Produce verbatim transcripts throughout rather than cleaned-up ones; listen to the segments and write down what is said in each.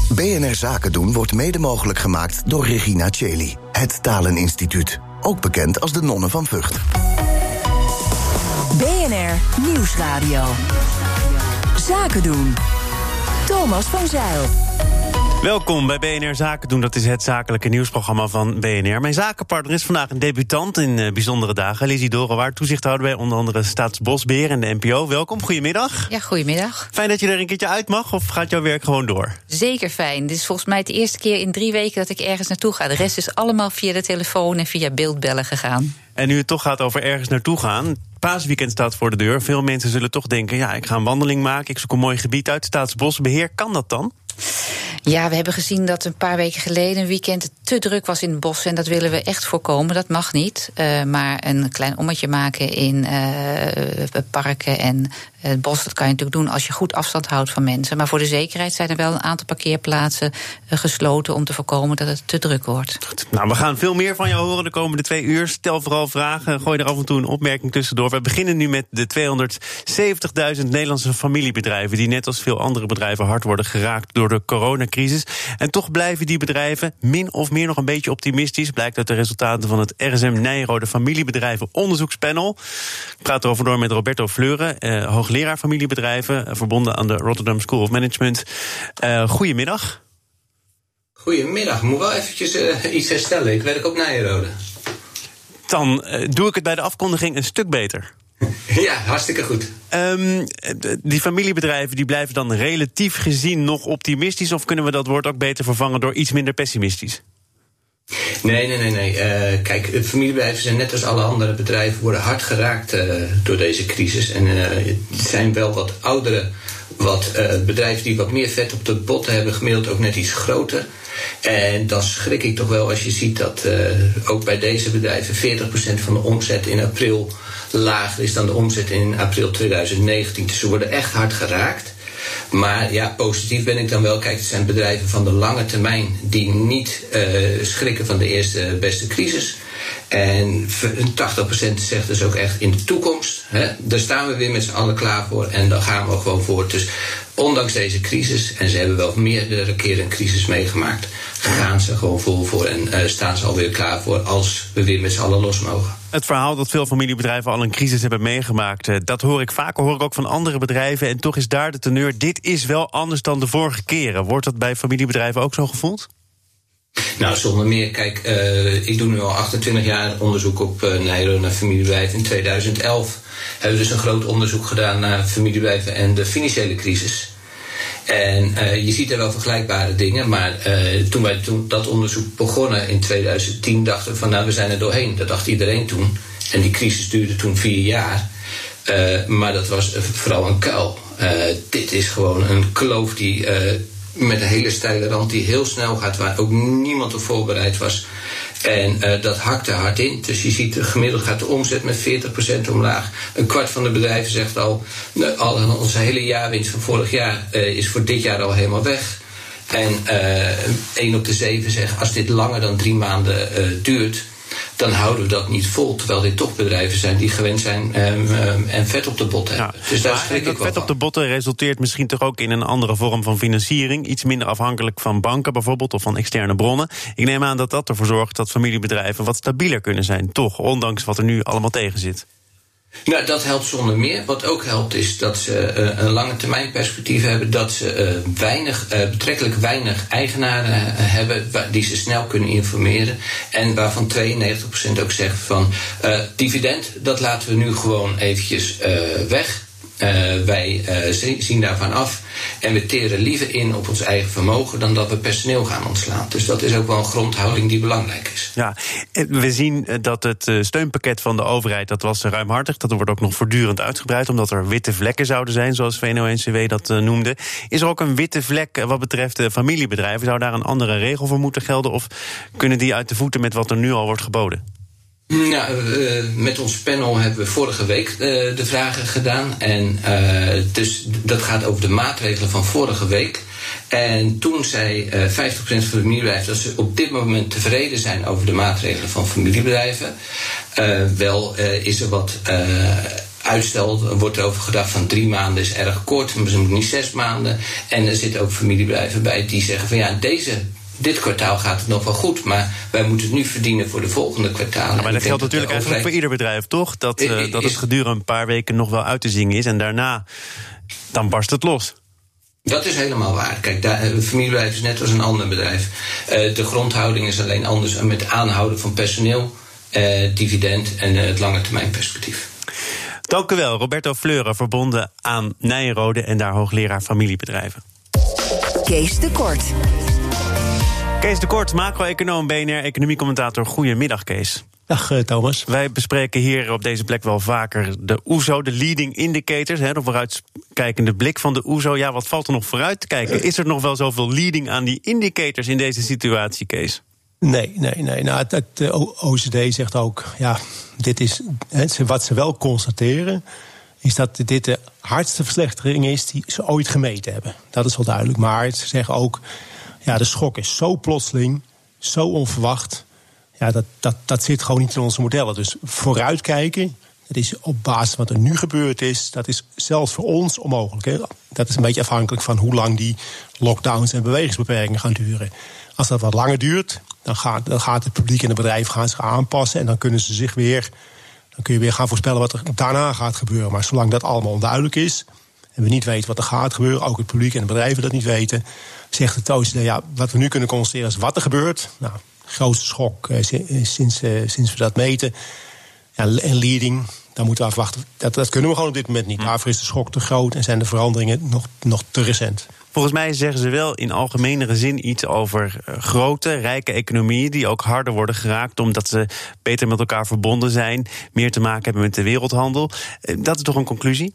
B N R Zaken doen wordt mede mogelijk gemaakt door Regina Cheli, het Taleninstituut. Ook bekend als de Nonnen van Vught. B N R Nieuwsradio. Zaken doen. Thomas van Zeil. Welkom bij B N R Zaken doen, dat is het zakelijke nieuwsprogramma van B N R. Mijn zakenpartner is vandaag een debutant in uh, bijzondere dagen. Lizzie Dorenwaard, toezichthouder bij onder andere Staatsbosbeheer en de N P O. Welkom, goedemiddag. Ja, goedemiddag. Fijn dat je er een keertje uit mag, of gaat jouw werk gewoon door? Zeker fijn. Dit is volgens mij de eerste keer in drie weken dat ik ergens naartoe ga. De rest is allemaal via de telefoon en via beeldbellen gegaan. En nu het toch gaat over ergens naartoe gaan, paasweekend staat voor de deur. Veel mensen zullen toch denken, ja, ik ga een wandeling maken, ik zoek een mooi gebied uit. Staatsbosbeheer, kan dat dan? Ja, we hebben gezien dat een paar weken geleden een weekend te druk was in het bos. En dat willen we echt voorkomen. Dat mag niet. Uh, maar een klein ommetje maken in uh, parken en het bos, dat kan je natuurlijk doen als je goed afstand houdt van mensen. Maar voor de zekerheid zijn er wel een aantal parkeerplaatsen uh, gesloten om te voorkomen dat het te druk wordt. Goed. Nou, we gaan veel meer van jou horen de komende twee uur. Stel vooral vragen, gooi er af en toe een opmerking tussendoor. We beginnen nu met de tweehonderdzeventigduizend Nederlandse familiebedrijven die net als veel andere bedrijven hard worden geraakt door de coronacrisis. En toch blijven die bedrijven min of meer nog een beetje optimistisch. Blijkt uit de resultaten van het R S M Nijrode Familiebedrijven Onderzoekspanel. Ik praat erover door met Roberto Fleuren, eh, hoogleraar familiebedrijven, eh, verbonden aan de Rotterdam School of Management. Uh, goedemiddag. Goedemiddag. Ik moet wel eventjes uh, iets herstellen. Ik werk op Nijrode. Dan uh, doe ik het bij de afkondiging een stuk beter. Ja, hartstikke goed. Um, die familiebedrijven die blijven dan relatief gezien nog optimistisch, of kunnen we dat woord ook beter vervangen door iets minder pessimistisch? Nee, nee, nee. nee. Uh, kijk, familiebedrijven zijn net als alle andere bedrijven worden hard geraakt uh, door deze crisis. En uh, het zijn wel wat oudere wat, uh, bedrijven die wat meer vet op de botten hebben, gemiddeld ook net iets groter. En dan schrik ik toch wel als je ziet dat uh, ook bij deze bedrijven veertig procent van de omzet in april lager is dan de omzet in april twintig negentien. Dus ze worden echt hard geraakt. Maar ja, positief ben ik dan wel. Kijk, het zijn bedrijven van de lange termijn die niet uh, schrikken van de eerste beste crisis. En tachtig procent zegt dus ook echt in de toekomst. Hè, daar staan we weer met z'n allen klaar voor en dan gaan we gewoon voor. Dus ondanks deze crisis, en ze hebben wel meerdere keren een crisis meegemaakt, gaan ze gewoon vol voor en uh, staan ze alweer klaar voor als we weer met z'n allen los mogen. Het verhaal dat veel familiebedrijven al een crisis hebben meegemaakt, dat hoor ik vaker, hoor ik ook van andere bedrijven. En toch is daar de teneur, dit is wel anders dan de vorige keren. Wordt dat bij familiebedrijven ook zo gevoeld? Nou, zonder meer. Kijk, uh, ik doe nu al achtentwintig jaar onderzoek op uh, Nijrode naar familiebedrijven. In tweeduizend elf hebben we dus een groot onderzoek gedaan naar familiebedrijven en de financiële crisis. En uh, je ziet er wel vergelijkbare dingen, maar uh, toen wij toen dat onderzoek begonnen in tweeduizend tien dachten we van nou, we zijn er doorheen. Dat dacht iedereen toen. En die crisis duurde toen vier jaar. Uh, maar dat was uh, vooral een kuil. Uh, dit is gewoon een kloof die uh, met een hele steile rand die heel snel gaat, waar ook niemand op voorbereid was. En uh, dat hakte hard in. Dus je ziet, gemiddeld gaat de omzet met veertig procent omlaag. Een kwart van de bedrijven zegt al, nou, al onze hele jaarwinst van vorig jaar uh, is voor dit jaar al helemaal weg. En uh, één op de zeven zegt, als dit langer dan drie maanden uh, duurt, dan houden we dat niet vol. Terwijl dit toch bedrijven zijn die gewend zijn um, um, en vet op de botten hebben. Ja, dus daar schrik ik wel van. Vet op de botten resulteert misschien toch ook in een andere vorm van financiering. Iets minder afhankelijk van banken bijvoorbeeld of van externe bronnen. Ik neem aan dat dat ervoor zorgt dat familiebedrijven wat stabieler kunnen zijn. Toch, ondanks wat er nu allemaal tegen zit. Nou, dat helpt zonder meer. Wat ook helpt is dat ze uh, een lange termijn perspectief hebben. Dat ze uh, weinig, uh, betrekkelijk weinig eigenaren uh, hebben waar, die ze snel kunnen informeren. En waarvan tweeënnegentig procent ook zegt van uh, dividend, dat laten we nu gewoon eventjes uh, weg. Uh, wij uh, zien daarvan af en we teren liever in op ons eigen vermogen dan dat we personeel gaan ontslaan. Dus dat is ook wel een grondhouding die belangrijk is. Ja, we zien dat het steunpakket van de overheid, dat was ruimhartig. Dat wordt ook nog voortdurend uitgebreid, omdat er witte vlekken zouden zijn, zoals V N O N C W dat noemde. Is er ook een witte vlek wat betreft de familiebedrijven? Zou daar een andere regel voor moeten gelden? Of kunnen die uit de voeten met wat er nu al wordt geboden? Nou, uh, met ons panel hebben we vorige week uh, de vragen gedaan. En uh, dus dat gaat over de maatregelen van vorige week. En toen zei uh, vijftig procent van de familiebedrijven dat ze op dit moment tevreden zijn over de maatregelen van familiebedrijven. Uh, wel uh, is er wat uh, uitstel wordt er over gedacht van drie maanden is erg kort, maar ze moeten niet zes maanden. En er zitten ook familiebedrijven bij die zeggen van ja, deze, dit kwartaal gaat het nog wel goed, maar wij moeten het nu verdienen voor de volgende kwartalen. Ja, maar dat geldt natuurlijk eigenlijk voor ieder bedrijf, toch? Dat, uh, dat het gedurende een paar weken nog wel uit te zingen is en daarna, dan barst het los. Dat is helemaal waar. Kijk, daar, een familiebedrijf is net als een ander bedrijf. Uh, de grondhouding is alleen anders met aanhouden van personeel, uh, dividend en uh, het lange termijn perspectief. Dank u wel, Roberto Fleuren, verbonden aan Nyenrode en daar hoogleraar familiebedrijven. Kees de Kort. Kees de Kort, macro-econoom, B N R-economiecommentator. Goedemiddag, Kees. Dag, uh, Thomas. Wij bespreken hier op deze plek wel vaker de O E S O, de leading indicators, hè, de vooruitkijkende blik van de O E S O. Ja, wat valt er nog vooruit te kijken? Is er nog wel zoveel leading aan die indicators in deze situatie, Kees? Nee, nee, nee. Nou, het, het O E C D zegt ook, ja, dit is wat ze wel constateren, is dat dit de hardste verslechtering is die ze ooit gemeten hebben. Dat is wel duidelijk. Maar ze zeggen ook, ja, de schok is zo plotseling, zo onverwacht. Ja, dat, dat, dat zit gewoon niet in onze modellen. Dus vooruitkijken, dat is op basis van wat er nu gebeurd is, dat is zelfs voor ons onmogelijk. Hè? Dat is een beetje afhankelijk van hoe lang die lockdowns en bewegingsbeperkingen gaan duren. Als dat wat langer duurt, dan gaat, dan gaat het publiek en het bedrijf gaan zich aanpassen en dan kunnen ze zich weer, dan kun je weer gaan voorspellen wat er daarna gaat gebeuren. Maar zolang dat allemaal onduidelijk is en we niet weten wat er gaat gebeuren, ook het publiek en de bedrijven dat niet weten, zegt het O E C D, ja, wat we nu kunnen constateren is wat er gebeurt. Nou, grootste schok eh, sinds, eh, sinds we dat meten. Ja, en leading, daar moeten we afwachten. Dat, dat kunnen we gewoon op dit moment niet. Daarvoor is de schok te groot en zijn de veranderingen nog, nog te recent. Volgens mij zeggen ze wel in algemenere zin iets over uh, grote, rijke economieën die ook harder worden geraakt omdat ze beter met elkaar verbonden zijn, meer te maken hebben met de wereldhandel. Uh, dat is toch een conclusie?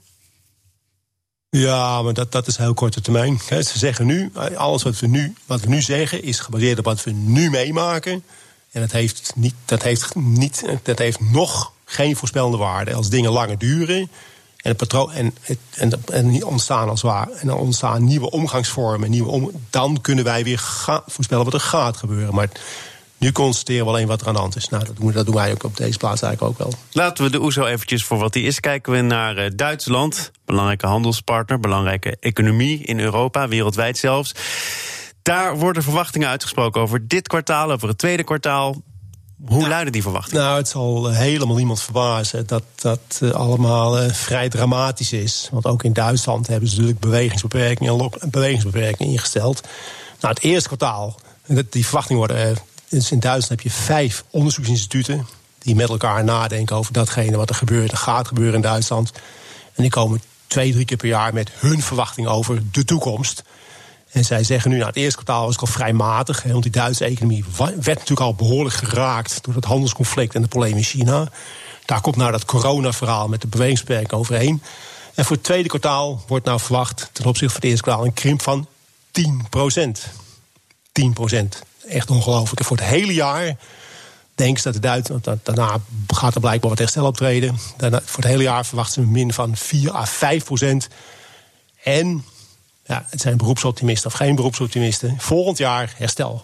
Ja, maar dat, dat is heel korte termijn. Ze zeggen nu, alles wat we nu, wat we nu zeggen is gebaseerd op wat we nu meemaken. En dat heeft, niet, dat heeft, niet, dat heeft nog geen voorspellende waarde. Als dingen langer duren en het patroon en, en, en ontstaan als waar, en dan ontstaan nieuwe omgangsvormen, nieuwe om, dan kunnen wij weer ga, voorspellen wat er gaat gebeuren. Maar nu constateren we alleen wat er aan de hand is. Nou, dat doen, dat doen wij ook op deze plaats eigenlijk ook wel. Laten we de O E S O eventjes voor wat die is. Kijken we naar uh, Duitsland, belangrijke handelspartner, belangrijke economie in Europa, wereldwijd zelfs. Daar worden verwachtingen uitgesproken over dit kwartaal, over het tweede kwartaal. Hoe ja. luiden die verwachtingen? Nou, het zal helemaal niemand verbazen dat dat uh, allemaal uh, vrij dramatisch is. Want ook in Duitsland hebben ze natuurlijk bewegingsbeperkingen en lock- bewegingsbeperkingen ingesteld. Nou, het eerste kwartaal, die verwachtingen worden. Uh, dus in Duitsland heb je vijf onderzoeksinstituten die met elkaar nadenken over datgene wat er gebeurt en gaat gebeuren in Duitsland. En die komen twee, drie keer per jaar met hun verwachtingen over de toekomst. En zij zeggen nu, nou, het eerste kwartaal was al vrij matig. Want die Duitse economie werd natuurlijk al behoorlijk geraakt door het handelsconflict en de problemen in China. Daar komt nou dat corona-verhaal met de bewegingsbeperking overheen. En voor het tweede kwartaal wordt nou verwacht ten opzichte van het eerste kwartaal een krimp van tien procent. tien procent. Echt ongelooflijk. En voor het hele jaar denken ze dat de Duitsers, daarna gaat er blijkbaar wat herstel optreden. Daarna, voor het hele jaar verwachten ze een min van vier à vijf procent. En ja, het zijn beroepsoptimisten of geen beroepsoptimisten. Volgend jaar herstel.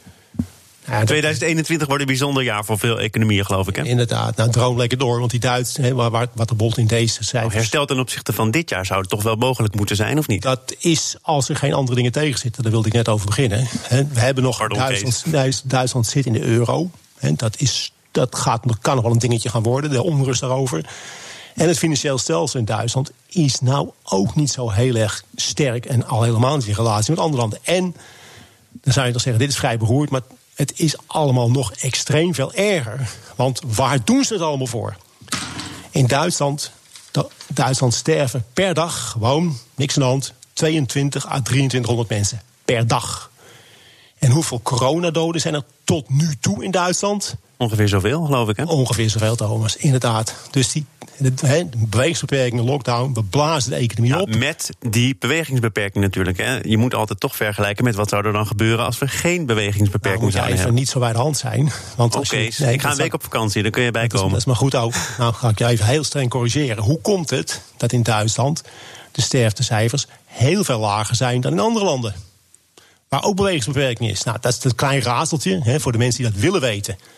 Ja, tweeduizend eenentwintig wordt een bijzonder jaar voor veel economieën, geloof ik. Hè? Inderdaad, nou, droom lekker door. Want die Duits, he, waar, wat de bond in deze cijfers. Nou, herstel ten opzichte van dit jaar zou het toch wel mogelijk moeten zijn, of niet? Dat is, als er geen andere dingen tegen zitten. Daar wilde ik net over beginnen. He, we hebben nog. Pardon, Duitsland, Duitsland zit in de euro. He, dat, is, dat gaat, kan nog wel een dingetje gaan worden. De onrust daarover. En het financieel stelsel in Duitsland is nou ook niet zo heel erg sterk. En al helemaal niet in relatie met andere landen. En dan zou je toch zeggen, dit is vrij beroerd. Maar het is allemaal nog extreem veel erger. Want waar doen ze het allemaal voor? In Duitsland, Duitsland sterven per dag, gewoon, niks aan de hand, tweeëntwintig à drieëntwintighonderd mensen per dag. En hoeveel coronadoden zijn er tot nu toe in Duitsland? Ongeveer zoveel, geloof ik, hè? Ongeveer zoveel, Thomas, inderdaad. Dus die de, de bewegingsbeperkingen, lockdown, we blazen de economie ja, op. Met die bewegingsbeperking natuurlijk. Hè. Je moet altijd toch vergelijken met wat zou er dan gebeuren als we geen bewegingsbeperking nou, zouden hebben. Even niet zo bij de hand zijn. Oké, okay, nee, ik ga een week op vakantie, dan kun je bij komen. Dat is maar goed ook. Nou ga ik je even heel streng corrigeren. Hoe komt het dat in Duitsland de sterftecijfers heel veel lager zijn dan in andere landen? Waar ook bewegingsbeperking is. Nou, dat is een klein raadseltje hè, voor de mensen die dat willen weten.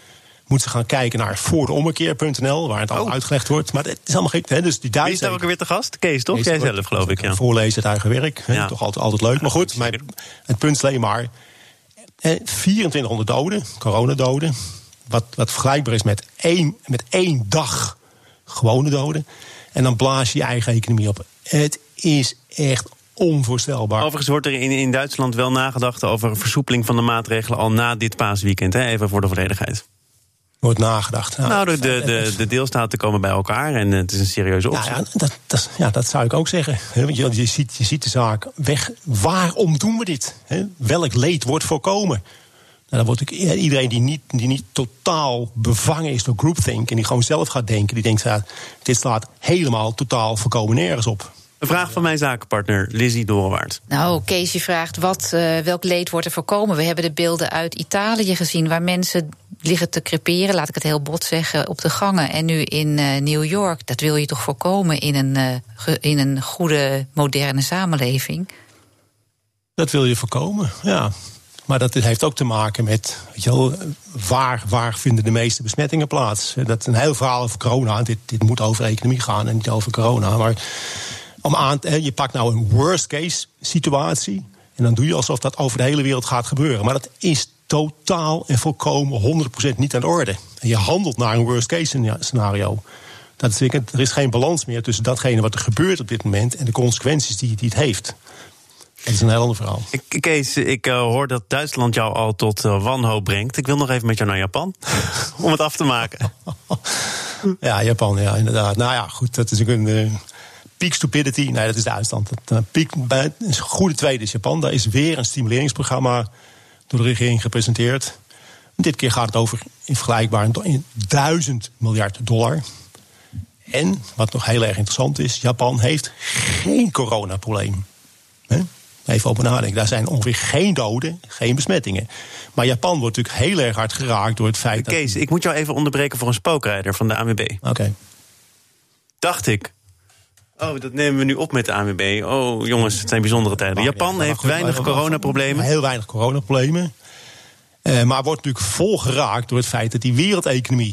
moeten ze gaan kijken naar voordeommekeer punt n l, waar het al oh. uitgelegd wordt. Maar het is allemaal gek. Hè? Dus die Duitsers. Wie is daar ook weer te gast? Kees, toch? Kees, Jij zelf, geloof ik. Ja. Voorlezen het eigen werk. Ja. Toch altijd, altijd leuk. Maar goed, mijn, het punt is alleen maar. vierentwintighonderd doden, coronadoden. Wat, wat vergelijkbaar is met één, met één dag gewone doden. En dan blaas je je eigen economie op. Het is echt onvoorstelbaar. Overigens wordt er in, in Duitsland wel nagedacht over een versoepeling van de maatregelen al na dit paasweekend. Hè? Even voor de volledigheid. Wordt nagedacht. Nou, nou de, de, de, de deelstaten komen bij elkaar en het is een serieuze optie. Ja, ja, dat, dat, ja, dat zou ik ook zeggen. Want je, je, ziet, je ziet de zaak weg. Waarom doen we dit? Welk leed wordt voorkomen? Nou, dan wordt ik, iedereen die niet, die niet totaal bevangen is door groupthink en die gewoon zelf gaat denken, die denkt, ja, dit slaat helemaal totaal voorkomen nergens op. Een vraag van mijn zakenpartner Lizzie Dorenwaard. Nou, Kees, je vraagt wat, uh, welk leed wordt er voorkomen. We hebben de beelden uit Italië gezien waar mensen liggen te creperen, laat ik het heel bot zeggen, op de gangen. En nu in uh, New York, dat wil je toch voorkomen in een, uh, ge, in een goede, moderne samenleving? Dat wil je voorkomen, ja. Maar dat heeft ook te maken met, weet je wel, waar, waar vinden de meeste besmettingen plaats? Dat is een heel verhaal over corona. Dit, dit moet over economie gaan en niet over corona. Maar om aan, je pakt nou een worst case situatie en dan doe je alsof dat over de hele wereld gaat gebeuren. Maar dat is totaal en volkomen honderd procent niet aan de orde. En je handelt naar een worst case scenario. Dat is, er is geen balans meer tussen datgene wat er gebeurt op dit moment en de consequenties die, die het heeft. Dat is een heel ander verhaal. Kees, ik uh, hoor dat Duitsland jou al tot uh, wanhoop brengt. Ik wil nog even met jou naar Japan, om het af te maken. Ja, Japan, ja, inderdaad. Nou ja, goed, dat is een uh, peak stupidity. Nee, dat is Duitsland. Dat, uh, peak, bij, een goede tweede is Japan. Daar is weer een stimuleringsprogramma door de regering gepresenteerd. Dit keer gaat het over in vergelijkbaar in duizend miljard dollar. En, wat nog heel erg interessant is, Japan heeft geen coronaprobleem. He? Even over nadenken. Daar zijn ongeveer geen doden, geen besmettingen. Maar Japan wordt natuurlijk heel erg hard geraakt door het feit dat... Kees, ik moet jou even onderbreken voor een spookrijder van de A N W B. Oké. Okay. Dacht ik. Oh, dat nemen we nu op met de A N W B. Oh, jongens, het zijn bijzondere tijden. Japan ja, heeft goed, weinig coronaproblemen. Heel weinig coronaproblemen. Uh, maar wordt natuurlijk vol geraakt door het feit dat die wereldeconomie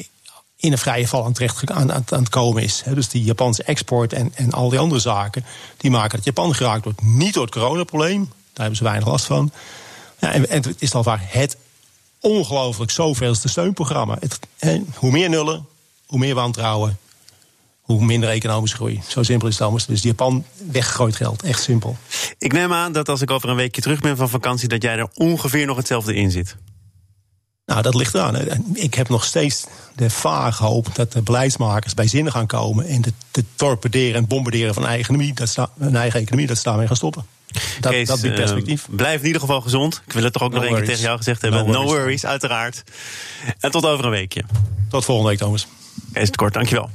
in een vrije val aan, terecht, aan, aan, aan het komen is. He, dus die Japanse export en, en al die andere zaken, die maken dat Japan geraakt wordt. Niet door het coronaprobleem, daar hebben ze weinig last van. Ja, en, en het is alwaar het ongelooflijk zoveelste steunprogramma. Het, he, hoe meer nullen, hoe meer wantrouwen, hoe minder economische groei. Zo simpel is het allemaal. Dus Japan weggegooid geld, echt simpel. Ik neem aan dat als ik over een weekje terug ben van vakantie, dat jij er ongeveer nog hetzelfde in zit. Nou, dat ligt eraan. Ik heb nog steeds de vage hoop dat de beleidsmakers bij zinnen gaan komen en de, de torpederen en bombarderen van eigen economie, dat sta, hun eigen economie, dat ze daarmee gaan stoppen. Dat, Kees, dat biedt perspectief. Uh, blijf in ieder geval gezond. Ik wil het toch ook no nog één keer tegen jou gezegd hebben. No worries. no worries, uiteraard. En tot over een weekje. Tot volgende week, Thomas. Kees de Kort, dankjewel.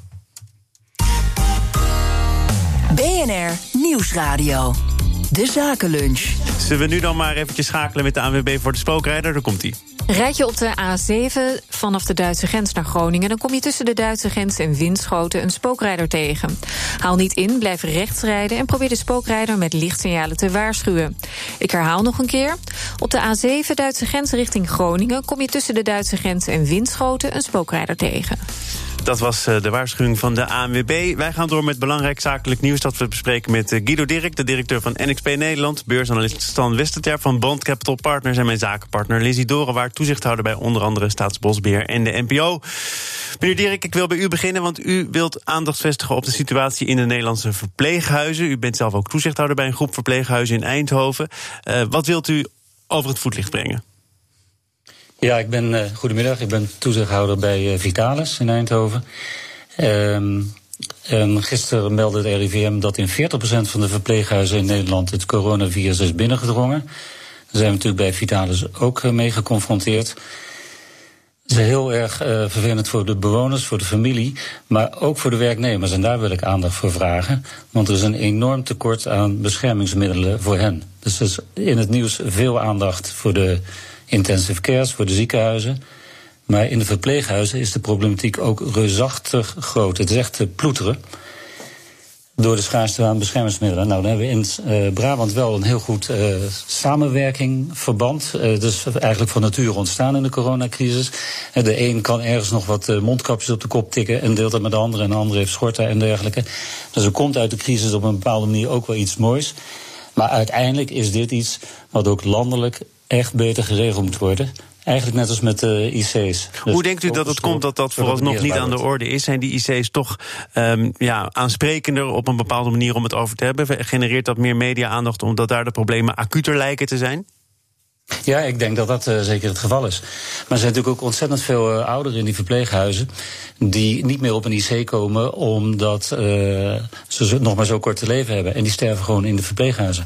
B N R Nieuwsradio. De Zakenlunch. Zullen we nu dan maar eventjes schakelen met de A N W B voor de spookrijder? Daar komt-ie. Rijd je op de A zeven vanaf de Duitse grens naar Groningen, dan kom je tussen de Duitse grens en Winschoten een spookrijder tegen. Haal niet in, blijf rechts rijden en probeer de spookrijder met lichtsignalen te waarschuwen. Ik herhaal nog een keer. Op de A zeven Duitse grens richting Groningen kom je tussen de Duitse grens en Winschoten een spookrijder tegen. Dat was de waarschuwing van de A N W B. Wij gaan door met belangrijk zakelijk nieuws dat we bespreken met Guido Dirk, de directeur van N X P Nederland, beursanalist Stan Westerterp van Bond Capital Partners en mijn zakenpartner Lizzie Dorenwaard, toezichthouder bij onder andere Staatsbosbeheer en de N P O. Meneer Dirk, ik wil bij u beginnen, want u wilt aandacht vestigen op de situatie in de Nederlandse verpleeghuizen. U bent zelf ook toezichthouder bij een groep verpleeghuizen in Eindhoven. Uh, wat wilt u over het voetlicht brengen? Ja, ik ben, uh, goedemiddag, ik ben toezichthouder bij uh, Vitalis in Eindhoven. Um, en gisteren meldde het R I V M dat in veertig procent van de verpleeghuizen in Nederland het coronavirus is binnengedrongen. Daar zijn we natuurlijk bij Vitalis ook uh, mee geconfronteerd. Het is heel erg uh, vervelend voor de bewoners, voor de familie, maar ook voor de werknemers. En daar wil ik aandacht voor vragen, want er is een enorm tekort aan beschermingsmiddelen voor hen. Dus er is in het nieuws veel aandacht voor de intensive cares, voor de ziekenhuizen. Maar in de verpleeghuizen is de problematiek ook reusachtig groot. Het is echt te ploeteren. Door de schaarste aan beschermingsmiddelen. Nou, dan hebben we in uh, Brabant wel een heel goed uh, samenwerking, verband. Uh, dus eigenlijk van nature ontstaan in de coronacrisis. Uh, de een kan ergens nog wat uh, mondkapjes op de kop tikken en deelt dat met de andere. En de andere heeft schorten en dergelijke. Dus er komt uit de crisis op een bepaalde manier ook wel iets moois. Maar uiteindelijk is dit iets wat ook landelijk echt beter geregeld moet worden. Eigenlijk net als met de I C's. Dus hoe denkt u dat het komt dat dat vooralsnog niet aan de orde is? Zijn die I C's toch um, ja, aansprekender op een bepaalde manier om het over te hebben? Genereert dat meer media-aandacht omdat daar de problemen acuter lijken te zijn? Ja, ik denk dat dat uh, zeker het geval is. Maar er zijn natuurlijk ook ontzettend veel uh, ouderen in die verpleeghuizen die niet meer op een I C komen omdat uh, ze nog maar zo kort te leven hebben. En die sterven gewoon in de verpleeghuizen.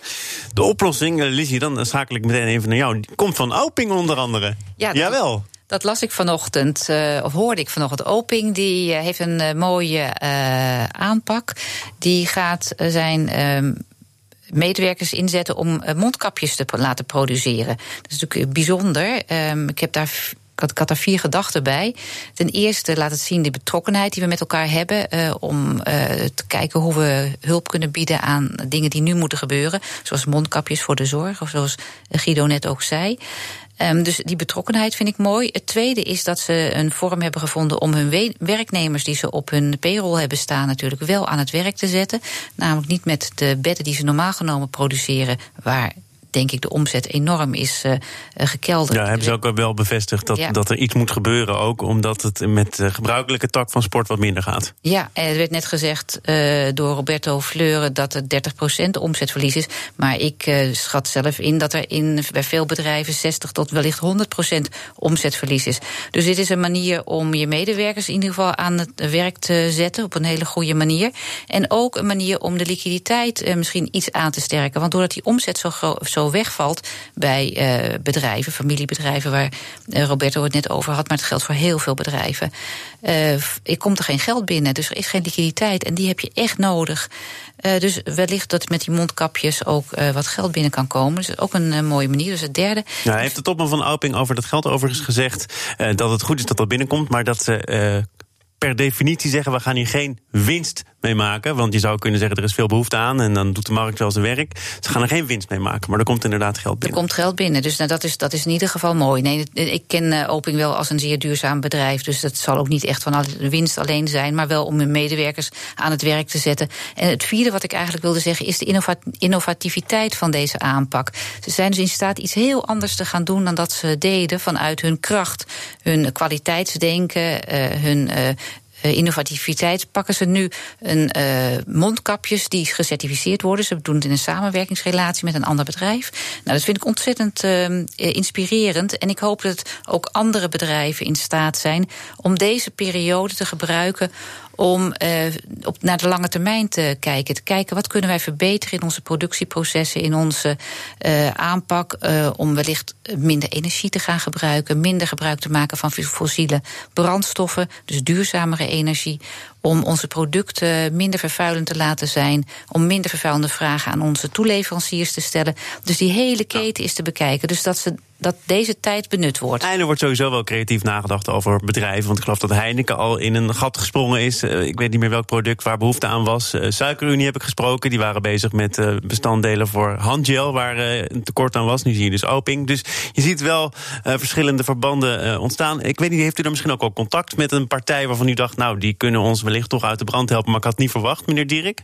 De oplossing, uh, Lizzie, dan schakel ik meteen even naar jou. Die komt van Oping onder andere. Ja, dat, Jawel. Dat las ik vanochtend, uh, of hoorde ik vanochtend. Oping die uh, heeft een uh, mooie uh, aanpak. Die gaat uh, zijn Uh, medewerkers inzetten om uh, mondkapjes te laten produceren. Dat is natuurlijk bijzonder. Um, ik heb daar Ik had, ik had daar vier gedachten bij. Ten eerste laat het zien de betrokkenheid die we met elkaar hebben Uh, om uh, te kijken hoe we hulp kunnen bieden aan dingen die nu moeten gebeuren. Zoals mondkapjes voor de zorg, of zoals Guido net ook zei. Um, dus die betrokkenheid vind ik mooi. Het tweede is dat ze een vorm hebben gevonden om hun we- werknemers die ze op hun payroll hebben staan natuurlijk wel aan het werk te zetten. Namelijk niet met de bedden die ze normaal genomen produceren, waar denk ik de omzet enorm is uh, gekelderd. Ja, hebben ze ook wel bevestigd dat, ja. dat er iets moet gebeuren ook, omdat het met de gebruikelijke tak van sport wat minder gaat. Ja, en er werd net gezegd uh, door Roberto Fleuren dat het dertig procent omzetverlies is. Maar ik uh, schat zelf in dat er in, bij veel bedrijven zestig tot wellicht honderd procent omzetverlies is. Dus dit is een manier om je medewerkers in ieder geval aan het werk te zetten op een hele goede manier. En ook een manier om de liquiditeit uh, misschien iets aan te sterken. Want doordat die omzet zo groot zo wegvalt bij uh, bedrijven, familiebedrijven, waar uh, Roberto het net over had, maar het geldt voor heel veel bedrijven. Uh, er komt er geen geld binnen, dus er is geen liquiditeit en die heb je echt nodig. Uh, dus wellicht dat met die mondkapjes ook uh, wat geld binnen kan komen. Dus dat is ook een uh, mooie manier. Dus het derde. Ja, hij heeft de topman van Oping over dat geld overigens gezegd uh, dat het goed is dat dat binnenkomt, maar dat ze Uh, per definitie zeggen, we gaan hier geen winst mee maken. Want je zou kunnen zeggen, er is veel behoefte aan en dan doet de markt wel zijn werk. Ze gaan er geen winst mee maken, maar er komt inderdaad geld binnen. Er komt geld binnen, dus nou, dat, is, dat is in ieder geval mooi. Nee, ik ken uh, Oping wel als een zeer duurzaam bedrijf, dus dat zal ook niet echt van de winst alleen zijn, maar wel om hun medewerkers aan het werk te zetten. En het vierde wat ik eigenlijk wilde zeggen is de innovat- innovativiteit van deze aanpak. Ze zijn dus in staat iets heel anders te gaan doen dan dat ze deden vanuit hun kracht, hun kwaliteitsdenken, uh, hun Uh, Uh, innovativiteit pakken ze nu een uh, mondkapjes die gecertificeerd worden. Ze doen het in een samenwerkingsrelatie met een ander bedrijf. Nou, dat vind ik ontzettend uh, inspirerend. En ik hoop dat ook andere bedrijven in staat zijn om deze periode te gebruiken om uh, op, naar de lange termijn te kijken. Te kijken wat kunnen wij verbeteren in onze productieprocessen, in onze uh, aanpak, uh, om wellicht minder energie te gaan gebruiken, minder gebruik te maken van fossiele brandstoffen, dus duurzamere energie, om onze producten minder vervuilend te laten zijn, om minder vervuilende vragen aan onze toeleveranciers te stellen. Dus die hele keten is te bekijken. Dus dat, ze, dat deze tijd benut wordt. En er wordt sowieso wel creatief nagedacht over bedrijven. Want ik geloof dat Heineken al in een gat gesprongen is. Uh, ik weet niet meer welk product waar behoefte aan was. Uh, Suikerunie heb ik gesproken. Die waren bezig met uh, bestanddelen voor handgel waar uh, een tekort aan was. Nu zie je dus Oping. Dus je ziet wel uh, verschillende verbanden uh, ontstaan. Ik weet niet, heeft u er misschien ook al contact met een partij waarvan u dacht, nou, die kunnen ons wellicht toch uit de brand helpen, maar ik had het niet verwacht, meneer Dierik?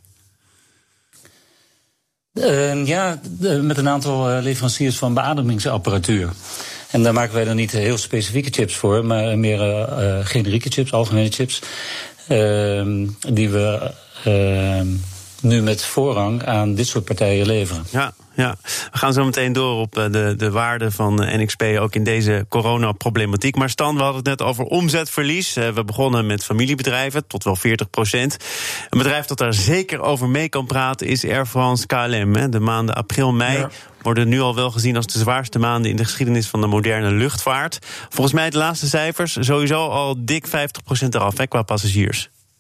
Uh, ja, de, met een aantal uh, leveranciers van beademingsapparatuur. En daar maken wij dan niet heel specifieke chips voor, maar meer uh, uh, generieke chips, algemene chips, uh, die we uh, nu met voorrang aan dit soort partijen leveren. Ja. Ja, we gaan zo meteen door op de, de waarde van N X P ook in deze coronaproblematiek. Maar Stan, we hadden het net over omzetverlies. We begonnen met familiebedrijven, tot wel veertig procent. Een bedrijf dat daar zeker over mee kan praten is Air France K L M. De maanden april, mei ja. worden nu al wel gezien als de zwaarste maanden in de geschiedenis van de moderne luchtvaart. Volgens mij de laatste cijfers sowieso al dik vijftig procent eraf, hè, qua passagiers.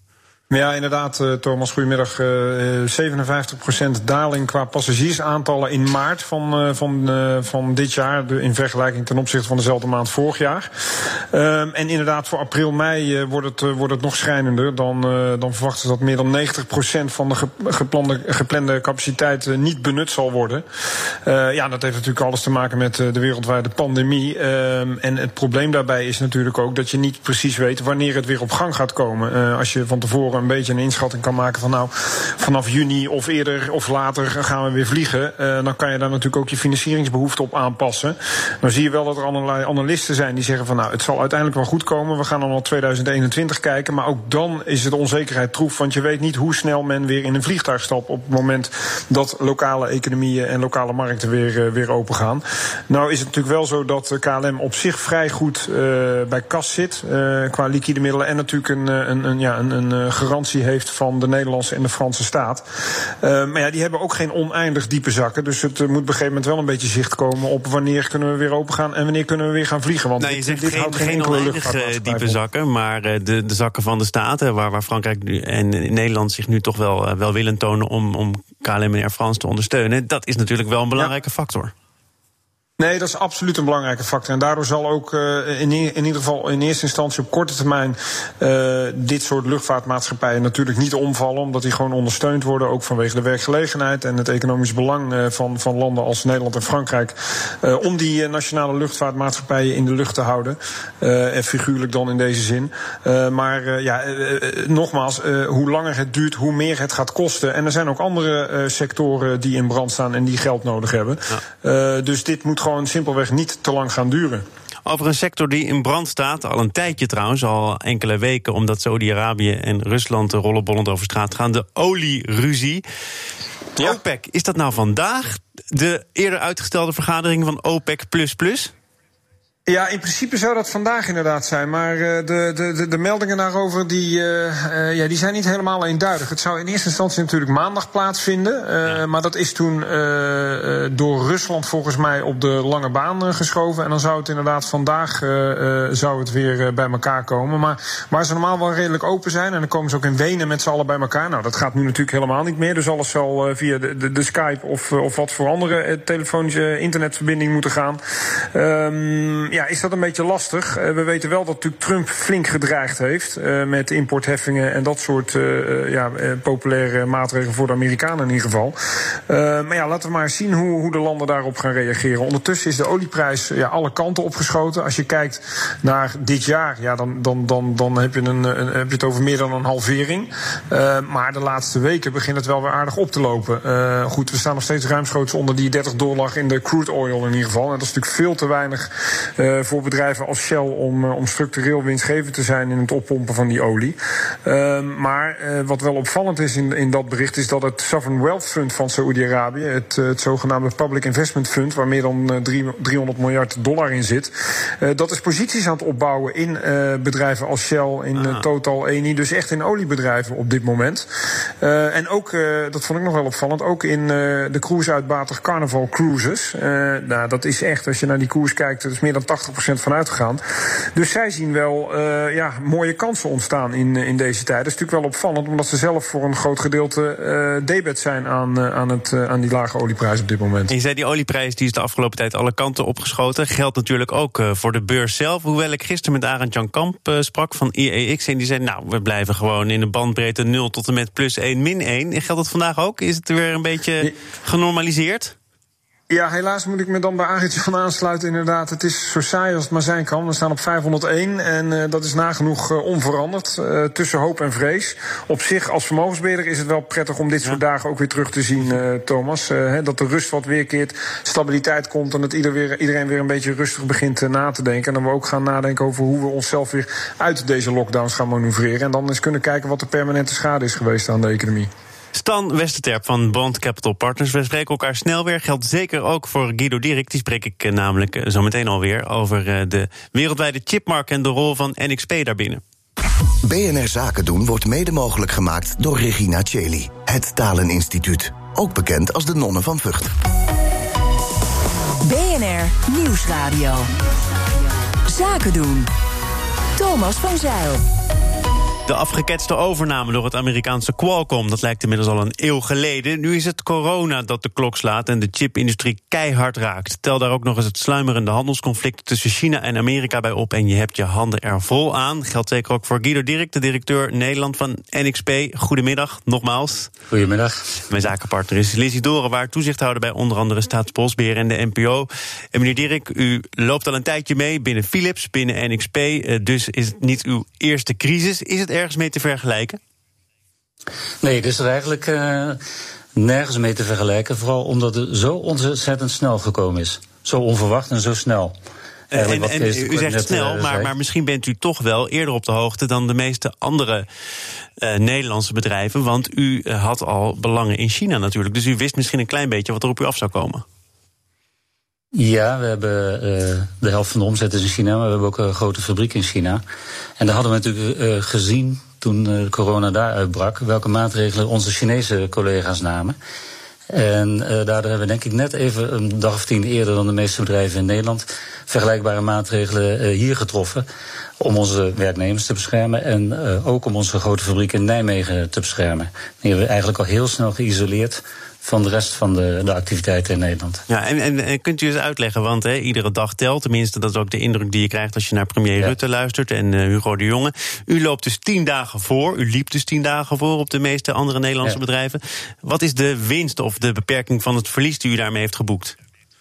Ja, inderdaad, uh, Thomas, goedemiddag. Uh, zevenenvijftig procent daling qua passagiersaantallen in maart van, uh, van, uh, van dit jaar, de, in vergelijking ten opzichte van dezelfde maand vorig jaar. Uh, en inderdaad, voor april, mei uh, wordt, het, uh, wordt het nog schrijnender. Dan, uh, dan verwachten ze dat meer dan negentig procent van de ge, geplande, geplande capaciteit uh, niet benut zal worden. Uh, ja, dat heeft natuurlijk alles te maken met uh, de wereldwijde pandemie. Uh, en het probleem daarbij is natuurlijk ook dat je niet precies weet wanneer het weer op gang gaat komen. Uh, als je van tevoren een beetje een inschatting kan maken van nou, vanaf juni of eerder of later gaan we weer vliegen, uh, dan kan je daar natuurlijk ook je financieringsbehoefte op aanpassen. Dan zie je wel dat er allerlei analisten zijn die zeggen van nou, het zal uiteindelijk wel goed komen, we gaan dan al tweeduizend eenentwintig kijken, maar ook dan is het onzekerheid troef, want je weet niet hoe snel men weer in een vliegtuig stapt op het moment dat lokale economieën en lokale markten weer, uh, weer open gaan. Nou is het natuurlijk wel zo dat K L M op zich vrij goed uh, bij kas zit, uh, qua liquide middelen en natuurlijk een, een, een, ja, een, een, een garantie heeft van de Nederlandse en de Franse staat. Uh, maar ja, die hebben ook geen oneindig diepe zakken. Dus het uh, moet op een gegeven moment wel een beetje zicht komen op wanneer kunnen we weer open gaan en wanneer kunnen we weer gaan vliegen. Want nou, je dit, zegt dit geen, houdt geen, geen enkele oneindig diepe zakken, maar uh, de, de zakken van de staten, waar, waar Frankrijk nu en Nederland zich nu toch wel, uh, wel willen tonen om, om K L M en Air France te ondersteunen, dat is natuurlijk wel een belangrijke ja. factor. Nee, dat is absoluut een belangrijke factor. En daardoor zal ook uh, in, in ieder geval in eerste instantie op korte termijn uh, dit soort luchtvaartmaatschappijen natuurlijk niet omvallen. Omdat die gewoon ondersteund worden, ook vanwege de werkgelegenheid en het economisch belang uh, van, van landen als Nederland en Frankrijk. Uh, om die uh, nationale luchtvaartmaatschappijen in de lucht te houden. Uh, en figuurlijk dan in deze zin. Uh, maar uh, ja, uh, uh, nogmaals, uh, hoe langer het duurt, hoe meer het gaat kosten. En er zijn ook andere uh, sectoren die in brand staan en die geld nodig hebben. Ja. Uh, dus dit moet gewoon gewoon simpelweg niet te lang gaan duren. Over een sector die in brand staat, al een tijdje trouwens, al enkele weken, omdat Saudi-Arabië en Rusland rollenbollend over straat gaan, de olieruzie. Ja. OPEC, is dat nou vandaag de eerder uitgestelde vergadering van OPEC plus plus? Ja, in principe zou dat vandaag inderdaad zijn. Maar uh, de, de, de, de meldingen daarover die, uh, uh, ja, die zijn niet helemaal eenduidig. Het zou in eerste instantie natuurlijk maandag plaatsvinden. Uh, ja. Maar dat is toen uh, uh, door Rusland volgens mij op de lange baan uh, geschoven. En dan zou het inderdaad vandaag uh, uh, zou het weer uh, bij elkaar komen. Maar waar ze normaal wel redelijk open zijn, en dan komen ze ook in Wenen met z'n allen bij elkaar. Nou, dat gaat nu natuurlijk helemaal niet meer. Dus alles zal uh, via de, de, de Skype of, uh, of wat voor andere uh, telefonische internetverbinding moeten gaan. Um, Ja, is dat een beetje lastig. Uh, we weten wel dat natuurlijk Trump flink gedreigd heeft uh, met importheffingen en dat soort uh, ja, uh, populaire maatregelen voor de Amerikanen in ieder geval. Uh, maar ja, laten we maar zien hoe, hoe de landen daarop gaan reageren. Ondertussen is de olieprijs ja, alle kanten opgeschoten. Als je kijkt naar dit jaar, ja, dan, dan, dan, dan heb, je een, een, heb je het over meer dan een halvering. Uh, maar de laatste weken begint het wel weer aardig op te lopen. Uh, goed, we staan nog steeds ruimschoots onder die dertig dollar in de crude oil in ieder geval. En dat is natuurlijk veel te weinig Uh, voor bedrijven als Shell om, uh, om structureel winstgevend te zijn in het oppompen van die olie. Uh, maar uh, wat wel opvallend is in, in dat bericht is dat het Sovereign Wealth Fund van Saoedi-Arabië, het, uh, het zogenaamde Public Investment Fund, waar meer dan uh, driehonderd miljard dollar in zit, uh, dat is posities aan het opbouwen in uh, bedrijven als Shell, in uh, Total, Eni, dus echt in oliebedrijven op dit moment. Uh, en ook, uh, dat vond ik nog wel opvallend, ook in uh, de cruiseuitbater Carnival Cruises. Uh, nou, dat is echt, als je naar die koers kijkt, dat is meer dan tachtig procent van uitgegaan. Dus zij zien wel uh, ja, mooie kansen ontstaan in, in deze tijd. Dat is natuurlijk wel opvallend, omdat ze zelf voor een groot gedeelte uh, debet zijn aan, uh, aan, het, uh, aan die lage olieprijs op dit moment. En je zei, die olieprijs die is de afgelopen tijd alle kanten opgeschoten. Geldt natuurlijk ook uh, voor de beurs zelf. Hoewel ik gisteren met Arend Jan Kamp uh, sprak van I E X en die zei, nou, we blijven gewoon in de bandbreedte nul tot en met plus één, min één. En geldt dat vandaag ook? Is het weer een beetje genormaliseerd? Ja, helaas moet ik me dan bij Arend Jan aansluiten. Inderdaad, het is zo saai als het maar zijn kan. We staan op vijfhonderdéén en uh, dat is nagenoeg uh, onveranderd. Uh, tussen hoop en vrees. Op zich, als vermogensbeheerder is het wel prettig om dit soort ja. dagen ook weer terug te zien, uh, Thomas. Uh, he, dat de rust wat weerkeert, stabiliteit komt en dat ieder weer, iedereen weer een beetje rustig begint uh, na te denken. En dan we ook gaan nadenken over hoe we onszelf weer uit deze lockdowns gaan manoeuvreren. En dan eens kunnen kijken wat de permanente schade is geweest aan de economie. Stan Westerterp van Bond Capital Partners. We spreken elkaar snel weer. Geldt zeker ook voor Guido Dierik. Die spreek ik namelijk zo meteen alweer over de wereldwijde chipmarkt en de rol van N X P daarbinnen. B N R Zaken doen wordt mede mogelijk gemaakt door Regina Cheli. Het Taleninstituut. Ook bekend als de Nonnen van Vught. B N R Nieuwsradio. Zaken doen. Thomas van Zijl. De afgeketste overname door het Amerikaanse Qualcomm, dat lijkt inmiddels al een eeuw geleden. Nu is het corona dat de klok slaat en de chipindustrie keihard raakt. Tel daar ook nog eens het sluimerende handelsconflict tussen China en Amerika bij op en je hebt je handen er vol aan. Geldt zeker ook voor Guido Dirk, de directeur Nederland van N X P. Goedemiddag, nogmaals. Goedemiddag. Mijn zakenpartner is Lizzie Dorenwaard, toezichthouder bij onder andere Staatsbosbeheer en de N P O. En meneer Dirk, u loopt al een tijdje mee binnen Philips, binnen N X P. Dus is het niet uw eerste crisis. Is het ergens mee te vergelijken? Nee, het is er eigenlijk uh, nergens mee te vergelijken. Vooral omdat het zo ontzettend snel gekomen is. Zo onverwacht en zo snel. En, en, en u zegt net, snel, uh, maar, maar misschien bent u toch wel eerder op de hoogte dan de meeste andere uh, Nederlandse bedrijven. Want u uh, had al belangen in China natuurlijk. Dus u wist misschien een klein beetje wat er op u af zou komen. Ja, we hebben uh, de helft van de omzet is in China, maar we hebben ook een grote fabriek in China. En daar hadden we natuurlijk uh, gezien, toen uh, corona daar uitbrak, welke maatregelen onze Chinese collega's namen. En uh, daardoor hebben we denk ik net even een dag of tien eerder dan de meeste bedrijven in Nederland vergelijkbare maatregelen uh, hier getroffen om onze werknemers te beschermen en uh, ook om onze grote fabriek in Nijmegen te beschermen. Die hebben we eigenlijk al heel snel geïsoleerd van de rest van de, de activiteiten in Nederland. Ja, en, en, en kunt u eens uitleggen, want he, iedere dag telt. Tenminste, dat is ook de indruk die je krijgt als je naar premier ja. Rutte luistert en uh, Hugo de Jonge. U loopt dus tien dagen voor, u liep dus tien dagen voor op de meeste andere Nederlandse ja. bedrijven. Wat is de winst of de beperking van het verlies die u daarmee heeft geboekt?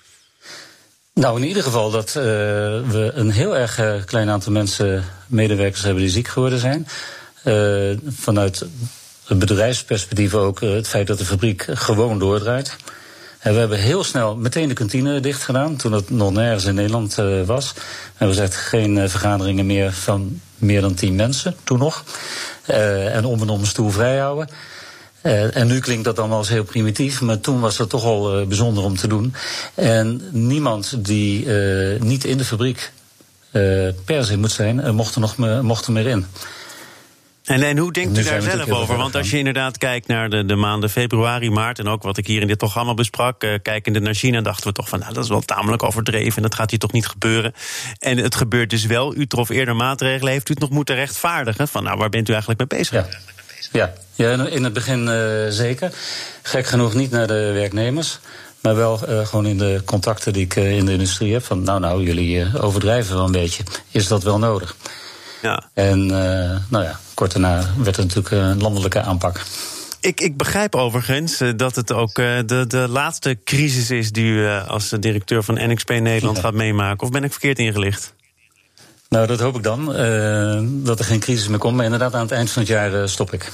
Nou, in ieder geval dat uh, we een heel erg uh, klein aantal mensen, medewerkers hebben die ziek geworden zijn. Uh, vanuit het bedrijfsperspectief ook uh, het feit dat de fabriek gewoon doordraait. En we hebben heel snel meteen de kantine dicht gedaan, toen het nog nergens in Nederland uh, was. En we zetten geen uh, vergaderingen meer van meer dan tien mensen, toen nog. Uh, en om en om een stoel vrij houden. Uh, en nu klinkt dat allemaal als heel primitief, maar toen was dat toch al uh, bijzonder om te doen. En niemand die uh, niet in de fabriek uh, per se moet zijn, uh, mocht er nog me, mocht er meer in. En, en hoe denkt u daar zelf over? Want als je inderdaad kijkt naar de, de maanden februari, maart en ook wat ik hier in dit programma besprak, uh, kijkende naar China, dachten we toch van, nou, dat is wel tamelijk overdreven en dat gaat hier toch niet gebeuren. En het gebeurt dus wel. U trof eerder maatregelen. Heeft u het nog moeten rechtvaardigen? Van, nou, waar bent u eigenlijk mee bezig? Ja. Ja, ja, in het begin uh, zeker. Gek genoeg niet naar de werknemers, maar wel uh, gewoon in de contacten die ik uh, in de industrie heb. Van nou, nou, jullie uh, overdrijven wel een beetje. Is dat wel nodig? Ja. En uh, nou ja, kort daarna werd het natuurlijk een landelijke aanpak. Ik, ik begrijp overigens uh, dat het ook uh, de, de laatste crisis is die u uh, als directeur van N X P Nederland ja. gaat meemaken. Of ben ik verkeerd ingelicht? Nou, dat hoop ik dan. Uh, dat er geen crisis meer komt. Maar inderdaad, aan het eind van het jaar uh, stop ik.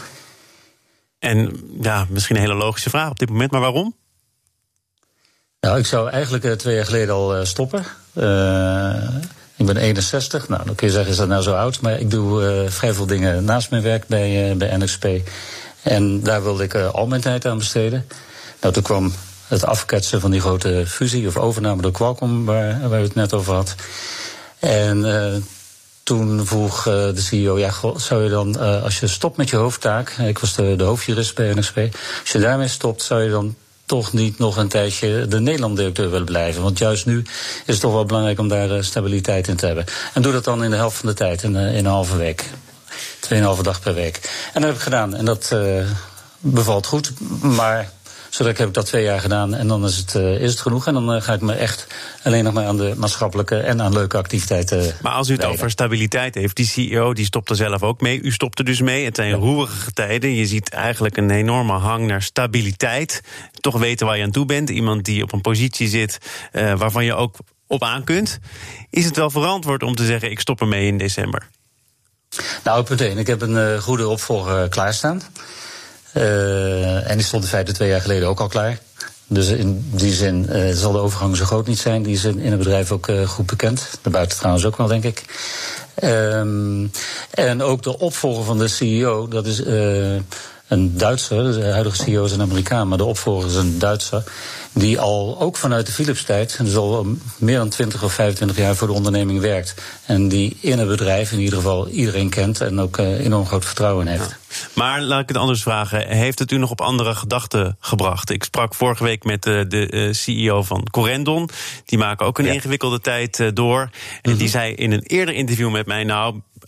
En ja, misschien een hele logische vraag op dit moment, maar waarom? Nou, ik zou eigenlijk uh, twee jaar geleden al uh, stoppen. Uh, ik ben eenenzestig. Nou, dan kun je zeggen, is dat nou zo oud? Maar ik doe uh, vrij veel dingen naast mijn werk bij, uh, bij N X P. En daar wilde ik uh, al mijn tijd aan besteden. Nou, toen kwam het afketsen van die grote fusie of overname door Qualcomm, waar, waar we het net over hadden. En uh, toen vroeg uh, de C E O, ja, goh, zou je dan, uh, als je stopt met je hoofdtaak, ik was de, de hoofdjurist bij N X P, als je daarmee stopt, zou je dan toch niet nog een tijdje de Nederland-directeur willen blijven? Want juist nu is het toch wel belangrijk om daar uh, stabiliteit in te hebben. En doe dat dan in de helft van de tijd, in, uh, in een halve week. Tweeënhalve dag per week. En dat heb ik gedaan. En dat uh, bevalt goed, maar zodat heb ik dat twee jaar gedaan en dan is het, uh, is het genoeg. En dan uh, ga ik me echt alleen nog maar aan de maatschappelijke en aan leuke activiteiten. Maar als u het wijden. over stabiliteit heeft, die C E O die stopt er zelf ook mee. U stopt er dus mee. Het zijn ja. roerige tijden. Je ziet eigenlijk een enorme hang naar stabiliteit. Toch weten waar je aan toe bent. Iemand die op een positie zit uh, waarvan je ook op aan kunt. Is het wel verantwoord om te zeggen, ik stop ermee in december? Nou, punt één. Ik heb een uh, goede opvolger uh, klaarstaan. Uh, en die stond in feite twee jaar geleden ook al klaar. Dus in die zin uh, zal de overgang zo groot niet zijn. Die is in het bedrijf ook uh, goed bekend. Daarbuiten trouwens ook wel, denk ik. Um, en ook de opvolger van de C E O, dat is uh, een Duitser. De huidige C E O is een Amerikaan, maar de opvolger is een Duitser. Die al ook vanuit de Philips-tijd, dus al meer dan twintig of vijfentwintig jaar voor de onderneming werkt. En die in het bedrijf in ieder geval iedereen kent en ook uh, enorm groot vertrouwen heeft. Ja. Maar laat ik het anders vragen. Heeft het u nog op andere gedachten gebracht? Ik sprak vorige week met de, de C E O van Corendon. Die maken ook een ja. ingewikkelde tijd door. En mm-hmm. die zei in een eerder interview met mij, nou,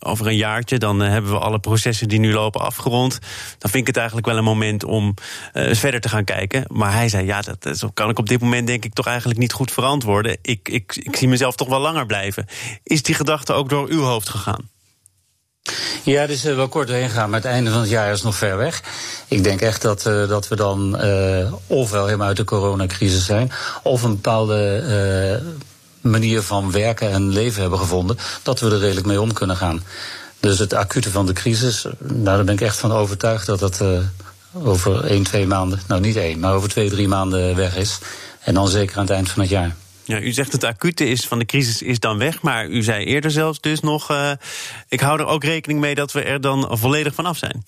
over een jaartje, dan uh, hebben we alle processen die nu lopen afgerond. Dan vind ik het eigenlijk wel een moment om uh, eens verder te gaan kijken. Maar hij zei, ja, dat, dat kan ik op dit moment denk ik toch eigenlijk niet goed verantwoorden. Ik, ik, ik zie mezelf toch wel langer blijven. Is die gedachte ook door uw hoofd gegaan? Ja, er is uh, wel kort doorheen gegaan, maar het einde van het jaar is nog ver weg. Ik denk echt dat, uh, dat we dan uh, ofwel helemaal uit de coronacrisis zijn, of een bepaalde uh, manier van werken en leven hebben gevonden, dat we er redelijk mee om kunnen gaan. Dus het acute van de crisis, nou, daar ben ik echt van overtuigd dat dat uh, over één, twee maanden, nou niet één, maar over twee, drie maanden weg is. En dan zeker aan het eind van het jaar. Ja, u zegt het acute is van de crisis is dan weg, maar u zei eerder zelfs dus nog, uh, ik hou er ook rekening mee dat we er dan volledig vanaf zijn.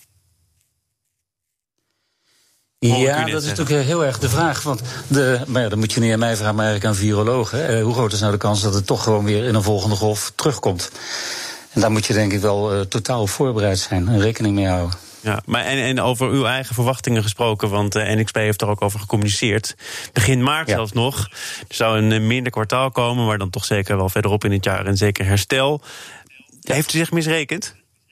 Ja, dat is natuurlijk heel erg de vraag. Want de, maar ja, dan moet je niet aan mij vragen, maar eigenlijk aan virologen. Eh, hoe groot is nou de kans dat het toch gewoon weer in een volgende golf terugkomt? En daar moet je denk ik wel uh, totaal op voorbereid zijn en rekening mee houden. Ja, maar en, en over uw eigen verwachtingen gesproken, want uh, N X P heeft er ook over gecommuniceerd. Begin maart ja. zelfs nog. Er zou een uh, minder kwartaal komen, maar dan toch zeker wel verderop in het jaar en zeker herstel. Heeft u zich misrekend?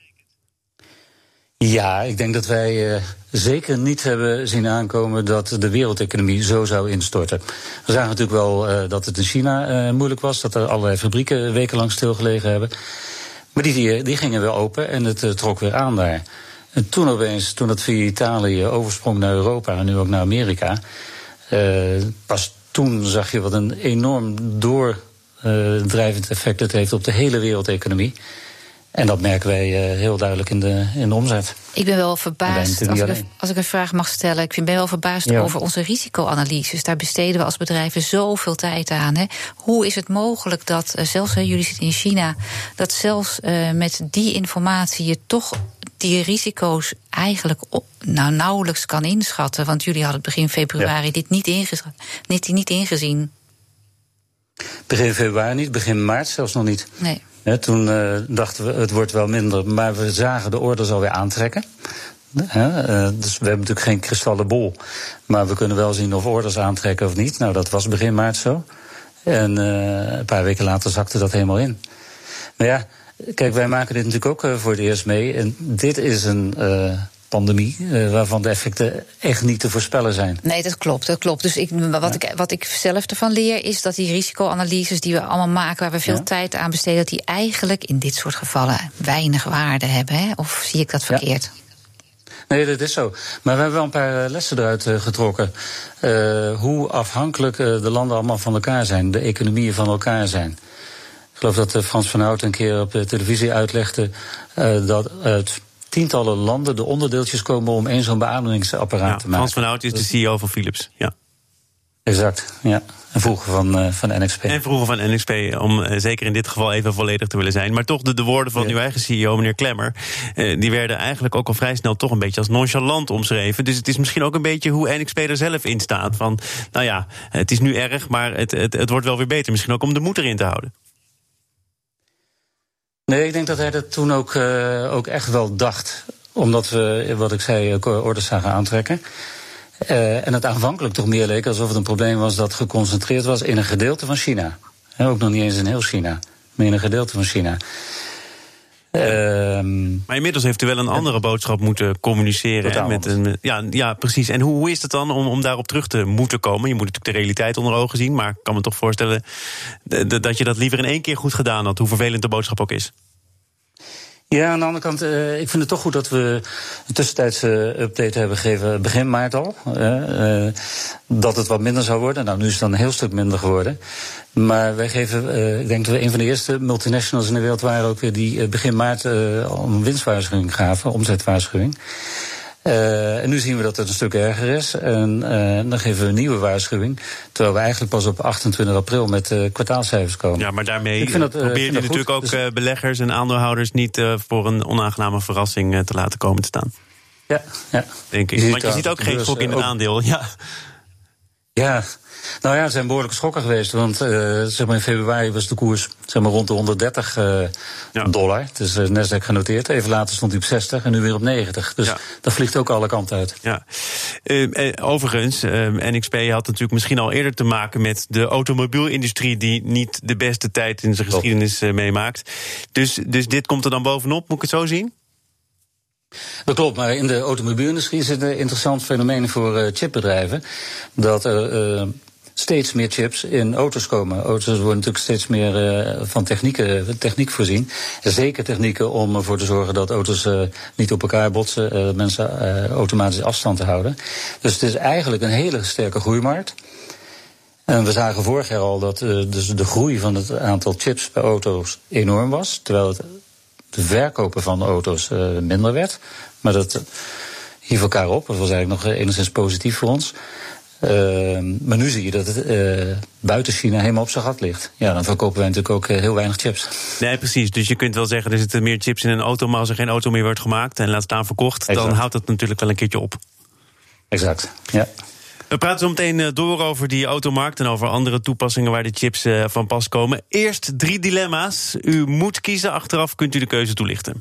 Ja, ik denk dat wij uh, zeker niet hebben zien aankomen dat de wereldeconomie zo zou instorten. We zagen natuurlijk wel uh, dat het in China uh, moeilijk was, dat er allerlei fabrieken wekenlang stilgelegen hebben. Maar die, die, die gingen weer open en het uh, trok weer aan daar. En toen opeens, toen dat via Italië oversprong naar Europa en nu ook naar Amerika, uh, pas toen zag je wat een enorm doordrijvend uh, effect het heeft op de hele wereldeconomie. En dat merken wij uh, heel duidelijk in de, in de omzet. Ik ben wel verbaasd, als ik, een, als ik een vraag mag stellen. Ik ben wel verbaasd ja. over onze risicoanalyses. Daar besteden we als bedrijven zoveel tijd aan. Hè. Hoe is het mogelijk dat, uh, zelfs hè, jullie zitten in China, dat zelfs uh, met die informatie je toch die risico's eigenlijk op, nou, nauwelijks kan inschatten? Want jullie hadden begin februari ja. dit niet, ingez, niet, niet ingezien. Begin februari niet, begin maart zelfs nog niet. Nee. Ja, toen uh, dachten we, het wordt wel minder, maar we zagen de orders alweer aantrekken. Ja, uh, dus we hebben natuurlijk geen kristallen bol. Maar we kunnen wel zien of orders aantrekken of niet. Nou, dat was begin maart zo. En uh, een paar weken later zakte dat helemaal in. Maar ja, kijk, wij maken dit natuurlijk ook uh, voor het eerst mee. En dit is een Uh, pandemie, uh, waarvan de effecten echt niet te voorspellen zijn. Nee, dat klopt, dat klopt. Dus ik, wat, ja. ik, wat ik zelf ervan leer is dat die risicoanalyses die we allemaal maken, waar we veel ja. tijd aan besteden, dat die eigenlijk in dit soort gevallen weinig waarde hebben. Hè? Of zie ik dat verkeerd? Ja. Nee, dat is zo. Maar we hebben wel een paar lessen eruit uh, getrokken. Uh, hoe afhankelijk uh, de landen allemaal van elkaar zijn, de economieën van elkaar zijn. Ik geloof dat uh, Frans van Hout een keer op de televisie uitlegde uh, dat het tientallen landen de onderdeeltjes komen om één zo'n beademingsapparaat ja, te maken. Frans van Hout is de C E O van Philips, ja. Exact, ja. En vroeger van, uh, van N X P. En vroeger van N X P, om uh, zeker in dit geval even volledig te willen zijn. Maar toch de, de woorden van ja. uw eigen C E O, meneer Klemmer, uh, die werden eigenlijk ook al vrij snel toch een beetje als nonchalant omschreven. Dus het is misschien ook een beetje hoe N X P er zelf in staat. Van, nou ja, het is nu erg, maar het, het, het wordt wel weer beter. Misschien ook om de moed erin te houden. Nee, ik denk dat hij dat toen ook, uh, ook echt wel dacht. Omdat we, wat ik zei, orders zagen aantrekken. Uh, en het aanvankelijk toch meer leek alsof het een probleem was dat geconcentreerd was in een gedeelte van China. He, ook nog niet eens in heel China, maar in een gedeelte van China. Um, maar inmiddels heeft u wel een andere boodschap moeten communiceren. Hè, met een, ja, ja, precies. En hoe, hoe is het dan om, om daarop terug te moeten komen? Je moet natuurlijk de realiteit onder ogen zien, maar ik kan me toch voorstellen dat je dat liever in één keer goed gedaan had, hoe vervelend de boodschap ook is. Ja, aan de andere kant, uh, ik vind het toch goed dat we een tussentijdse update hebben gegeven begin maart al. Uh, uh, dat het wat minder zou worden. Nou, nu is het dan een heel stuk minder geworden. Maar wij geven, uh, ik denk dat we een van de eerste multinationals in de wereld waren ook weer die uh, begin maart uh, al een winstwaarschuwing gaven, omzetwaarschuwing. Uh, en nu zien we dat het een stuk erger is. En uh, dan geven we een nieuwe waarschuwing. Terwijl we eigenlijk pas op achtentwintig april met uh, kwartaalcijfers komen. Ja, maar daarmee dat, uh, probeer je natuurlijk ook uh, beleggers en aandeelhouders niet uh, voor een onaangename verrassing uh, te laten komen te staan. Ja, ja. Denk ik. Je Want je ziet ook geen schok in het aandeel. Ja. Ja, nou ja, ze zijn behoorlijk schokken geweest. Want uh, zeg maar in februari was de koers zeg maar rond de honderddertig uh, ja. dollar. Het is uh, Nasdaq genoteerd. Even later stond hij op zestig en nu weer op negentig. Dus ja. dat vliegt ook alle kanten uit. Ja. Uh, overigens, uh, N X P had natuurlijk misschien al eerder te maken met de automobielindustrie die niet de beste tijd in zijn geschiedenis uh, meemaakt. Dus, dus dit komt er dan bovenop, moet ik het zo zien? Dat klopt, maar in de automobielindustrie zit een interessant fenomeen voor uh, chipbedrijven. Dat er uh, steeds meer chips in auto's komen. Auto's worden natuurlijk steeds meer uh, van technieken, techniek voorzien. Zeker technieken om ervoor te zorgen dat auto's uh, niet op elkaar botsen. Uh, mensen uh, automatisch afstand te houden. Dus het is eigenlijk een hele sterke groeimarkt. En we zagen vorig jaar al dat uh, dus de groei van het aantal chips bij auto's enorm was. Terwijl het de verkopen van auto's uh, minder werd. Maar dat uh, hief elkaar op. Dat was eigenlijk nog enigszins positief voor ons. Uh, maar nu zie je dat het uh, buiten China helemaal op zijn gat ligt. Ja, dan verkopen wij natuurlijk ook uh, heel weinig chips. Nee, precies. Dus je kunt wel zeggen, er zitten meer chips in een auto, maar als er geen auto meer wordt gemaakt en laat staan verkocht, exact. Dan houdt dat natuurlijk wel een keertje op. Exact, ja. We praten zo meteen door over die automarkt en over andere toepassingen waar de chips van pas komen. Eerst drie dilemma's. U moet kiezen. Achteraf kunt u de keuze toelichten.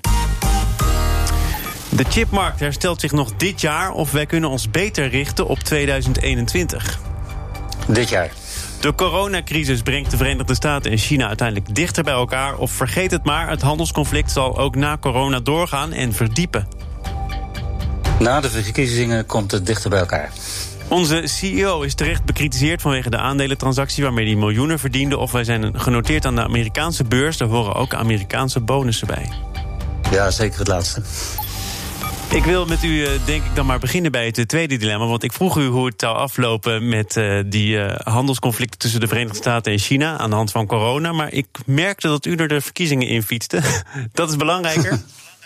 De chipmarkt herstelt zich nog dit jaar of wij kunnen ons beter richten op tweeduizend eenentwintig? Dit jaar. De coronacrisis brengt de Verenigde Staten en China uiteindelijk dichter bij elkaar. Of vergeet het maar, het handelsconflict zal ook na corona doorgaan en verdiepen. Na de verkiezingen komt het dichter bij elkaar. Onze C E O is terecht bekritiseerd vanwege de aandelentransactie waarmee hij miljoenen verdiende. Of wij zijn genoteerd aan de Amerikaanse beurs. Daar horen ook Amerikaanse bonussen bij. Ja, zeker het laatste. Ik wil met u denk ik dan maar beginnen bij het tweede dilemma. Want ik vroeg u hoe het zou aflopen met uh, die uh, handelsconflicten tussen de Verenigde Staten en China aan de hand van corona. Maar ik merkte dat u er de verkiezingen in fietste. Dat is belangrijker.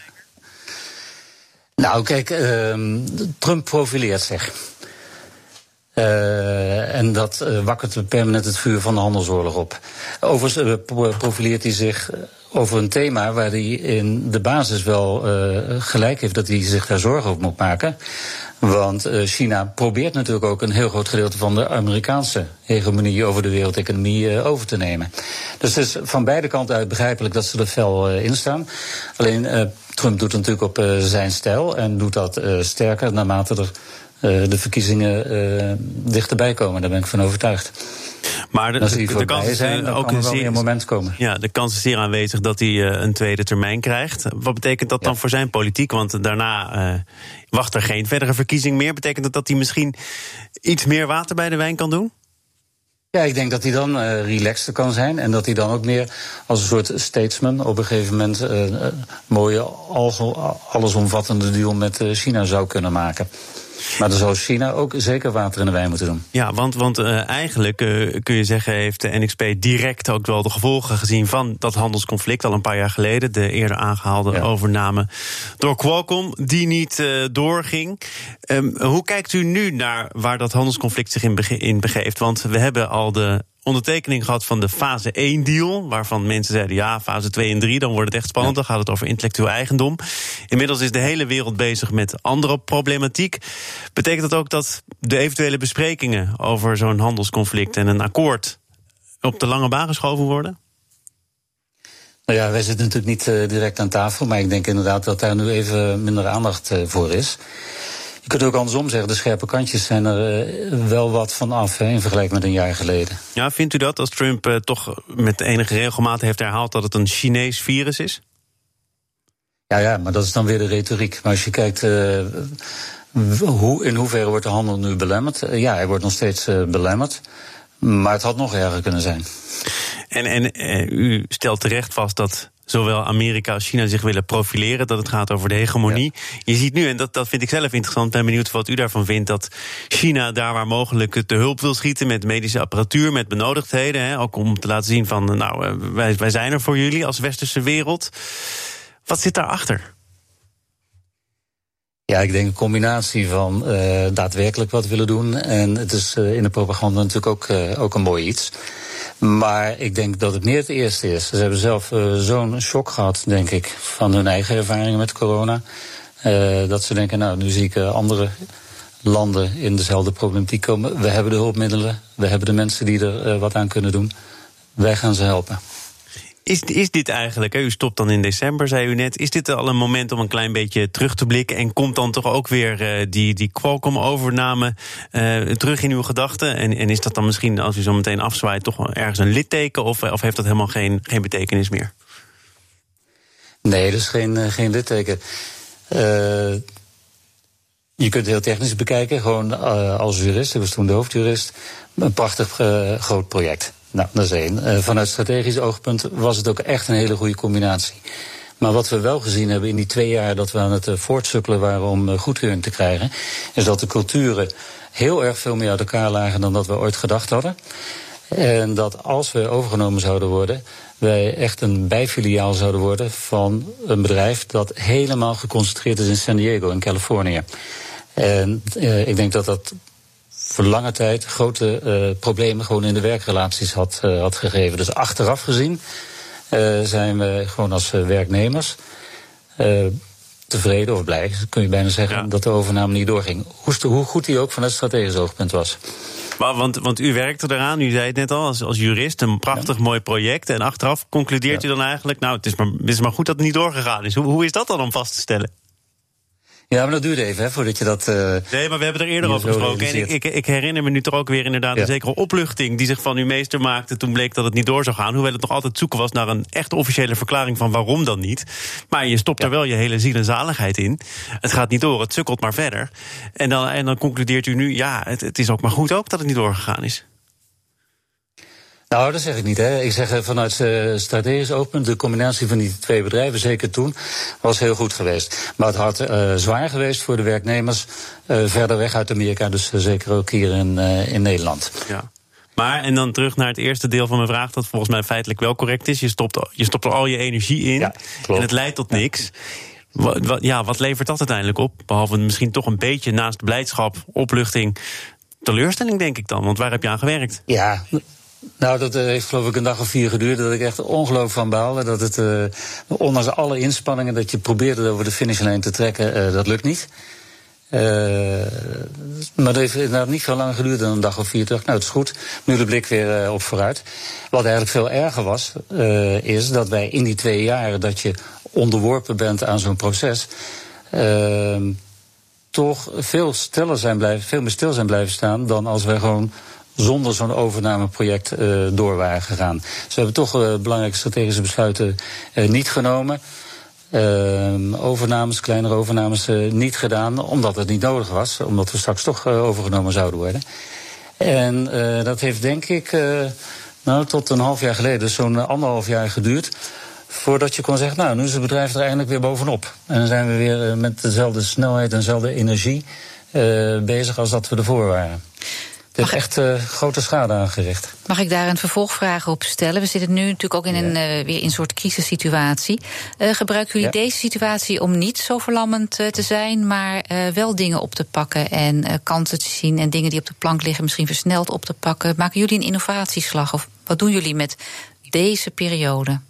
Nou, kijk, uh, Trump profileert zich. Uh, en dat uh, wakkert permanent het vuur van de handelsoorlog op. Overigens uh, profileert hij zich over een thema waar hij in de basis wel uh, gelijk heeft dat hij zich daar zorgen over moet maken. Want uh, China probeert natuurlijk ook een heel groot gedeelte van de Amerikaanse hegemonie over de wereldeconomie uh, over te nemen. Dus het is van beide kanten uit begrijpelijk dat ze er fel uh, in staan. Alleen uh, Trump doet het natuurlijk op uh, zijn stijl en doet dat uh, sterker naarmate er Uh, de verkiezingen uh, dichterbij komen. Daar ben ik van overtuigd. Maar de, als die de kans is zijn, dan ook kan er wel zeer, weer een moment komen. Ja, de kans is zeer aanwezig dat hij uh, een tweede termijn krijgt. Wat betekent dat ja. dan voor zijn politiek? Want daarna uh, wacht er geen verdere verkiezing meer. Betekent dat dat hij misschien iets meer water bij de wijn kan doen? Ja, ik denk dat hij dan uh, relaxter kan zijn. En dat hij dan ook meer als een soort statesman op een gegeven moment uh, een mooie, allesomvattende deal met uh, China zou kunnen maken. Maar dan zou China ook zeker water in de wijn moeten doen. Ja, want, want uh, eigenlijk uh, kun je zeggen heeft de N X P direct ook wel de gevolgen gezien van dat handelsconflict al een paar jaar geleden. De eerder aangehaalde ja. overname door Qualcomm, die niet uh, doorging. Um, hoe kijkt u nu naar waar dat handelsconflict zich in, bege- in begeeft? Want we hebben al de ondertekening gehad van de fase één deal, waarvan mensen zeiden ja, fase twee en drie, dan wordt het echt spannend, ja. Dan gaat het over intellectueel eigendom. Inmiddels is de hele wereld bezig met andere problematiek. Betekent dat ook dat de eventuele besprekingen over zo'n handelsconflict en een akkoord op de lange baan geschoven worden? Nou ja, wij zitten natuurlijk niet uh, direct aan tafel, maar ik denk inderdaad dat daar nu even minder aandacht uh, voor is. Je kunt ook andersom zeggen, de scherpe kantjes zijn er uh, wel wat van af hè, in vergelijking met een jaar geleden. Ja, vindt u dat als Trump uh, toch met enige regelmaat heeft herhaald dat het een Chinees virus is? Ja, ja, maar dat is dan weer de retoriek. Maar als je kijkt, uh, hoe, in hoeverre wordt de handel nu belemmerd? Uh, ja, hij wordt nog steeds uh, belemmerd. Maar het had nog erger kunnen zijn. En, en uh, u stelt terecht vast dat zowel Amerika als China zich willen profileren, dat het gaat over de hegemonie. Ja. Je ziet nu, en dat, dat vind ik zelf interessant, ben benieuwd wat u daarvan vindt, dat China daar waar mogelijk te hulp wil schieten met medische apparatuur, met benodigdheden, hè, ook om te laten zien van, nou, wij, wij zijn er voor jullie als westerse wereld. Wat zit daarachter? Ja, ik denk een combinatie van uh, daadwerkelijk wat willen doen. En het is uh, in de propaganda natuurlijk ook, uh, ook een mooi iets. Maar ik denk dat het meer het eerste is. Ze hebben zelf uh, zo'n shock gehad, denk ik, van hun eigen ervaringen met corona. Uh, dat ze denken, nou, nu zie ik uh, andere landen in dezelfde problematiek komen. We hebben de hulpmiddelen, we hebben de mensen die er uh, wat aan kunnen doen. Wij gaan ze helpen. Is, is dit eigenlijk, hè, u stopt dan in december, zei u net, is dit al een moment om een klein beetje terug te blikken en komt dan toch ook weer uh, die, die Qualcomm-overname uh, terug in uw gedachten? En, en is dat dan misschien, als u zo meteen afzwaait, toch wel ergens een litteken of, of heeft dat helemaal geen, geen betekenis meer? Nee, dat is geen, uh, geen litteken. Uh, je kunt het heel technisch bekijken, gewoon uh, als jurist, ik was toen de hoofdjurist, een prachtig uh, groot project. Nou, dat is één. Uh, vanuit strategisch oogpunt was het ook echt een hele goede combinatie. Maar wat we wel gezien hebben in die twee jaar dat we aan het uh, voortsukkelen waren om uh, goedkeuring te krijgen, is dat de culturen heel erg veel meer uit elkaar lagen dan dat we ooit gedacht hadden. En dat als we overgenomen zouden worden, wij echt een bijfiliaal zouden worden van een bedrijf dat helemaal geconcentreerd is in San Diego, in Californië. En uh, ik denk dat dat voor lange tijd grote uh, problemen gewoon in de werkrelaties had, uh, had gegeven. Dus achteraf gezien uh, zijn we gewoon als uh, werknemers uh, tevreden of blij, kun je bijna zeggen, ja, dat de overname niet doorging. Hoe, hoe goed die ook vanuit strategisch oogpunt was. Maar want, want u werkte eraan, u zei het net al, als, als jurist, een prachtig ja. mooi project. En achteraf concludeert ja. u dan eigenlijk, nou, het is, maar, het is maar goed dat het niet doorgegaan is. Hoe, hoe is dat dan om vast te stellen? Ja, maar dat duurde even, hè, voordat je dat... Uh, nee, maar we hebben er eerder over gesproken. En ik, ik, ik herinner me nu toch ook weer inderdaad ja. een zekere opluchting die zich van u meester maakte toen bleek dat het niet door zou gaan. Hoewel het nog altijd zoeken was naar een echt officiële verklaring van waarom dan niet. Maar je stopt ja. er wel je hele ziel en zaligheid in. Het gaat niet door, het sukkelt maar verder. En dan, en dan concludeert u nu, ja, het, het is ook maar goed ook dat het niet doorgegaan is. Nou, dat zeg ik niet. Hè. Ik zeg vanuit uh, strategisch oogpunt, de combinatie van die twee bedrijven, zeker toen, was heel goed geweest. Maar het had uh, zwaar geweest voor de werknemers uh, verder weg uit Amerika, dus uh, zeker ook hier in, uh, in Nederland. Ja. Maar, en dan terug naar het eerste deel van mijn vraag, dat volgens mij feitelijk wel correct is. Je stopt, je stopt er al je energie in ja, en het leidt tot niks. Ja. Wat, wat, ja, wat levert dat uiteindelijk op? Behalve misschien toch een beetje naast blijdschap, opluchting, teleurstelling, denk ik dan. Want waar heb je aan gewerkt? Ja. Nou, dat heeft geloof ik een dag of vier geduurd, dat ik echt ongelooflijk van baalde. Dat het, uh, ondanks alle inspanningen dat je probeerde over de finishlijn te trekken, uh, dat lukt niet. Uh, maar dat heeft inderdaad niet veel langer geduurd dan een dag of vier. Terug. Nou, het is goed. Nu de blik weer uh, op vooruit. Wat eigenlijk veel erger was, uh, is dat wij in die twee jaren dat je onderworpen bent aan zo'n proces, uh, toch veel stiller zijn blijven, veel meer stil zijn blijven staan dan als wij gewoon zonder zo'n overnameproject uh, door waren gegaan. Dus we hebben toch uh, belangrijke strategische besluiten uh, niet genomen. Uh, overnames, kleinere overnames uh, niet gedaan, omdat het niet nodig was. Omdat we straks toch uh, overgenomen zouden worden. En uh, dat heeft denk ik uh, nou, tot een half jaar geleden, dus zo'n anderhalf jaar geduurd, voordat je kon zeggen, nou, nu is het bedrijf er eigenlijk weer bovenop. En dan zijn we weer uh, met dezelfde snelheid en dezelfde energie uh, bezig als dat we ervoor waren. Het heeft echt uh, grote schade aangericht. Mag ik daar een vervolgvraag op stellen? We zitten nu natuurlijk ook in een, uh, weer in een soort crisissituatie. Uh, gebruiken jullie ja. deze situatie om niet zo verlammend uh, te zijn, maar uh, wel dingen op te pakken en uh, kansen te zien en dingen die op de plank liggen misschien versneld op te pakken? Maken jullie een innovatieslag of wat doen jullie met deze periode?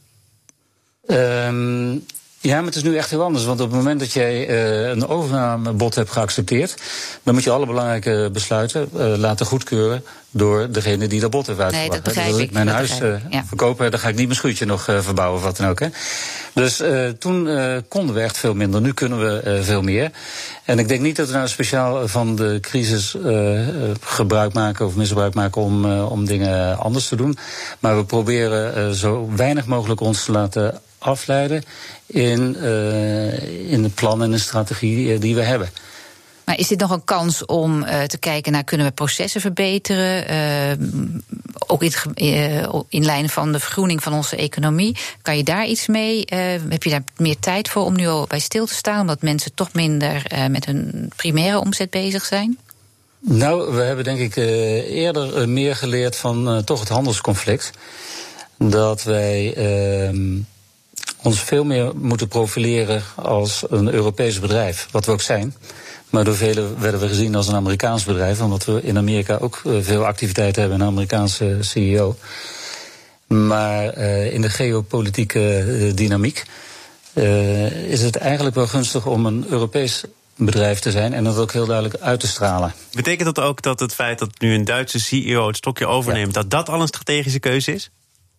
Um, Ja, maar het is nu echt heel anders. Want op het moment dat jij uh, een overnamebod hebt geaccepteerd, dan moet je alle belangrijke besluiten uh, laten goedkeuren door degene die dat bod heeft uitgebracht. Nee, dat begrijp dus als ik mijn huis uh, ja. verkopen, dan ga ik niet mijn schuurtje nog uh, verbouwen of wat dan ook. Hè. Dus uh, toen uh, konden we echt veel minder. Nu kunnen we uh, veel meer. En ik denk niet dat we nou speciaal van de crisis uh, gebruik maken of misbruik maken om, uh, om dingen anders te doen. Maar we proberen uh, zo weinig mogelijk ons te laten afleiden in, uh, in de plannen en de strategie die we hebben. Maar is dit nog een kans om uh, te kijken naar kunnen we processen verbeteren? Uh, ook in, uh, in lijn van de vergroening van onze economie. Kan je daar iets mee? Uh, heb je daar meer tijd voor om nu al bij stil te staan? Omdat mensen toch minder uh, met hun primaire omzet bezig zijn? Nou, we hebben denk ik uh, eerder uh, meer geleerd van uh, toch het handelsconflict. Dat wij Uh, ons veel meer moeten profileren als een Europees bedrijf, wat we ook zijn. Maar door velen werden we gezien als een Amerikaans bedrijf, omdat we in Amerika ook veel activiteiten hebben, een Amerikaanse C E O. Maar uh, in de geopolitieke uh, dynamiek uh, is het eigenlijk wel gunstig om een Europees bedrijf te zijn en dat ook heel duidelijk uit te stralen. Betekent dat ook dat het feit dat nu een Duitse C E O het stokje overneemt, ja. dat dat al een strategische keuze is?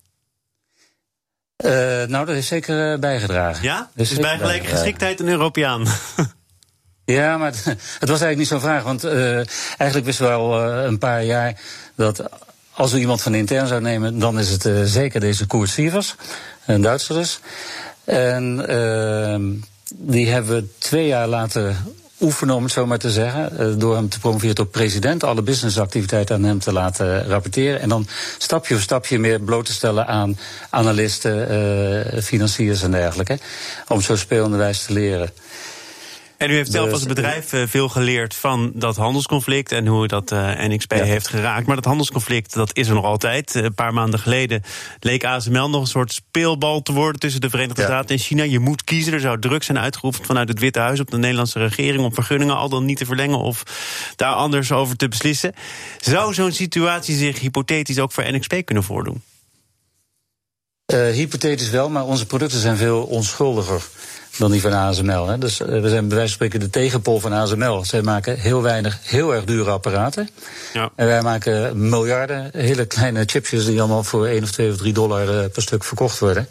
Uh, nou, dat heeft zeker uh, bijgedragen. Ja? Dus bij gelijke geschiktheid een Europeaan. Ja, maar het, het was eigenlijk niet zo'n vraag. Want uh, eigenlijk wisten we al uh, een paar jaar dat als we iemand van intern zou nemen, dan is het uh, zeker deze Kurt Sievers, een Duitser dus. En uh, die hebben we twee jaar laten oefenen, om het zo maar te zeggen, uh, door hem te promoveren tot president, alle businessactiviteiten aan hem te laten rapporteren en dan stapje voor stapje meer bloot te stellen aan analisten, uh, financiers en dergelijke, om zo spelende wijze te leren. En u heeft zelf dus als bedrijf uh, veel geleerd van dat handelsconflict en hoe dat uh, N X P ja. heeft geraakt. Maar dat handelsconflict, dat is er nog altijd. Uh, een paar maanden geleden leek A S M L nog een soort speelbal te worden tussen de Verenigde ja. Staten en China. Je moet kiezen, er zou druk zijn uitgeoefend vanuit het Witte Huis op de Nederlandse regering om vergunningen al dan niet te verlengen of daar anders over te beslissen. Zou zo'n situatie zich hypothetisch ook voor N X P kunnen voordoen? Uh, hypothetisch wel, maar onze producten zijn veel onschuldiger dan die van A S M L. Hè. Dus uh, we zijn bij wijze van spreken de tegenpol van A S M L. Zij maken heel weinig, heel erg dure apparaten. Ja. En wij maken miljarden hele kleine chipjes die allemaal voor één of twee of drie dollar uh, per stuk verkocht worden.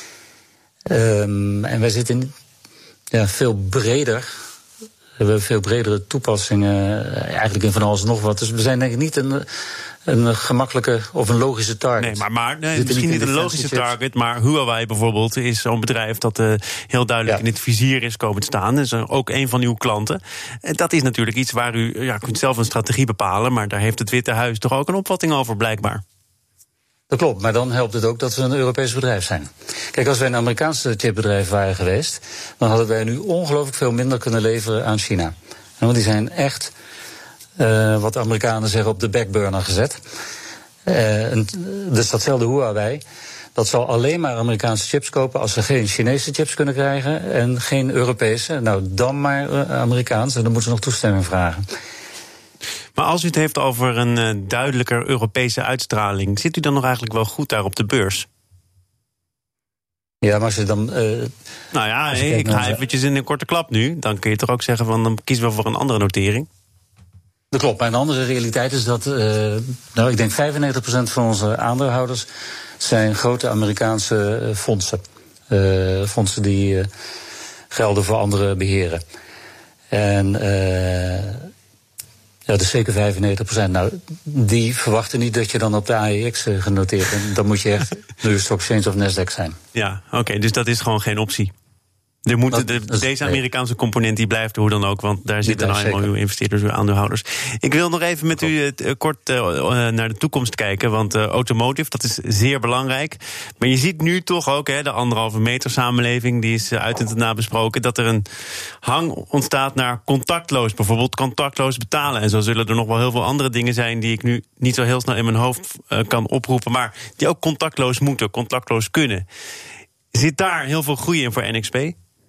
Um, en wij zitten ja, veel breder. We hebben veel bredere toepassingen, uh, eigenlijk in van alles en nog wat. Dus we zijn denk ik niet een, een gemakkelijke of een logische target. Nee, maar, maar nee, misschien niet een logische target, maar Huawei bijvoorbeeld is zo'n bedrijf dat uh, heel duidelijk ja. in het vizier is komen te staan. Dat is uh, ook een van uw klanten. En dat is natuurlijk iets waar u, ja, kunt zelf een strategie bepalen, maar daar heeft het Witte Huis toch ook een opvatting over blijkbaar. Dat klopt, maar dan helpt het ook dat we een Europees bedrijf zijn. Kijk, als wij een Amerikaanse chipbedrijf waren geweest, dan hadden wij nu ongelooflijk veel minder kunnen leveren aan China. Want die zijn echt, uh, wat de Amerikanen zeggen, op de backburner gezet. Uh, en dus datzelfde Huawei, dat zal alleen maar Amerikaanse chips kopen als ze geen Chinese chips kunnen krijgen en geen Europese. Nou, dan maar uh, Amerikaans en dan moeten ze nog toestemming vragen. Maar als u het heeft over een uh, duidelijker Europese uitstraling, zit u dan nog eigenlijk wel goed daar op de beurs? Ja, maar als je dan... Uh, nou ja, hey, ik ga eventjes in een korte klap nu. Dan kun je toch ook zeggen van dan kiezen we voor een andere notering. Dat klopt, maar een andere realiteit is dat, uh, nou, ik denk vijfennegentig procent van onze aandeelhouders zijn grote Amerikaanse uh, fondsen. Uh, fondsen die uh, gelden voor andere beheren. En uh, ja, dus zeker vijfennegentig procent. Nou, die verwachten niet dat je dan op de A E X uh, genoteerd bent. Dan moet je echt New York Stock Exchange of Nasdaq zijn. Ja, oké, okay, dus dat is gewoon geen optie. Er moet de, de, deze Amerikaanse component die blijft hoe dan ook, want daar zitten nou eenmaal uw investeerders, uw aandeelhouders. Ik wil nog even met u uh, kort uh, naar de toekomst kijken, want uh, automotive, dat is zeer belangrijk. Maar je ziet nu toch ook, hè, de anderhalve meter samenleving, die is uh, uit en te nabesproken, dat er een hang ontstaat naar contactloos, bijvoorbeeld contactloos betalen. En zo zullen er nog wel heel veel andere dingen zijn die ik nu niet zo heel snel in mijn hoofd uh, kan oproepen, maar die ook contactloos moeten, contactloos kunnen. Zit daar heel veel groei in voor N X P?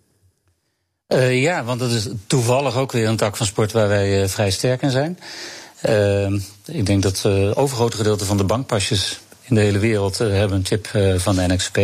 Uh, ja, want dat is toevallig ook weer een tak van sport waar wij uh, vrij sterk in zijn. Uh, ik denk dat het uh, overgrote gedeelte van de bankpasjes in de hele wereld uh, hebben een chip uh, van de N X P.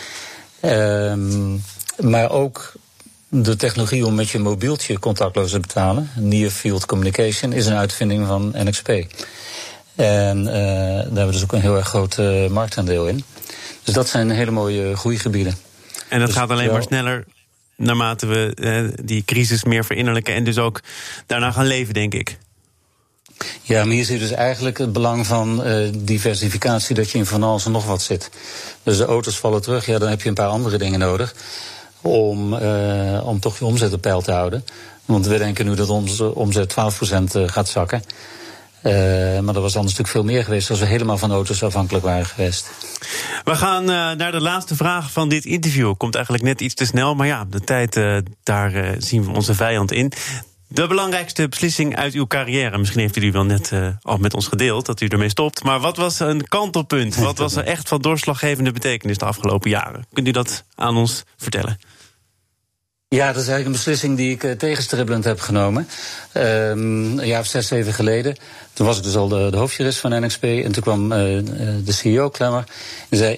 Uh, maar ook de technologie om met je mobieltje contactloos te betalen, Near Field Communication, is een uitvinding van N X P. En uh, daar hebben we dus ook een heel erg groot uh, marktaandeel in. Dus dat zijn hele mooie groeigebieden. En dat dus gaat alleen wel, maar sneller naarmate we eh, die crisis meer verinnerlijken en dus ook daarna gaan leven, denk ik. Ja, maar hier zit dus eigenlijk het belang van uh, diversificatie, dat je in van alles en nog wat zit. Dus de auto's vallen terug, ja, dan heb je een paar andere dingen nodig om, uh, om toch je omzet op peil te houden. Want we denken nu dat onze omzet twaalf procent gaat zakken. Uh, maar dat was anders natuurlijk veel meer geweest als we helemaal van auto's afhankelijk waren geweest. We gaan uh, naar de laatste vraag van dit interview. Komt eigenlijk net iets te snel, maar ja, de tijd, uh, daar uh, zien we onze vijand in. De belangrijkste beslissing uit uw carrière, misschien heeft u die wel net uh, al met ons gedeeld, dat u ermee stopt. Maar wat was een kantelpunt? Wat was er echt van doorslaggevende betekenis de afgelopen jaren? Kunt u dat aan ons vertellen? Ja, dat is eigenlijk een beslissing die ik uh, tegenstribbelend heb genomen. Um, een jaar of zes, zeven geleden. Toen was ik dus al de, de hoofdjurist van N X P. En toen kwam uh, de C E O Klemmer en zei: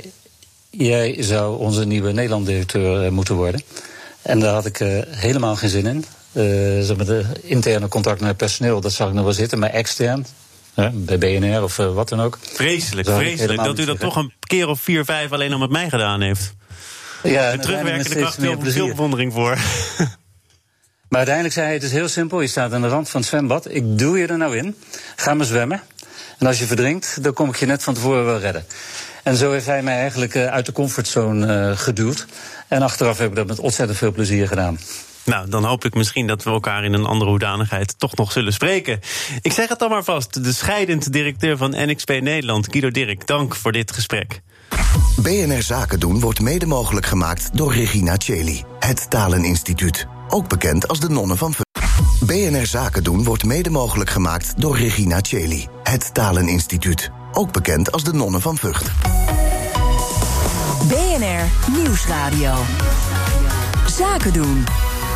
jij zou onze nieuwe Nederland-directeur uh, moeten worden. En daar had ik uh, helemaal geen zin in. Uh, zeg maar de interne contact met personeel, dat zag ik nog wel zitten. Maar extern, hè, bij B N R of uh, wat dan ook. Vreselijk, vreselijk. Dat u dat toch een keer of vier, vijf alleen al met mij gedaan heeft. Ja, de terugwerkende kracht, veel, veel bewondering voor. Maar uiteindelijk zei hij, het is heel simpel. Je staat aan de rand van het zwembad. Ik doe je er nou in. Ga maar zwemmen. En als je verdrinkt, dan kom ik je net van tevoren wel redden. En zo heeft hij mij eigenlijk uh, uit de comfortzone uh, geduwd. En achteraf heb ik dat met ontzettend veel plezier gedaan. Nou, dan hoop ik misschien dat we elkaar in een andere hoedanigheid toch nog zullen spreken. Ik zeg het dan maar vast. De scheidend directeur van N X P Nederland, Guido Dirk, dank voor dit gesprek. B N R Zaken doen wordt mede mogelijk gemaakt door Regina Cheli, het Taleninstituut. Ook bekend als de nonnen van Vught. B N R Zaken doen wordt mede mogelijk gemaakt door Regina Cheli, het Taleninstituut. Ook bekend als de nonnen van Vught. B N R Nieuwsradio. Zaken doen.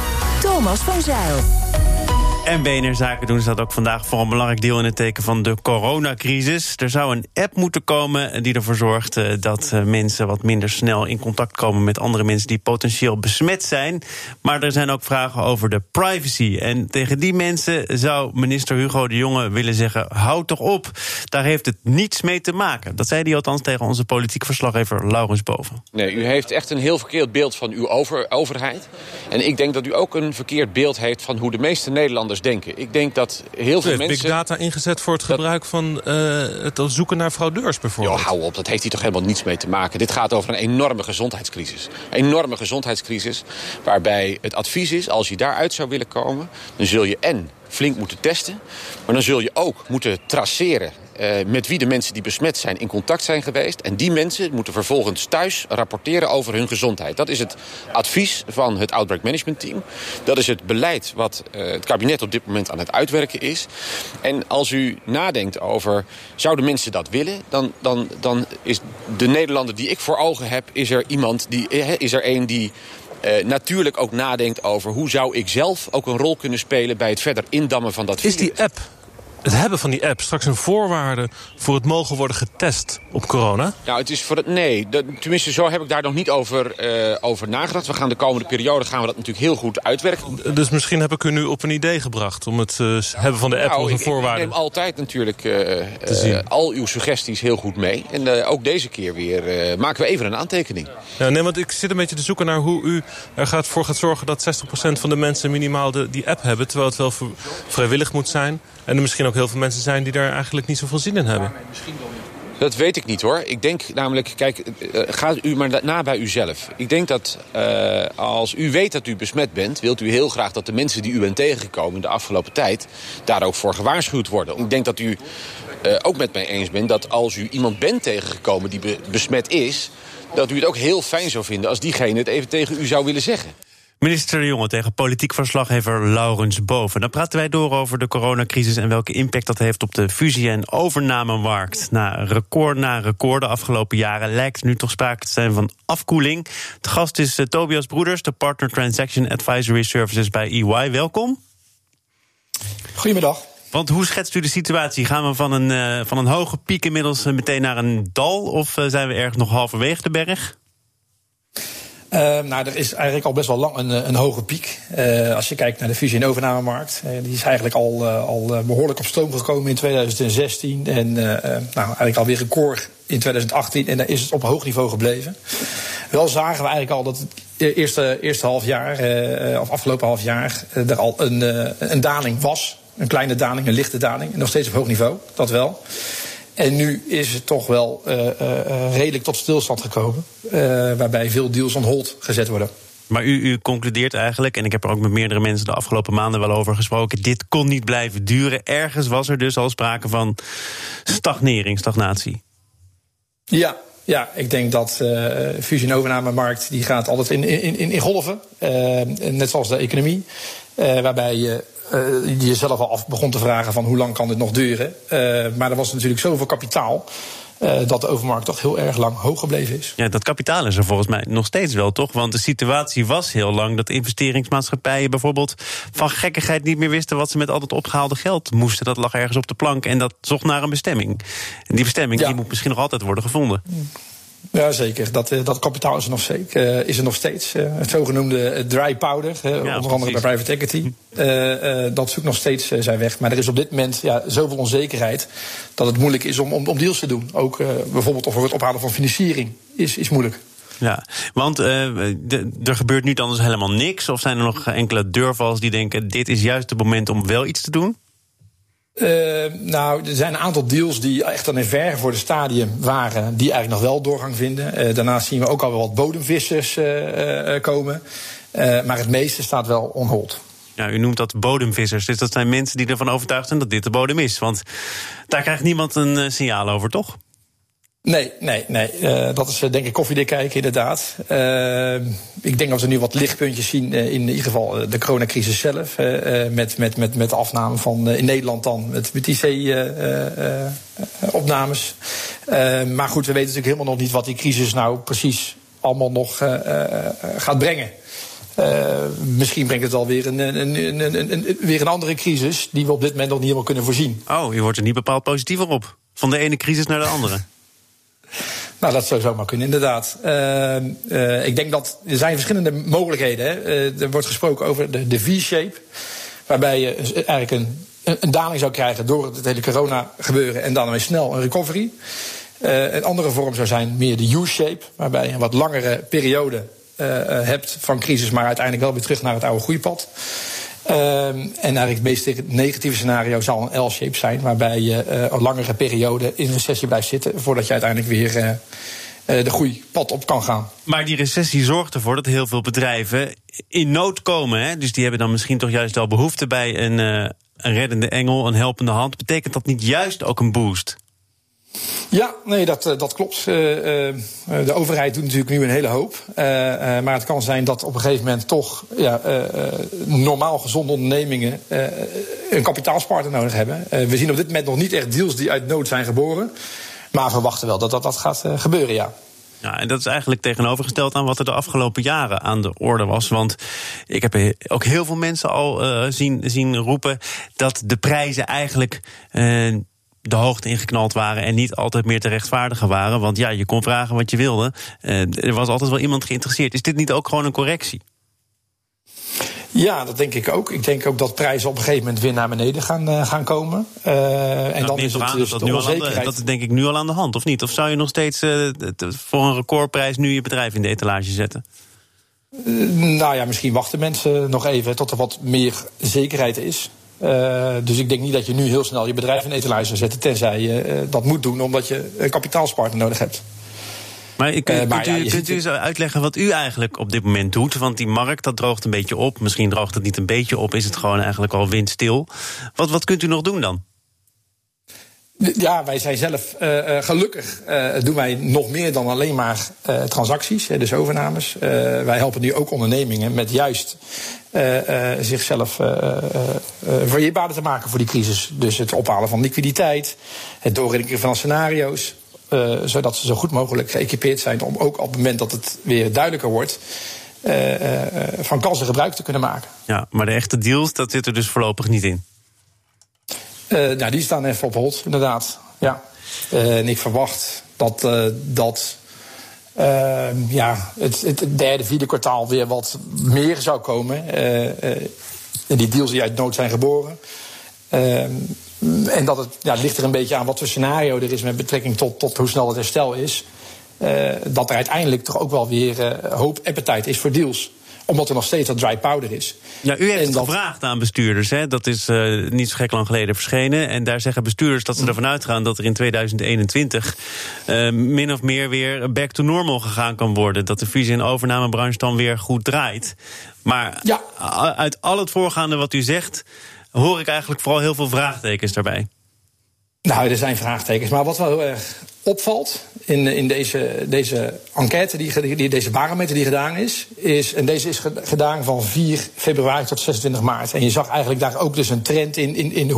Thomas van Zeil. En B N R Zaken doen staat ook vandaag voor een belangrijk deel in het teken van de coronacrisis. Er zou een app moeten komen die ervoor zorgt dat mensen wat minder snel in contact komen met andere mensen die potentieel besmet zijn. Maar er zijn ook vragen over de privacy. En tegen die mensen zou minister Hugo de Jonge willen zeggen, houd toch op, daar heeft het niets mee te maken. Dat zei hij althans tegen onze politiek verslaggever Laurens Boven. Nee, u heeft echt een heel verkeerd beeld van uw over, overheid. En ik denk dat u ook een verkeerd beeld heeft van hoe de meeste Nederlanders denken. Ik denk dat heel veel heeft mensen... Big Data ingezet voor het gebruik dat... van uh, het zoeken naar fraudeurs bijvoorbeeld. Jo, hou op, dat heeft hier toch helemaal niets mee te maken. Dit gaat over een enorme gezondheidscrisis. Een enorme gezondheidscrisis waarbij het advies is, als je daaruit zou willen komen, dan zul je en flink moeten testen, maar dan zul je ook moeten traceren Uh, met wie de mensen die besmet zijn in contact zijn geweest. En die mensen moeten vervolgens thuis rapporteren over hun gezondheid. Dat is het advies van het Outbreak Management Team. Dat is het beleid wat uh, het kabinet op dit moment aan het uitwerken is. En als u nadenkt over, zouden mensen dat willen? Dan, dan, dan is de Nederlander die ik voor ogen heb, is er iemand die, is er een die Uh, natuurlijk ook nadenkt over hoe zou ik zelf ook een rol kunnen spelen bij het verder indammen van dat virus. Is die app, het hebben van die app, straks een voorwaarde voor het mogen worden getest op corona? Nou, het is voor het nee. De, tenminste, zo heb ik daar nog niet over, uh, over nagedacht. We gaan de komende periode gaan we dat natuurlijk heel goed uitwerken. Dus misschien heb ik u nu op een idee gebracht om het uh, hebben van de app nou, als een ik, voorwaarde. Ik neem altijd natuurlijk uh, uh, al uw suggesties heel goed mee. En uh, ook deze keer weer uh, maken we even een aantekening. Ja, nee, want ik zit een beetje te zoeken naar hoe u er gaat voor gaat zorgen dat zestig procent van de mensen minimaal de, die app hebben, terwijl het wel vrijwillig moet zijn. En er misschien ook heel veel mensen zijn die daar eigenlijk niet zoveel zin in hebben. Dat weet ik niet hoor. Ik denk namelijk, kijk, uh, ga u maar na bij uzelf. Ik denk dat uh, als u weet dat u besmet bent, wilt u heel graag dat de mensen die u bent tegengekomen in de afgelopen tijd daar ook voor gewaarschuwd worden. Ik denk dat u uh, ook met mij eens bent dat als u iemand bent tegengekomen die be- besmet is, dat u het ook heel fijn zou vinden als diegene het even tegen u zou willen zeggen. Minister de Jonge tegen politiek verslaggever Laurens Boven. Dan praten wij door over de coronacrisis en welke impact dat heeft op de fusie- en overnamemarkt. Na record na record de afgelopen jaren lijkt nu toch sprake te zijn van afkoeling. De gast is uh, Tobias Broeders, de Partner Transaction Advisory Services bij E Y. Welkom. Goedemiddag. Want hoe schetst u de situatie? Gaan we van een, uh, van een hoge piek inmiddels uh, meteen naar een dal? Of uh, zijn we ergens nog halverwege de berg? Uh, nou, er is eigenlijk al best wel lang een, een hoge piek. Uh, als je kijkt naar de fusie- en overnamemarkt. Uh, die is eigenlijk al, uh, al behoorlijk op stoom gekomen in tweeduizend zestien. En uh, nou, eigenlijk alweer record in tweeduizend achttien. En daar is het op hoog niveau gebleven. Wel zagen we eigenlijk al dat het eerste, eerste half jaar, uh, of afgelopen half jaar, uh, er al een, uh, een daling was. Een kleine daling, een lichte daling. En nog steeds op hoog niveau, dat wel. En nu is het toch wel uh, uh, redelijk tot stilstand gekomen. Uh, waarbij veel deals on hold gezet worden. Maar u, u concludeert eigenlijk, en ik heb er ook met meerdere mensen de afgelopen maanden wel over gesproken, dit kon niet blijven duren. Ergens was er dus al sprake van stagnering, stagnatie. Ja, ja, ik denk dat de uh, fusie- en overnamemarkt die gaat altijd in, in, in, in golven. Uh, net zoals de economie. Uh, waarbij je uh, jezelf al af begon te vragen van hoe lang kan dit nog duren. Uh, maar er was natuurlijk zoveel kapitaal Uh, dat de overmarkt toch heel erg lang hoog gebleven is. Ja, dat kapitaal is er volgens mij nog steeds wel, toch? Want de situatie was heel lang dat investeringsmaatschappijen bijvoorbeeld van gekkigheid niet meer wisten wat ze met al dat opgehaalde geld moesten. Dat lag ergens op de plank en dat zocht naar een bestemming. En die bestemming ja. die moet misschien nog altijd worden gevonden. Ja, zeker. Dat, dat kapitaal is er nog, zeker, uh, is er nog steeds. Uh, het zogenoemde dry powder, uh, ja, onder andere bij private equity. Uh, uh, dat zoekt nog steeds uh, zijn weg. Maar er is op dit moment ja, zoveel onzekerheid dat het moeilijk is om, om, om deals te doen. Ook uh, bijvoorbeeld over het ophalen van financiering is, is moeilijk. Ja, want uh, de, er gebeurt nu dan dus helemaal niks? Of zijn er nog enkele deurvals die denken, dit is juist het moment om wel iets te doen? Uh, nou, er zijn een aantal deals die echt dan in ver voor het stadium waren, die eigenlijk nog wel doorgang vinden. Uh, daarnaast zien we ook al wel wat bodemvissers uh, uh, komen. Uh, maar het meeste staat wel on hold. Ja, u noemt dat bodemvissers. Dus dat zijn mensen die ervan overtuigd zijn dat dit de bodem is. Want daar krijgt niemand een uh, signaal over, toch? Nee, nee, nee. Uh, dat is uh, denk ik koffiedik kijken, inderdaad. Uh, ik denk dat we nu wat lichtpuntjes zien, uh, in ieder geval uh, de coronacrisis zelf. Uh, uh, met, met, met, met de afname van uh, in Nederland dan, met, met I C-opnames. Uh, uh, uh, maar goed, we weten natuurlijk helemaal nog niet wat die crisis nou precies allemaal nog uh, uh, gaat brengen. Uh, misschien brengt het alweer een, een, een, een, een, weer een andere crisis die we op dit moment nog niet helemaal kunnen voorzien. Oh, je wordt er niet bepaald positiever op. Van de ene crisis naar de andere. Nou, dat zou zomaar kunnen, inderdaad. Uh, uh, ik denk dat er zijn verschillende mogelijkheden. Hè. Uh, er wordt gesproken over de, de V-shape, waarbij je eigenlijk een, een daling zou krijgen door het hele corona gebeuren en dan weer snel een recovery. Uh, een andere vorm zou zijn meer de U-shape, waarbij je een wat langere periode uh, hebt van crisis, maar uiteindelijk wel weer terug naar het oude groeipad. Uh, en eigenlijk het meest negatieve scenario zal een L-shape zijn, waarbij je uh, een langere periode in een recessie blijft zitten voordat je uiteindelijk weer uh, uh, de groeipad op kan gaan. Maar die recessie zorgt ervoor dat heel veel bedrijven in nood komen. Hè? Dus die hebben dan misschien toch juist wel behoefte bij een, uh, een reddende engel, een helpende hand. Betekent dat niet juist ook een boost? Ja, nee, dat, dat klopt. Uh, uh, de overheid doet natuurlijk nu een hele hoop. Uh, uh, maar het kan zijn dat op een gegeven moment toch ja, uh, normaal gezonde ondernemingen uh, een kapitaalspartner nodig hebben. Uh, we zien op dit moment nog niet echt deals die uit nood zijn geboren. Maar we verwachten wel dat dat, dat gaat uh, gebeuren, ja. Ja, en dat is eigenlijk tegenovergesteld aan wat er de afgelopen jaren aan de orde was. Want ik heb ook heel veel mensen al uh, zien, zien roepen dat de prijzen eigenlijk Uh, de hoogte ingeknald waren en niet altijd meer te rechtvaardigen waren. Want ja, je kon vragen wat je wilde. Uh, er was altijd wel iemand geïnteresseerd. Is dit niet ook gewoon een correctie? Ja, dat denk ik ook. Ik denk ook dat prijzen op een gegeven moment weer naar beneden gaan, uh, gaan komen. Uh, en dan is het dus dat, de nu onzekerheid. Al de, dat is denk ik nu al aan de hand, of niet? Of zou je nog steeds uh, voor een recordprijs nu je bedrijf in de etalage zetten? Uh, nou ja, misschien wachten mensen nog even tot er wat meer zekerheid is. Uh, dus ik denk niet dat je nu heel snel je bedrijf in etalage zou zetten, tenzij je uh, dat moet doen omdat je een kapitaalspartner nodig hebt. Maar, ik, uh, maar kunt, u, ja, kunt u eens uitleggen wat u eigenlijk op dit moment doet? Want die markt, dat droogt een beetje op. Misschien droogt het niet een beetje op, is het gewoon eigenlijk al windstil. Wat, wat kunt u nog doen dan? Ja, wij zijn zelf uh, gelukkig uh, doen wij nog meer dan alleen maar uh, transacties, dus overnames. Uh, wij helpen nu ook ondernemingen met juist uh, uh, zichzelf uh, uh, variëerbaarder te maken voor die crisis. Dus het ophalen van liquiditeit, het doorrekenen van scenario's, uh, zodat ze zo goed mogelijk geëquipeerd zijn om ook op het moment dat het weer duidelijker wordt Uh, uh, van kansen gebruik te kunnen maken. Ja, maar de echte deals, dat zit er dus voorlopig niet in. Uh, nou, die staan even op hold, inderdaad. Ja. Uh, en ik verwacht dat, uh, dat uh, ja, het, het derde, vierde kwartaal weer wat meer zou komen. Uh, uh, die deals die uit nood zijn geboren. Uh, en dat het ja, ligt er een beetje aan wat voor scenario er is met betrekking tot, tot hoe snel het herstel is. Uh, dat er uiteindelijk toch ook wel weer uh, hoop appetite is voor deals. Omdat er nog steeds dat dry powder is. Ja, u heeft en het dat gevraagd aan bestuurders. Hè? Dat is uh, niet zo gek lang geleden verschenen. En daar zeggen bestuurders dat ze ervan uitgaan dat er in tweeduizend eenentwintig Uh, min of meer weer back to normal gegaan kan worden. Dat de fusie- en overnamebranche dan weer goed draait. Maar ja. uit al het voorgaande wat u zegt, hoor ik eigenlijk vooral heel veel vraagtekens daarbij. Nou, er zijn vraagtekens. Maar wat wel heel erg opvalt in, in deze, deze enquête, die, die, deze barometer die gedaan is, is, en deze is gedaan van vier februari tot zesentwintig maart. En je zag eigenlijk daar ook dus een trend in, in, in hoe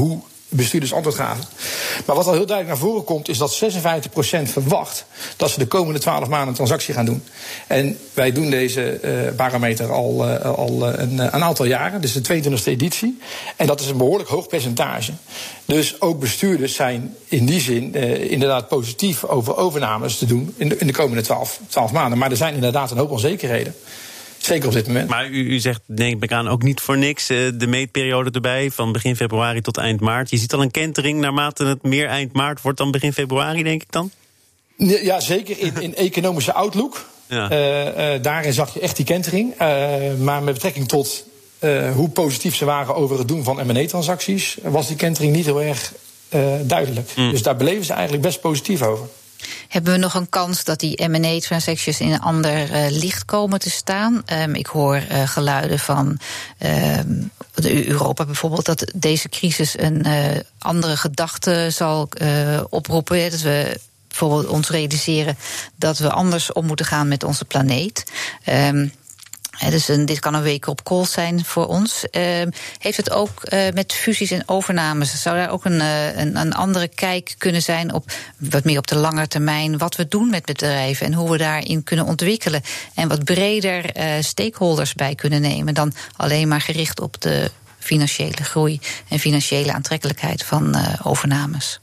bestuurders antwoord gaven. Maar wat al heel duidelijk naar voren komt, is dat zesenvijftig procent verwacht dat ze de komende twaalf maanden een transactie gaan doen. En wij doen deze uh, barometer al, uh, al uh, een, een aantal jaren, dus de tweeëntwintigste editie. En dat is een behoorlijk hoog percentage. Dus ook bestuurders zijn in die zin uh, inderdaad positief over overnames te doen in de, in de komende twaalf, twaalf maanden. Maar er zijn inderdaad een hoop onzekerheden. Zeker op dit moment. Maar u, u zegt, neem ik aan, ook niet voor niks uh, de meetperiode erbij, van begin februari tot eind maart. Je ziet al een kentering naarmate het meer eind maart wordt dan begin februari, denk ik dan? Ja, zeker in, in economische outlook. Ja. Uh, uh, daarin zag je echt die kentering. Uh, maar met betrekking tot uh, hoe positief ze waren over het doen van M en A-transacties, was die kentering niet heel erg uh, duidelijk. Mm. Dus daar beleven ze eigenlijk best positief over. Hebben we nog een kans dat die M en A-transacties in een ander uh, licht komen te staan? Um, ik hoor uh, geluiden van uh, de Europa bijvoorbeeld, dat deze crisis een uh, andere gedachte zal uh, oproepen. Dat we bijvoorbeeld ons realiseren dat we anders om moeten gaan met onze planeet. Um, Dus een, dit kan een wake-up call zijn voor ons. Uh, heeft het ook uh, met fusies en overnames, zou daar ook een, uh, een, een andere kijk kunnen zijn op wat meer op de lange termijn, wat we doen met bedrijven en hoe we daarin kunnen ontwikkelen en wat breder uh, stakeholders bij kunnen nemen dan alleen maar gericht op de financiële groei en financiële aantrekkelijkheid van uh, overnames?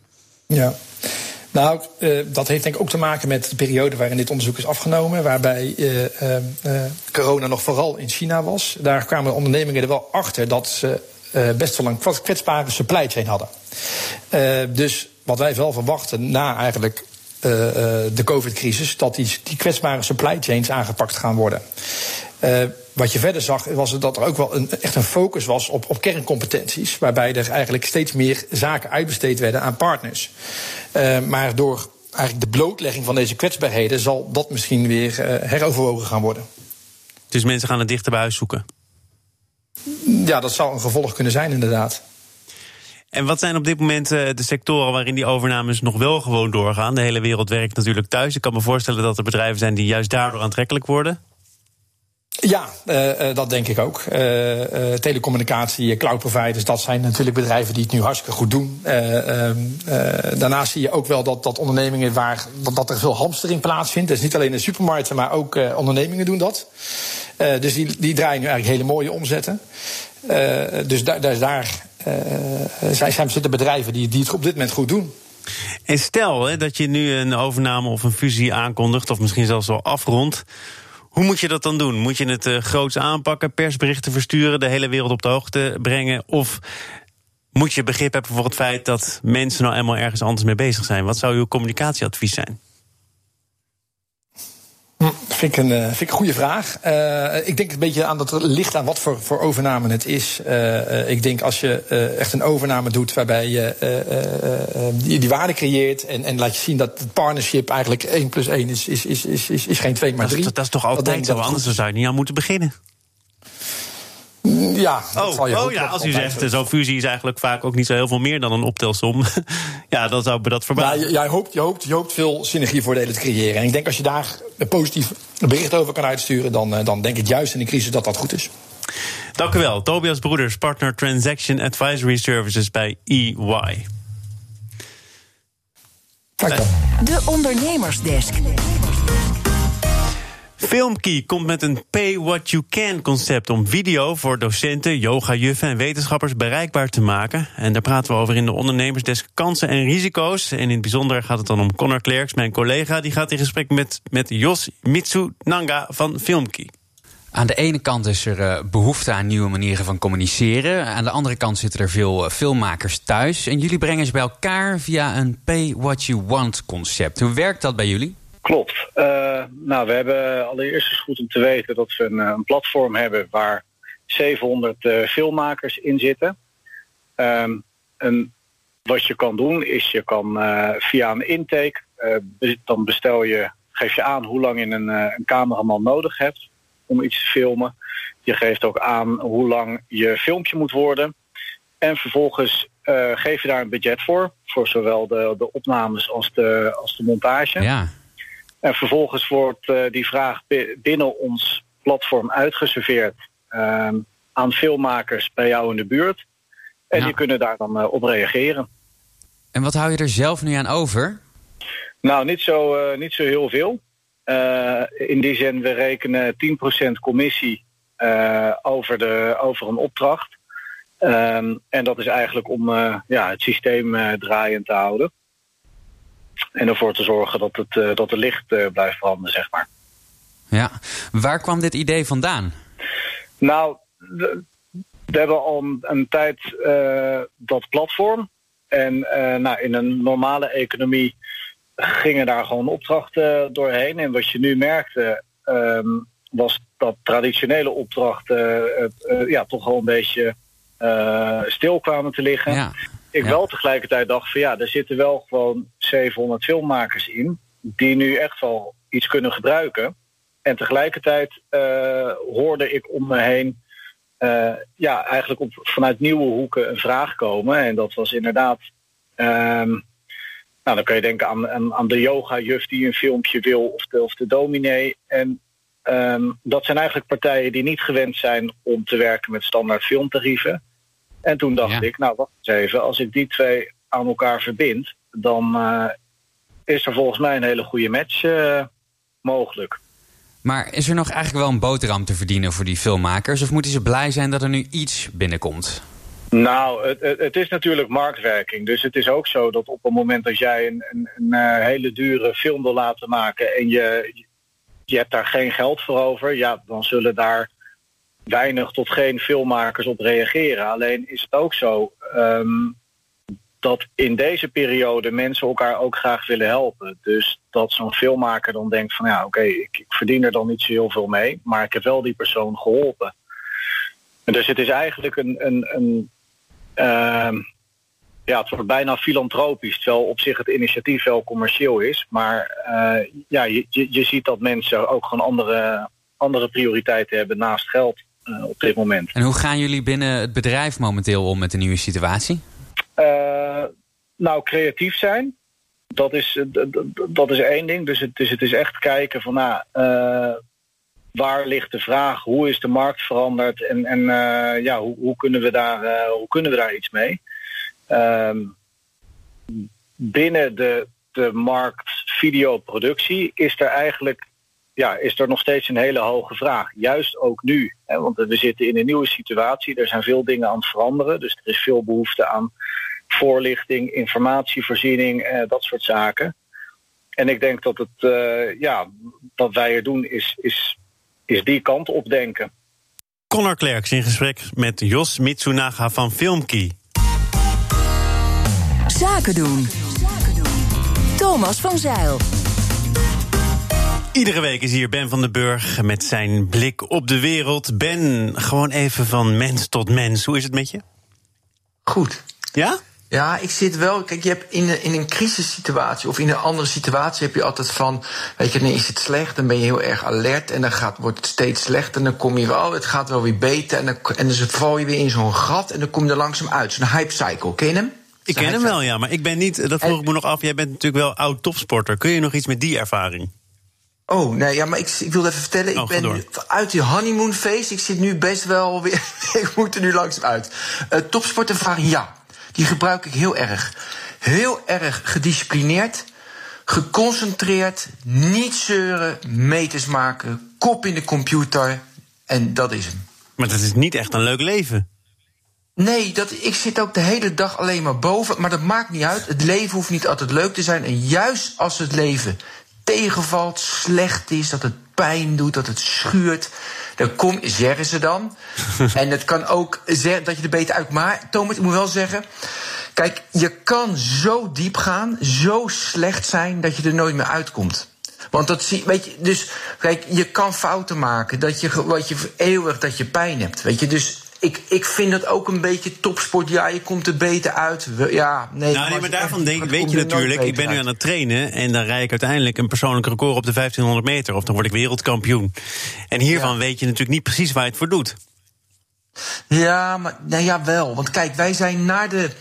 Ja. Nou, uh, dat heeft denk ik ook te maken met de periode waarin dit onderzoek is afgenomen, waarbij uh, uh, uh, corona nog vooral in China was. Daar kwamen ondernemingen er wel achter dat ze uh, best wel een kwetsbare supply chain hadden. Uh, dus wat wij wel verwachten na eigenlijk uh, uh, de COVID-crisis, dat die, die kwetsbare supply chains aangepakt gaan worden. Uh, wat je verder zag, was dat er ook wel een, echt een focus was op, op kerncompetenties, waarbij er eigenlijk steeds meer zaken uitbesteed werden aan partners. Uh, maar door eigenlijk de blootlegging van deze kwetsbaarheden zal dat misschien weer uh, heroverwogen gaan worden. Dus mensen gaan het dichter bij huis zoeken? Ja, dat zou een gevolg kunnen zijn, inderdaad. En wat zijn op dit moment uh, de sectoren waarin die overnames nog wel gewoon doorgaan? De hele wereld werkt natuurlijk thuis. Ik kan me voorstellen dat er bedrijven zijn die juist daardoor aantrekkelijk worden. Ja, uh, uh, dat denk ik ook. Uh, uh, telecommunicatie, cloud providers, dat zijn natuurlijk bedrijven die het nu hartstikke goed doen. Uh, uh, uh, daarnaast zie je ook wel dat, dat ondernemingen waar dat, dat er veel hamstering plaatsvindt. Dus niet alleen de supermarkten, maar ook uh, ondernemingen doen dat. Uh, dus die, die draaien nu eigenlijk hele mooie omzetten. Uh, dus da, dus daar uh, zijn, zijn zitten bedrijven die, die het op dit moment goed doen. En stel hè, dat je nu een overname of een fusie aankondigt, of misschien zelfs al afrondt. Hoe moet je dat dan doen? Moet je het uh, groots aanpakken, persberichten versturen, de hele wereld op de hoogte brengen? Of moet je begrip hebben voor het feit dat mensen nou eenmaal ergens anders mee bezig zijn? Wat zou uw communicatieadvies zijn? Dat vind ik een, uh, vind ik een goede vraag. Uh, ik denk een beetje aan dat er ligt aan wat voor, voor overname het is. Uh, uh, ik denk als je uh, echt een overname doet waarbij je uh, uh, uh, die, die waarde creëert en, en laat je zien dat het partnership eigenlijk één plus één is, is, is, is, is, is geen twee maar drie. Dat, dat is toch altijd zo, anders zou je niet aan moeten beginnen? Ja, dat oh, zal je oh ja, als u zegt, zo'n fusie is eigenlijk vaak ook niet zo heel veel meer dan een optelsom. Ja, dan zou me dat verbazen. Ja, jij hoopt, je, hoopt, je hoopt veel synergievoordelen te creëren. En ik denk als je daar een positief bericht over kan uitsturen, dan, dan denk ik juist in de crisis dat dat goed is. Dank u wel. Tobias Broeders, partner Transaction Advisory Services bij E Y. Dank je. De Ondernemersdesk. Filmkey komt met een pay what you can concept om video voor docenten, yogajuffen en wetenschappers bereikbaar te maken. En daar praten we over in de Ondernemersdesk kansen en risico's. En in het bijzonder gaat het dan om Connor Klerks, mijn collega. Die gaat in gesprek met, met Jos Mitsunanga van Filmkey. Aan de ene kant is er uh, behoefte aan nieuwe manieren van communiceren. Aan de andere kant zitten er veel uh, filmmakers thuis. En jullie brengen ze bij elkaar via een pay what you want concept. Hoe werkt dat bij jullie? Klopt. Uh, nou, we hebben allereerst is goed om te weten dat we een, een platform hebben waar zevenhonderd uh, filmmakers in zitten. Um, en wat je kan doen is je kan uh, via een intake, uh, dan bestel je, geef je aan hoe lang je een, uh, een cameraman nodig hebt om iets te filmen. Je geeft ook aan hoe lang je filmpje moet worden. En vervolgens uh, geef je daar een budget voor, voor zowel de, de opnames als de, als de montage. Ja. En vervolgens wordt uh, die vraag binnen ons platform uitgeserveerd uh, aan filmmakers bij jou in de buurt. En ja. die kunnen daar dan uh, op reageren. En wat hou je er zelf nu aan over? Nou, niet zo, uh, niet zo heel veel. Uh, in die zin, we rekenen tien procent commissie uh, over, de, over een opdracht. Um, en dat is eigenlijk om uh, ja, het systeem uh, draaiend te houden. En ervoor te zorgen dat het, uh, dat het licht uh, blijft branden, zeg maar. Ja, waar kwam dit idee vandaan? Nou, we, we hebben al een, een tijd uh, dat platform. En uh, nou, in een normale economie gingen daar gewoon opdrachten doorheen. En wat je nu merkte, um, was dat traditionele opdrachten uh, uh, ja, toch wel een beetje uh, stil kwamen te liggen. Ja. Ik ja. wel tegelijkertijd dacht van ja, er zitten wel gewoon zevenhonderd filmmakers in die nu echt wel iets kunnen gebruiken. En tegelijkertijd uh, hoorde ik om me heen uh, ja, eigenlijk op, vanuit nieuwe hoeken een vraag komen. En dat was inderdaad, um, nou dan kan je denken aan, aan, aan de yoga-juf die een filmpje wil of de, of de dominee. En um, dat zijn eigenlijk partijen die niet gewend zijn om te werken met standaard filmtarieven. En toen dacht ja. ik, nou wacht eens even, als ik die twee aan elkaar verbind, dan uh, is er volgens mij een hele goede match uh, mogelijk. Maar is er nog eigenlijk wel een boterham te verdienen voor die filmmakers? Of moeten ze blij zijn dat er nu iets binnenkomt? Nou, het, het, het is natuurlijk marktwerking. Dus het is ook zo dat op het moment dat jij een, een, een uh, hele dure film wil laten maken en je, je hebt daar geen geld voor over, ja, dan zullen daar weinig tot geen filmmakers op reageren. Alleen is het ook zo um, dat in deze periode mensen elkaar ook graag willen helpen. Dus dat zo'n filmmaker dan denkt van ja, oké, okay, ik, ik verdien er dan niet zo heel veel mee, maar ik heb wel die persoon geholpen. En dus het is eigenlijk een, een, een uh, ja, het wordt bijna filantropisch, terwijl op zich het initiatief wel commercieel is. Maar uh, ja, je, je, je ziet dat mensen ook gewoon andere, andere prioriteiten hebben naast geld uh, op dit moment. En hoe gaan jullie binnen het bedrijf momenteel om met de nieuwe situatie? Uh, nou, creatief zijn. Dat is, dat is één ding. Dus het, dus het is echt kijken van nou, uh, waar ligt de vraag? Hoe is de markt veranderd? En, en uh, ja, hoe, hoe, kunnen we daar, uh, hoe kunnen we daar iets mee? Uh, binnen de, de markt videoproductie is er eigenlijk ja, is er nog steeds een hele hoge vraag. Juist ook nu. Hè, want we zitten in een nieuwe situatie. Er zijn veel dingen aan het veranderen. Dus er is veel behoefte aan voorlichting, informatievoorziening, eh, dat soort zaken. En ik denk dat het, uh, ja, wat wij er doen is, is, is die kant op denken. Connor Klerks in gesprek met Jos Mitsunaga van Filmkey. Zaken doen. Thomas van Zijl. Iedere week is hier Ben van den Burg met zijn blik op de wereld. Ben, gewoon even van mens tot mens. Hoe is het met je? Goed. Ja? Ja, ik zit wel. Kijk, je hebt in een, in een crisissituatie of in een andere situatie heb je altijd van, weet je, dan is het slecht, dan ben je heel erg alert en dan gaat, wordt het steeds slechter en dan kom je wel, oh, het gaat wel weer beter en dan, en dan val je weer in zo'n gat en dan kom je er langzaam uit. Zo'n hype cycle, ken je hem? Ik ken hem wel, ja, maar ik ben niet, dat vroeg ik me nog af, jij bent natuurlijk wel oud topsporter. Kun je nog iets met die ervaring? Oh, nee, ja, maar ik, ik wilde even vertellen, oh, ik ben uit die honeymoonfeest, ik zit nu best wel weer, ik moet er nu langzaam uit. Uh, topsportervaring, ja. Die gebruik ik heel erg. Heel erg gedisciplineerd, geconcentreerd, niet zeuren, meters maken, kop in de computer en dat is hem. Maar dat is niet echt een leuk leven. Nee, dat, ik zit ook de hele dag alleen maar boven, maar dat maakt niet uit. Het leven hoeft niet altijd leuk te zijn en juist als het leven tegenvalt, slecht is, dat het pijn doet, dat het schuurt, dan kom, zeggen ze dan. En het kan ook zeggen dat je er beter uit. Maar, Thomas, ik moet wel zeggen, kijk, je kan zo diep gaan, zo slecht zijn, dat je er nooit meer uitkomt. Want dat zie, weet je, dus, kijk, je kan fouten maken, dat je, wat je eeuwig dat je pijn hebt, weet je, dus. Ik, ik vind dat ook een beetje topsport. Ja, je komt er beter uit. Ja, nee, nou, nee, maar daarvan denk, weet je natuurlijk, ik ben nu aan het trainen en dan rijd ik uiteindelijk een persoonlijk record op de vijftienhonderd meter. Of dan word ik wereldkampioen. En hiervan ja. weet je natuurlijk niet precies waar je het voor doet. Ja, maar nou ja, wel. Want kijk, wij zijn naar de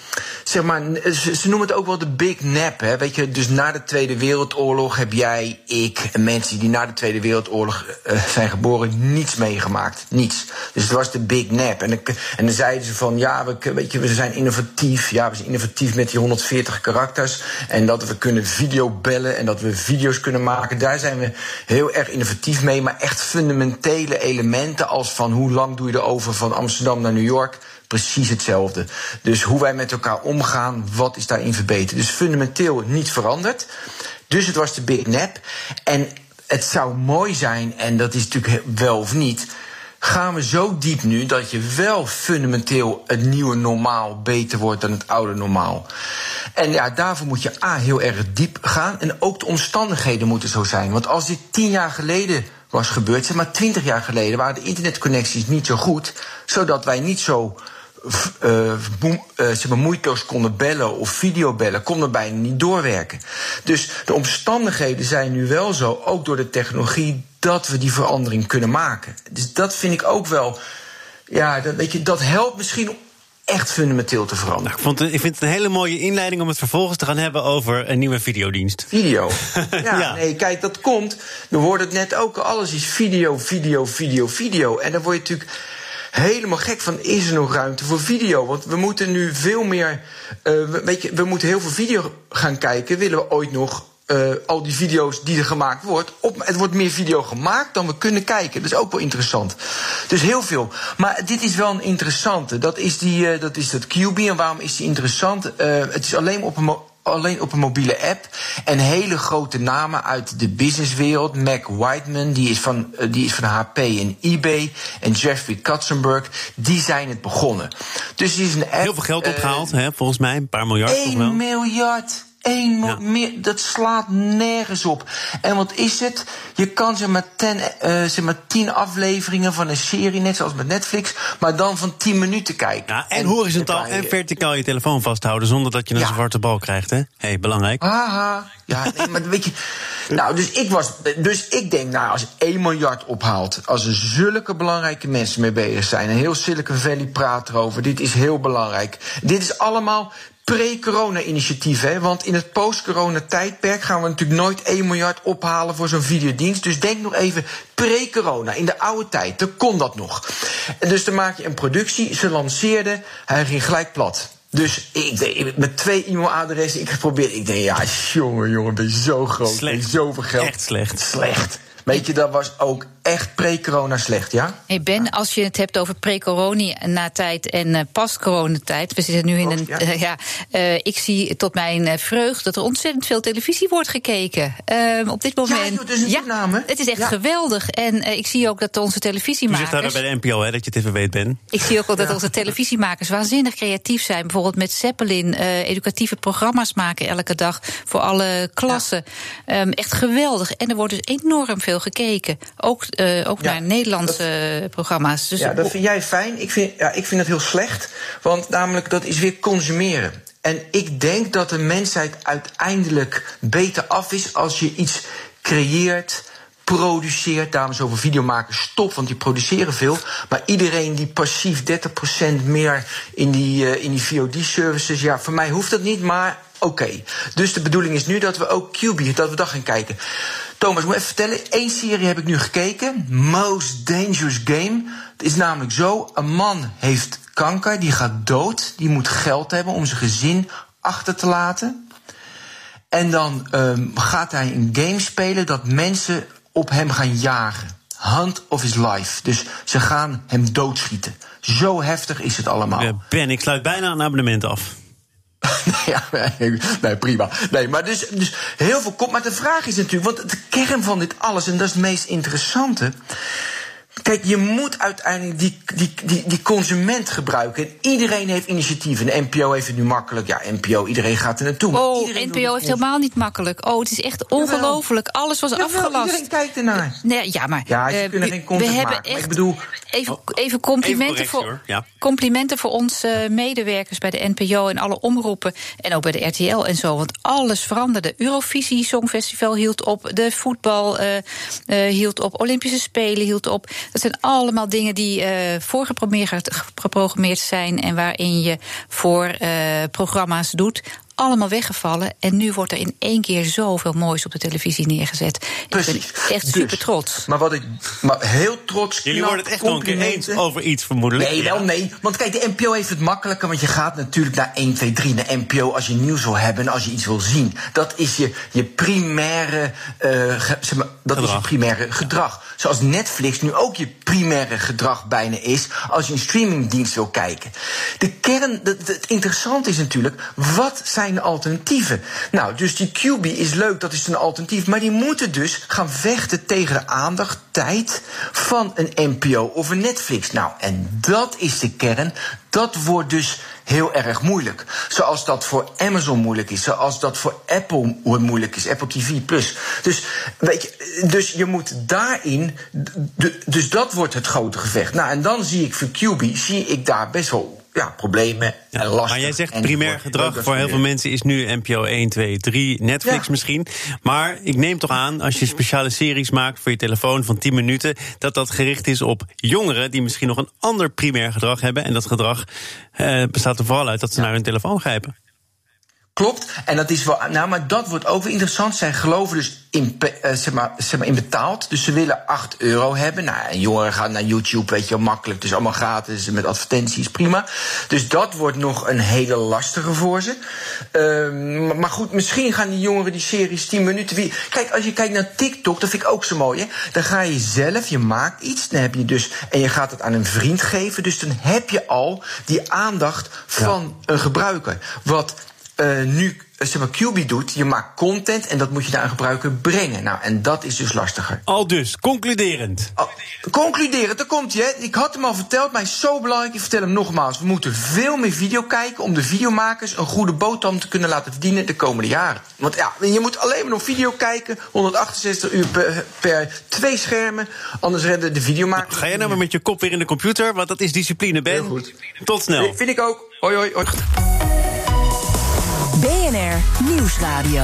zeg maar, ze, ze noemen het ook wel de Big Nap. Hè? Weet je, dus na de Tweede Wereldoorlog heb jij, ik en mensen die na de Tweede Wereldoorlog uh, zijn geboren, niets meegemaakt. Niets. Dus het was de Big Nap. En, en dan zeiden ze van, ja, we, weet je, we zijn innovatief. Ja, we zijn innovatief met die honderdveertig karakters. En dat we kunnen videobellen en dat we video's kunnen maken. Daar zijn we heel erg innovatief mee. Maar echt fundamentele elementen als van hoe lang doe je erover van Amsterdam naar New York, precies hetzelfde. Dus hoe wij met elkaar omgaan, wat is daarin verbeterd? Dus fundamenteel niet veranderd. Dus het was de Big Nap. En het zou mooi zijn, en dat is natuurlijk wel of niet, gaan we zo diep nu dat je wel fundamenteel het nieuwe normaal beter wordt dan het oude normaal. En ja, daarvoor moet je A, heel erg diep gaan. En ook de omstandigheden moeten zo zijn. Want als dit tien jaar geleden was gebeurd, zeg maar twintig jaar geleden, waren de internetconnecties niet zo goed, zodat wij niet zo Uh, boem, uh, zeg maar moeiteloos konden bellen of videobellen, konden bijna niet doorwerken. Dus de omstandigheden zijn nu wel zo, ook door de technologie, dat we die verandering kunnen maken. Dus dat vind ik ook wel, ja, dat, weet je, dat helpt misschien echt fundamenteel te veranderen. Nou, ik, vond het, ik vind het een hele mooie inleiding om het vervolgens te gaan hebben over een nieuwe videodienst. Video. Ja, ja, nee, kijk, dat komt. We hoorden het net ook, alles is video, video, video, video. En dan word je natuurlijk helemaal gek van, is er nog ruimte voor video? Want we moeten nu veel meer, uh, weet je, we moeten heel veel video gaan kijken. Willen we ooit nog uh, al die video's die er gemaakt wordt, op, het wordt meer video gemaakt dan we kunnen kijken. Dat is ook wel interessant. Dus heel veel. Maar dit is wel een interessante. Dat is, die, uh, dat, is dat Q B. En waarom is die interessant? Uh, het is alleen op een mo- Alleen op een mobiele app. En hele grote namen uit de businesswereld. Mac Whiteman, die is van, die is van H P en eBay. En Jeffrey Katzenberg, die zijn het begonnen. Dus die is een app. Heel veel geld opgehaald, uh, hè, volgens mij. Een paar miljard. één miljard. Eén ja. meer, dat slaat nergens op. En wat is het? Je kan zeg maar, ten, uh, zeg maar tien afleveringen van een serie, net zoals met Netflix, maar dan van tien minuten kijken. Ja, en, en horizontaal en verticaal je telefoon vasthouden zonder dat je een ja. zwarte bal krijgt, hè? Hé, hey, belangrijk. Haha. Ja, nee, maar weet je. Nou, dus ik was. Dus ik denk, nou, als je één miljard ophaalt, als er zulke belangrijke mensen mee bezig zijn, en heel Silicon Valley praat erover, dit is heel belangrijk. Dit is allemaal pre-corona-initiatief, hè? Want in het post-corona-tijdperk gaan we natuurlijk nooit één miljard ophalen voor zo'n videodienst. Dus denk nog even pre-corona, in de oude tijd, dan kon dat nog. En dus dan maak je een productie, ze lanceerden, hij ging gelijk plat. Dus ik deed met twee e-mailadressen, ik geprobeerd, ik denk, ja, jongen, jongen, ben je zo groot, slecht. Ben je zoveel geld. Echt slecht. Slecht. Weet je, dat was ook echt pre-corona slecht, ja? Hey Ben, als je het hebt over pre-corona-tijd en uh, post-coronatijd, we zitten nu in oh, een. Ja, uh, ja uh, ik zie tot mijn uh, vreugde dat er ontzettend veel televisie wordt gekeken. Uh, op dit moment. Ja, joh, dus een ja, naam, het is echt ja. geweldig. En uh, ik zie ook dat onze televisiemakers. Je zegt daar bij de N P O, hè, dat je het even weet, Ben. Ik zie ook wel dat ja. onze televisiemakers waanzinnig creatief zijn. Bijvoorbeeld met Zeppelin uh, educatieve programma's maken elke dag voor alle klassen. Ja. Um, echt geweldig. En er wordt dus enorm veel gekeken. Ook, uh, ook ja, naar Nederlandse dat, programma's. Dus ja, dat vind jij fijn. Ik vind, ja, ik vind het heel slecht. Want namelijk, dat is weer consumeren. En ik denk dat de mensheid uiteindelijk beter af is als je iets creëert, produceert. Daarom is over videomakers stop, want die produceren veel. Maar iedereen die passief dertig procent meer in die, uh, in die V O D-services, ja, voor mij hoeft dat niet, maar oké. Okay. Dus de bedoeling is nu dat we ook Q B, dat we dat gaan kijken. Thomas, ik moet even vertellen, één serie heb ik nu gekeken. Most Dangerous Game. Het is namelijk zo, een man heeft kanker, die gaat dood. Die moet geld hebben om zijn gezin achter te laten. En dan um, gaat hij een game spelen dat mensen op hem gaan jagen. Hunt of his life. Dus ze gaan hem doodschieten. Zo heftig is het allemaal. Ja, Ben, ik sluit bijna een abonnement af. ja, nee, nee, prima. Nee, maar dus, dus heel veel komt. Maar de vraag is natuurlijk, want de kern van dit alles, en dat is het meest interessante. Kijk, je moet uiteindelijk die, die, die, die consument gebruiken. En iedereen heeft initiatieven. De N P O heeft het nu makkelijk. Ja, N P O, iedereen gaat er naartoe. Oh, N P O heeft helemaal niet makkelijk. Oh, het is echt ongelooflijk. Alles was Jawel, afgelast. Iedereen kijkt ernaar. Nee, ja, maar ja, ze uh, kunnen geen content we hebben maken. Echt, ik bedoel, even, even complimenten, even correctie, voor, ja. complimenten voor onze medewerkers bij de N P O en alle omroepen. En ook bij de R T L en zo. Want alles veranderde. Eurovisie Songfestival hield op. De voetbal uh, uh, hield op. Olympische Spelen hield op. Dat zijn allemaal dingen die uh, voorgeprogrammeerd geprogrammeerd zijn en waarin je voor uh, programma's doet. Allemaal weggevallen. En nu wordt er in één keer zoveel moois op de televisie neergezet. Precies. Ik ben echt super trots. Maar wat ik maar heel trots. Jullie worden het echt nog een keer eens over iets, vermoedelijk. Nee, wel nee. Want kijk, de N P O heeft het makkelijker. Want je gaat natuurlijk naar één, twee, drie, naar N P O als je nieuws wil hebben en als je iets wil zien. Dat is je, je primaire, uh, ge, zeg maar, dat gedrag. is je primaire gedrag. Zoals Netflix nu ook je primaire gedrag bijna is als je een streamingdienst wil kijken. De kern, het, het interessante is natuurlijk, wat zijn de alternatieven? Nou, dus die Q B is leuk, dat is een alternatief. Maar die moeten dus gaan vechten tegen de aandacht, tijd van een N P O of een Netflix. Nou, en dat is de kern. Dat wordt dus heel erg moeilijk. Zoals dat voor Amazon moeilijk is. Zoals dat voor Apple moeilijk is. Apple T V Plus. Dus, weet je, dus je moet daarin. Dus dat wordt het grote gevecht. Nou, en dan zie ik voor Q B, zie ik daar best wel ja, problemen ja, en lasten. Maar jij zegt primair gedrag voor heel veel mensen is nu N P O één, twee, drie, Netflix ja. misschien. Maar ik neem toch aan, als je speciale series maakt voor je telefoon van tien minuten... dat dat gericht is op jongeren die misschien nog een ander primair gedrag hebben. En dat gedrag uh, bestaat er vooral uit dat ze ja. naar hun telefoon grijpen. Klopt, en dat is wel. Nou, maar dat wordt ook weer interessant. Zij geloven dus in, uh, zeg maar, zeg maar in betaald. Dus ze willen acht euro hebben. Nou, en jongeren gaan naar YouTube, weet je wel, makkelijk. Dus allemaal gratis met advertenties, prima. Dus dat wordt nog een hele lastige voor ze. Uh, maar goed, misschien gaan die jongeren die series tien minuten weer. Kijk, als je kijkt naar TikTok, dat vind ik ook zo mooi, hè. Dan ga je zelf, je maakt iets, dan heb je dus. En je gaat het aan een vriend geven. Dus dan heb je al die aandacht van ja. een gebruiker. Wat Uh, nu zeg maar, Q B doet, je maakt content en dat moet je naar een gebruiker brengen. Nou, en dat is dus lastiger. Al dus, concluderend. Oh, concluderend, daar komt hij. Ik had hem al verteld, maar hij is zo belangrijk. Ik vertel hem nogmaals. We moeten veel meer video kijken om de videomakers een goede boterham te kunnen laten verdienen de komende jaren. Want ja, je moet alleen maar nog video kijken, honderdachtenzestig uur per, per twee schermen, anders redden de videomakers. Nou, ga jij nou maar met je kop weer in de computer, want dat is discipline, Ben. Heel goed. Tot snel. Nee, vind ik ook. Hoi, hoi, hoi. B N R Nieuwsradio.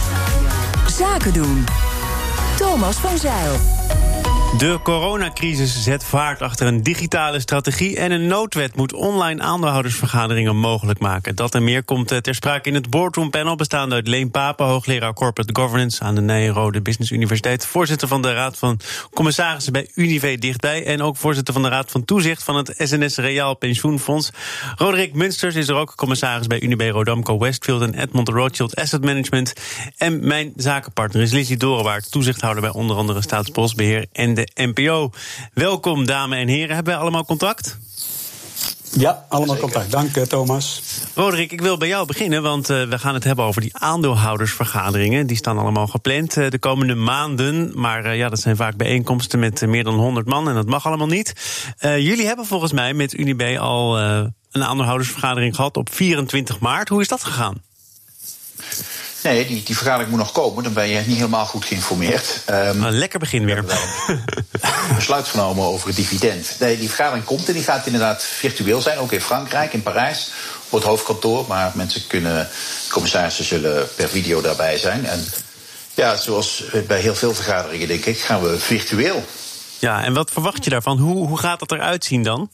Zaken doen. Thomas van Zeil. De coronacrisis zet vaart achter een digitale strategie en een noodwet moet online aandeelhoudersvergaderingen mogelijk maken. Dat en meer komt ter sprake in het Boardroom Panel, bestaande uit Leen Papen, hoogleraar Corporate Governance aan de Nyenrode Business Universiteit, voorzitter van de Raad van Commissarissen bij Unive Dichtbij en ook voorzitter van de Raad van Toezicht van het S N S Reaal Pensioenfonds. Roderick Munsters is er ook, commissaris bij Unibe Rodamco Westfield en Edmond Rothschild Asset Management. En mijn zakenpartner is Lizzie Dorenwaard, toezichthouder bij onder andere Staatsbosbeheer en de N P O. Welkom, dames en heren. Hebben wij allemaal contact? Ja, allemaal Zeker. Contact. Dank, Thomas. Roderick, ik wil bij jou beginnen, want uh, we gaan het hebben over die aandeelhoudersvergaderingen. Die staan allemaal gepland uh, de komende maanden. Maar uh, ja, dat zijn vaak bijeenkomsten met uh, meer dan honderd man en dat mag allemaal niet. Uh, jullie hebben volgens mij met Unibe al uh, een aandeelhoudersvergadering gehad op vierentwintig maart. Hoe is dat gegaan? Nee, die, die vergadering moet nog komen. Dan ben je niet helemaal goed geïnformeerd. Um, een lekker begin weer. We hebben wel een besluit genomen over het dividend. Nee, die vergadering komt en die gaat inderdaad virtueel zijn. Ook in Frankrijk, in Parijs, op het hoofdkantoor. Maar mensen kunnen, commissarissen zullen per video daarbij zijn. En ja, zoals bij heel veel vergaderingen, denk ik, gaan we virtueel. Ja, en wat verwacht je daarvan? Hoe, hoe gaat dat eruit zien dan?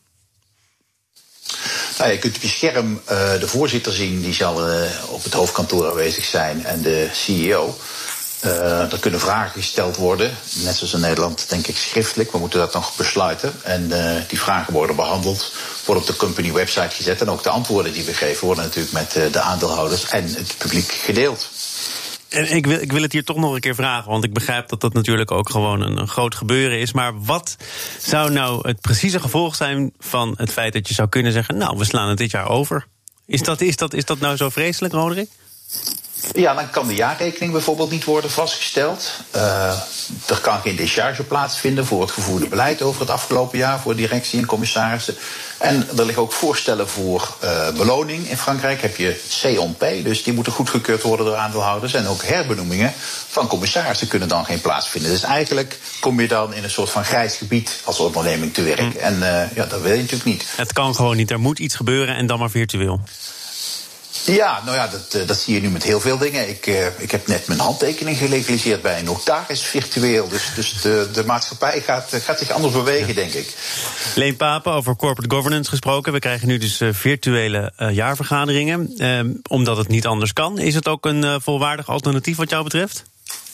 Nou, je kunt op je scherm uh, de voorzitter zien, die zal uh, op het hoofdkantoor aanwezig zijn, en de C E O. Uh, er kunnen vragen gesteld worden, net zoals in Nederland, denk ik, schriftelijk. We moeten dat nog besluiten. En uh, die vragen worden behandeld, worden op de company website gezet. En ook de antwoorden die we geven worden natuurlijk met uh, de aandeelhouders en het publiek gedeeld. En ik wil, ik wil het hier toch nog een keer vragen, want ik begrijp dat dat natuurlijk ook gewoon een, een groot gebeuren is. Maar wat zou nou het precieze gevolg zijn van het feit dat je zou kunnen zeggen, nou, we slaan het dit jaar over? Is dat, is dat, is dat nou zo vreselijk, Roderick? Ja, dan kan de jaarrekening bijvoorbeeld niet worden vastgesteld. Uh, er kan geen décharge plaatsvinden voor het gevoerde beleid over het afgelopen jaar voor directie en commissarissen. En er liggen ook voorstellen voor uh, beloning. In Frankrijk heb je C on P, dus die moeten goedgekeurd worden door aandeelhouders. En ook herbenoemingen van commissarissen kunnen dan geen plaatsvinden. Dus eigenlijk kom je dan in een soort van grijs gebied als onderneming te werk. Mm. En uh, ja, dat wil je natuurlijk niet. Het kan gewoon niet. Er moet iets gebeuren en dan maar virtueel. Ja, nou ja, dat, dat zie je nu met heel veel dingen. Ik, uh, ik heb net mijn handtekening gelegaliseerd bij een notaris virtueel. Dus, dus de, de maatschappij gaat, gaat zich anders bewegen, ja. denk ik. Leen Papen, over corporate governance gesproken. We krijgen nu dus uh, virtuele uh, jaarvergaderingen. Uh, omdat het niet anders kan. Is het ook een uh, volwaardig alternatief wat jou betreft?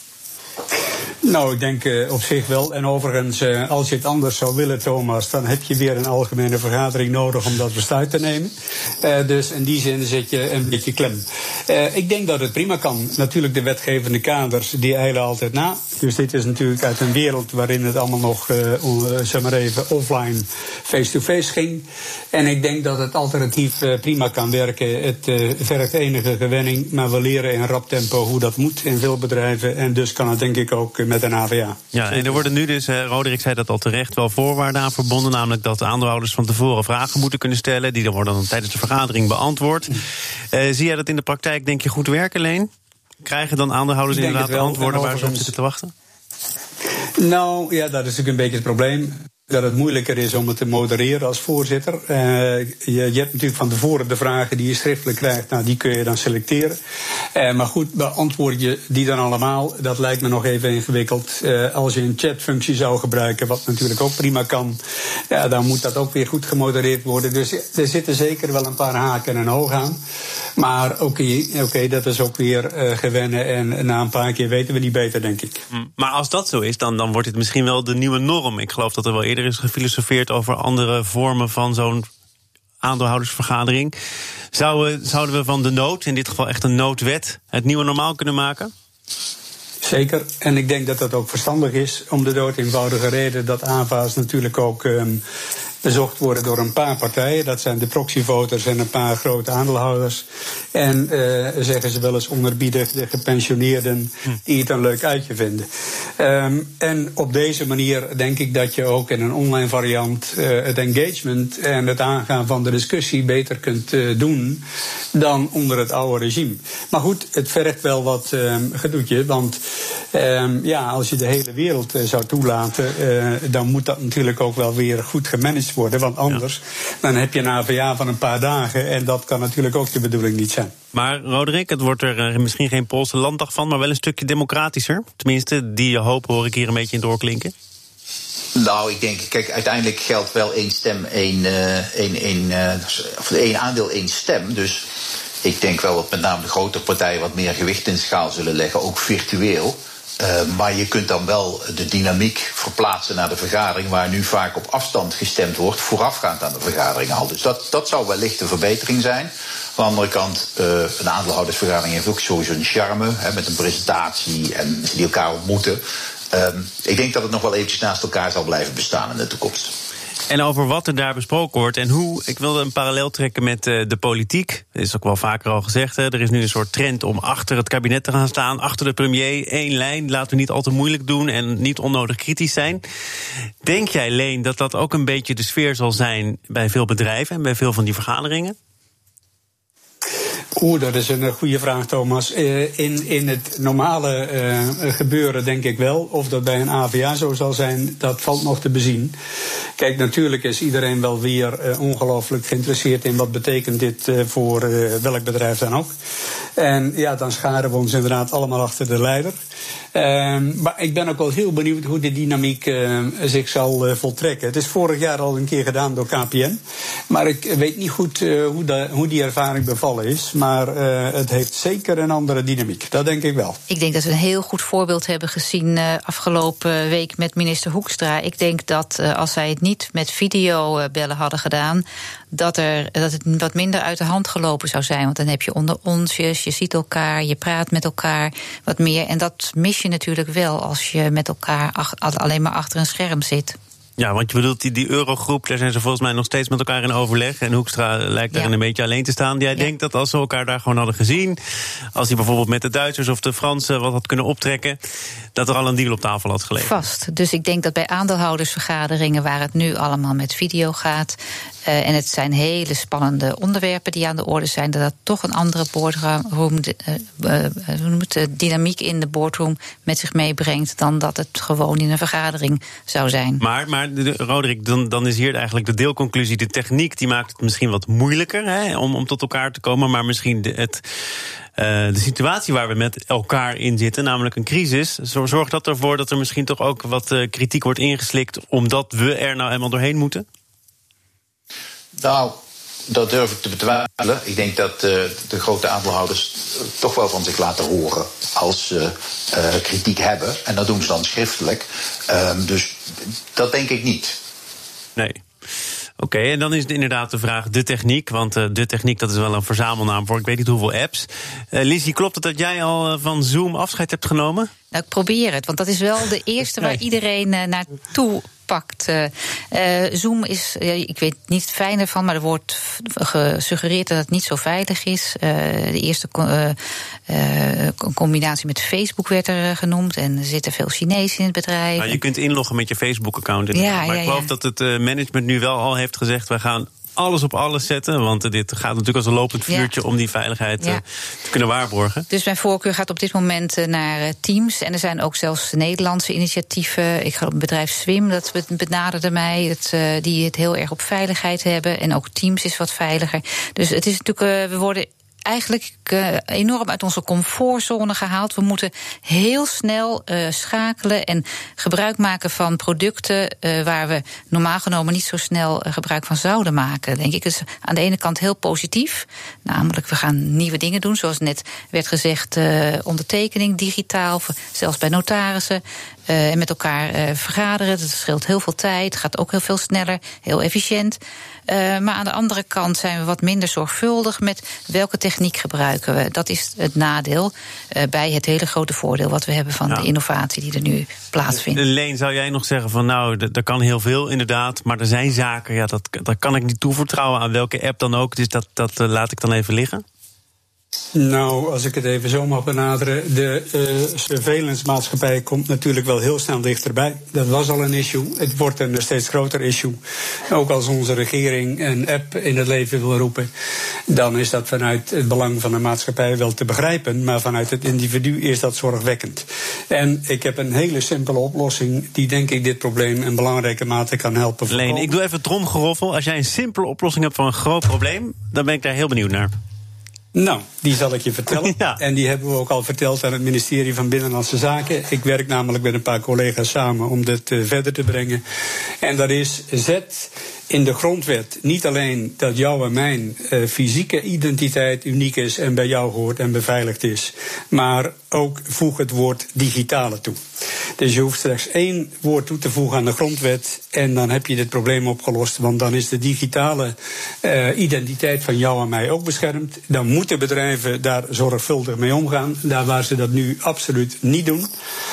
Nou, ik denk uh, op zich wel. En overigens, uh, als je het anders zou willen, Thomas, dan heb je weer een algemene vergadering nodig om dat besluit te nemen. Uh, dus in die zin zit je een beetje klem. Uh, ik denk dat het prima kan. Natuurlijk, de wetgevende kaders, die eilen altijd na. Dus dit is natuurlijk uit een wereld waarin het allemaal nog, uh, uh, zeg maar even, offline, face-to-face ging. En ik denk dat het alternatief uh, prima kan werken. Het uh, vergt enige gewenning, maar we leren in rap tempo hoe dat moet in veel bedrijven. En dus kan het denk ik ook uh, met een A V A. Ja, en er worden nu dus, uh, Roderick zei dat al terecht, wel voorwaarden aan verbonden. Namelijk dat de aandeelhouders van tevoren vragen moeten kunnen stellen. Die dan worden dan tijdens de vergadering beantwoord. Uh, zie jij dat in de praktijk, denk je, goed werken, Leen? Krijgen dan aandeelhouders inderdaad de antwoorden waar ze op zitten te wachten? Nou, ja, dat is natuurlijk een beetje het probleem. Dat het moeilijker is om het te modereren als voorzitter. Uh, je, je hebt natuurlijk van tevoren de vragen die je schriftelijk krijgt. Nou, die kun je dan selecteren. Uh, maar goed, beantwoord je die dan allemaal? Dat lijkt me nog even ingewikkeld. Uh, als je een chatfunctie zou gebruiken, wat natuurlijk ook prima kan, ja, dan moet dat ook weer goed gemodereerd worden. Dus er zitten zeker wel een paar haken en ogen aan. Maar oké, okay, okay, dat is ook weer uh, gewennen. En na een paar keer weten we niet beter, denk ik. Maar als dat zo is, dan, dan wordt het misschien wel de nieuwe norm. Ik geloof dat er wel eerder is gefilosofeerd over andere vormen van zo'n aandeelhoudersvergadering. Zouden, zouden we van de nood, in dit geval echt een noodwet, het nieuwe normaal kunnen maken? Zeker. En ik denk dat dat ook verstandig is. Om de dood eenvoudige reden dat A V A's natuurlijk ook um, bezocht worden door een paar partijen. Dat zijn de proxyvoters en een paar grote aandeelhouders. En uh, zeggen ze wel eens onderbiedig de gepensioneerden die het een leuk uitje vinden. Um, en op deze manier denk ik dat je ook in een online variant uh, het engagement en het aangaan van de discussie beter kunt uh, doen dan onder het oude regime. Maar goed, het vergt wel wat um, gedoetje, want um, ja, als je de hele wereld uh, zou toelaten, uh, dan moet dat natuurlijk ook wel weer goed gemanaged worden, want anders ja. dan heb je een A V A van een paar dagen en dat kan natuurlijk ook de bedoeling niet zijn. Maar Roderick, het wordt er uh, misschien geen Poolse landdag van, maar wel een stukje democratischer. Tenminste, die hoop hoor ik hier een beetje in doorklinken. Nou, ik denk, kijk, uiteindelijk geldt wel één stem, één, uh, één, één, uh, of één aandeel, één stem. Dus ik denk wel dat met name de grote partijen wat meer gewicht in de schaal zullen leggen, ook virtueel. Uh, maar je kunt dan wel de dynamiek verplaatsen naar de vergadering, waar nu vaak op afstand gestemd wordt, voorafgaand aan de vergadering al. Dus dat, dat zou wellicht een verbetering zijn. Aan de andere kant, uh, een aandeelhoudersvergadering heeft ook sowieso een charme, hè, met een presentatie en die elkaar ontmoeten. Uh, ik denk dat het nog wel eventjes naast elkaar zal blijven bestaan in de toekomst. En over wat er daar besproken wordt en hoe, ik wilde een parallel trekken met uh, de politiek. Dat is ook wel vaker al gezegd, hè. Er is nu een soort trend om achter het kabinet te gaan staan, achter de premier, één lijn. Laten we niet al te moeilijk doen en niet onnodig kritisch zijn. Denk jij, Leen, dat dat ook een beetje de sfeer zal zijn bij veel bedrijven en bij veel van die vergaderingen? Oeh, dat is een goede vraag, Thomas. Uh, in, in het normale uh, gebeuren denk ik wel. Of dat bij een A V A zo zal zijn, dat valt nog te bezien. Kijk, natuurlijk is iedereen wel weer uh, ongelooflijk geïnteresseerd in wat betekent dit uh, voor uh, welk bedrijf dan ook. En ja, dan scharen we ons inderdaad allemaal achter de leider. Uh, maar ik ben ook wel heel benieuwd hoe de dynamiek uh, zich zal uh, voltrekken. Het is vorig jaar al een keer gedaan door K P N. Maar ik weet niet goed uh, hoe, de, hoe die ervaring bevallen is. Maar uh, het heeft zeker een andere dynamiek. Dat denk ik wel. Ik denk dat we een heel goed voorbeeld hebben gezien uh, afgelopen week met minister Hoekstra. Ik denk dat uh, als zij het niet met videobellen hadden gedaan, dat, er, dat het wat minder uit de hand gelopen zou zijn. Want dan heb je onder onsjes, je ziet elkaar, je praat met elkaar wat meer. En dat mis je natuurlijk wel als je met elkaar ach, alleen maar achter een scherm zit. Ja, want je bedoelt die, die Eurogroep, daar zijn ze volgens mij nog steeds met elkaar in overleg. En Hoekstra lijkt daarin ja. een beetje alleen te staan. Jij ja. denkt dat als ze elkaar daar gewoon hadden gezien, als hij bijvoorbeeld met de Duitsers of de Fransen wat had kunnen optrekken, dat er al een deal op tafel had gelegen. Vast. Dus ik denk dat bij aandeelhoudersvergaderingen, waar het nu allemaal met video gaat, Uh, en het zijn hele spannende onderwerpen die aan de orde zijn, dat dat toch een andere boardroom, uh, uh, de dynamiek in de boardroom met zich meebrengt dan dat het gewoon in een vergadering zou zijn. Maar, maar maar de, Roderick, dan, dan is hier eigenlijk de deelconclusie. De techniek die maakt het misschien wat moeilijker hè, om, om tot elkaar te komen. Maar misschien de, het, uh, de situatie waar we met elkaar in zitten, namelijk een crisis, zorgt dat ervoor dat er misschien toch ook wat uh, kritiek wordt ingeslikt, omdat we er nou eenmaal doorheen moeten? Nou, dat durf ik te betwijfelen. Ik denk dat uh, de grote aandeelhouders toch wel van zich laten horen als ze uh, uh, kritiek hebben. En dat doen ze dan schriftelijk. Um, dus dat denk ik niet. Nee. Oké, okay, en dan is het inderdaad de vraag de techniek. Want uh, de techniek, dat is wel een verzamelnaam voor ik weet niet hoeveel apps. Uh, Lizzie, klopt het dat jij al uh, van Zoom afscheid hebt genomen? Nou, ik probeer het, want dat is wel de eerste waar iedereen uh, naartoe pakt. Uh, uh, Zoom is, uh, ik weet niet het fijne van, maar er wordt gesuggereerd dat het niet zo veilig is. Uh, de eerste uh, uh, combinatie met Facebook werd er uh, genoemd. En er zitten veel Chinezen in het bedrijf. Nou, je kunt inloggen met je Facebook-account. Ja, maar ja, ik geloof ja. dat het uh, management nu wel al heeft gezegd, wij gaan alles op alles zetten, want dit gaat natuurlijk als een lopend vuurtje ja. om die veiligheid ja. uh, te kunnen waarborgen. Dus mijn voorkeur gaat op dit moment uh, naar uh, Teams. En er zijn ook zelfs Nederlandse initiatieven. Ik geloof het bedrijf Swim, dat benaderde mij, het, uh, die het heel erg op veiligheid hebben. En ook Teams is wat veiliger. Dus het is natuurlijk, uh, we worden eigenlijk uh, enorm uit onze comfortzone gehaald. We moeten heel snel uh, schakelen en gebruik maken van producten uh, waar we normaal genomen niet zo snel uh, gebruik van zouden maken. Denk ik, is aan de ene kant heel positief. Namelijk, we gaan nieuwe dingen doen, zoals net werd gezegd, uh, ondertekening digitaal, zelfs bij notarissen. Uh, en met elkaar uh, vergaderen. Dat scheelt heel veel tijd, gaat ook heel veel sneller, heel efficiënt. Uh, maar aan de andere kant zijn we wat minder zorgvuldig met welke techniek gebruiken we. Dat is het nadeel uh, bij het hele grote voordeel wat we hebben van ja. de innovatie die er nu plaatsvindt. Leen, zou jij nog zeggen van nou, er kan heel veel inderdaad, maar er zijn zaken, ja, dat, dat kan ik niet toevertrouwen aan welke app dan ook. Dus dat, dat uh, laat ik dan even liggen. Nou, als ik het even zo mag benaderen, de uh, surveillance-maatschappij komt natuurlijk wel heel snel dichterbij. Dat was al een issue. Het wordt een steeds groter issue. Ook als onze regering een app in het leven wil roepen, dan is dat vanuit het belang van de maatschappij wel te begrijpen, maar vanuit het individu is dat zorgwekkend. En ik heb een hele simpele oplossing die denk ik dit probleem in belangrijke mate kan helpen voorkomen. Leen, ik doe even het tromgeroffel. Als jij een simpele oplossing hebt voor een groot probleem, dan ben ik daar heel benieuwd naar. Nou, die zal ik je vertellen. Ja. En die hebben we ook al verteld aan het ministerie van Binnenlandse Zaken. Ik werk namelijk met een paar collega's samen om dit uh, verder te brengen. En dat is, zet in de grondwet niet alleen dat jouw en mijn uh, fysieke identiteit uniek is en bij jou hoort en beveiligd is, maar ook voeg het woord digitale toe. Dus je hoeft slechts één woord toe te voegen aan de grondwet en dan heb je dit probleem opgelost. Want dan is de digitale uh, identiteit van jou en mij ook beschermd. Dan moeten bedrijven daar zorgvuldig mee omgaan, daar waar ze dat nu absoluut niet doen.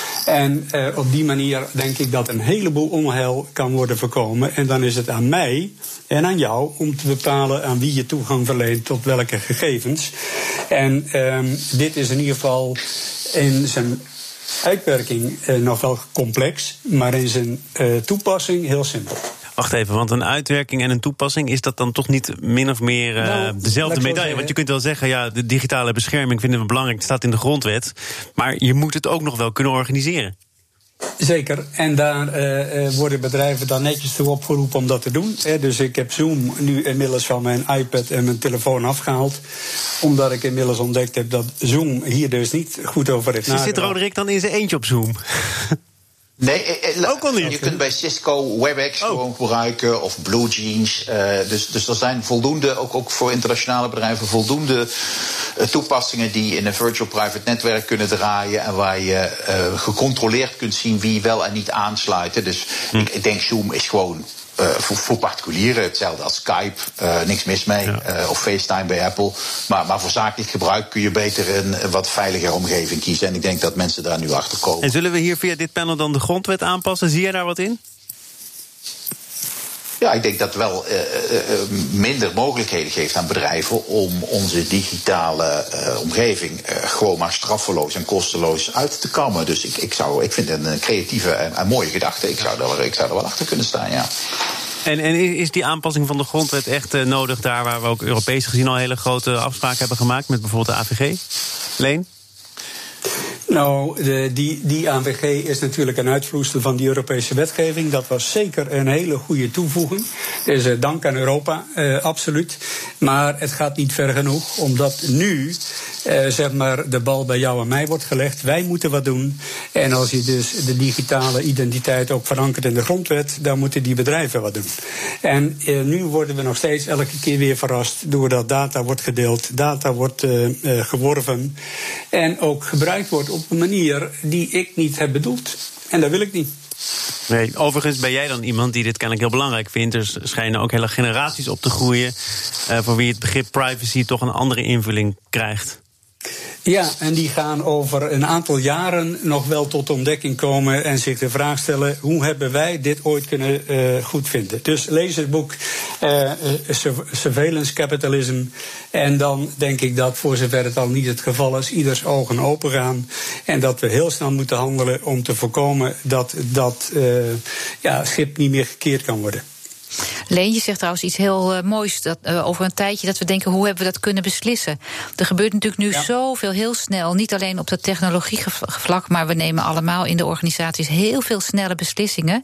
En uh, op die manier denk ik dat een heleboel onheil kan worden voorkomen. En dan is het aan mij en aan jou om te bepalen aan wie je toegang verleent tot welke gegevens. En um, dit is in ieder geval in zijn uitwerking uh, nog wel complex, maar in zijn uh, toepassing heel simpel. Wacht even, want een uitwerking en een toepassing, is dat dan toch niet min of meer uh, nou, dezelfde medaille? Want je kunt wel zeggen, ja, de digitale bescherming vinden we belangrijk, het staat in de grondwet. Maar je moet het ook nog wel kunnen organiseren. Zeker, en daar uh, worden bedrijven dan netjes toe opgeroepen om dat te doen. Hè. Dus ik heb Zoom nu inmiddels van mijn iPad en mijn telefoon afgehaald, omdat ik inmiddels ontdekt heb dat Zoom hier dus niet goed over heeft nagedacht. Zit Roderick dan in zijn eentje op Zoom? Nee, eh, ook al niet. Je kunt bij Cisco WebEx oh. gewoon gebruiken of BlueJeans. Uh, dus, dus er zijn voldoende, ook, ook voor internationale bedrijven, voldoende uh, toepassingen die in een virtual private netwerk kunnen draaien en waar je uh, gecontroleerd kunt zien wie wel en niet aansluiten. Dus hm. ik, ik denk Zoom is gewoon Uh, voor, voor particulieren, hetzelfde als Skype, uh, niks mis mee, ja. uh, of FaceTime bij Apple. Maar, maar voor zakelijk gebruik kun je beter een, een wat veiliger omgeving kiezen. En ik denk dat mensen daar nu achter komen. En zullen we hier via dit panel dan de grondwet aanpassen? Zie je daar wat in? Ja, ik denk dat het wel uh, uh, minder mogelijkheden geeft aan bedrijven om onze digitale uh, omgeving uh, gewoon maar straffeloos en kosteloos uit te kammen. Dus ik, ik, zou, ik vind het een creatieve en, en mooie gedachte. Ik zou, er, ik zou er wel achter kunnen staan, ja. En, en is die aanpassing van de grondwet echt uh, nodig daar waar we ook Europees gezien al hele grote afspraken hebben gemaakt met bijvoorbeeld de A V G? Leen? Nou, de, die, die A N W G is natuurlijk een uitvloeisel van die Europese wetgeving. Dat was zeker een hele goede toevoeging. Dus uh, dank aan Europa, uh, absoluut. Maar het gaat niet ver genoeg, omdat nu uh, zeg maar de bal bij jou en mij wordt gelegd. Wij moeten wat doen. En als je dus de digitale identiteit ook verankert in de grondwet, dan moeten die bedrijven wat doen. En uh, nu worden we nog steeds elke keer weer verrast doordat data wordt gedeeld, data wordt uh, uh, geworven en ook gebruikt wordt op een manier die ik niet heb bedoeld. En dat wil ik niet. Nee, overigens ben jij dan iemand die dit kennelijk heel belangrijk vindt. Er schijnen ook hele generaties op te groeien uh, voor wie het begrip privacy toch een andere invulling krijgt. Ja, en die gaan over een aantal jaren nog wel tot ontdekking komen en zich de vraag stellen, hoe hebben wij dit ooit kunnen uh, goedvinden? Dus lees het boek uh, Surveillance Capitalism. En dan denk ik dat, voor zover het al niet het geval is, ieders ogen open gaan. En dat we heel snel moeten handelen om te voorkomen dat dat uh, ja, schip niet meer gekeerd kan worden. Leen, je zegt trouwens iets heel uh, moois dat, uh, over een tijdje, dat we denken, hoe hebben we dat kunnen beslissen? Er gebeurt natuurlijk nu ja. zoveel heel snel, niet alleen op dat technologievlak, maar we nemen allemaal in de organisaties heel veel snelle beslissingen.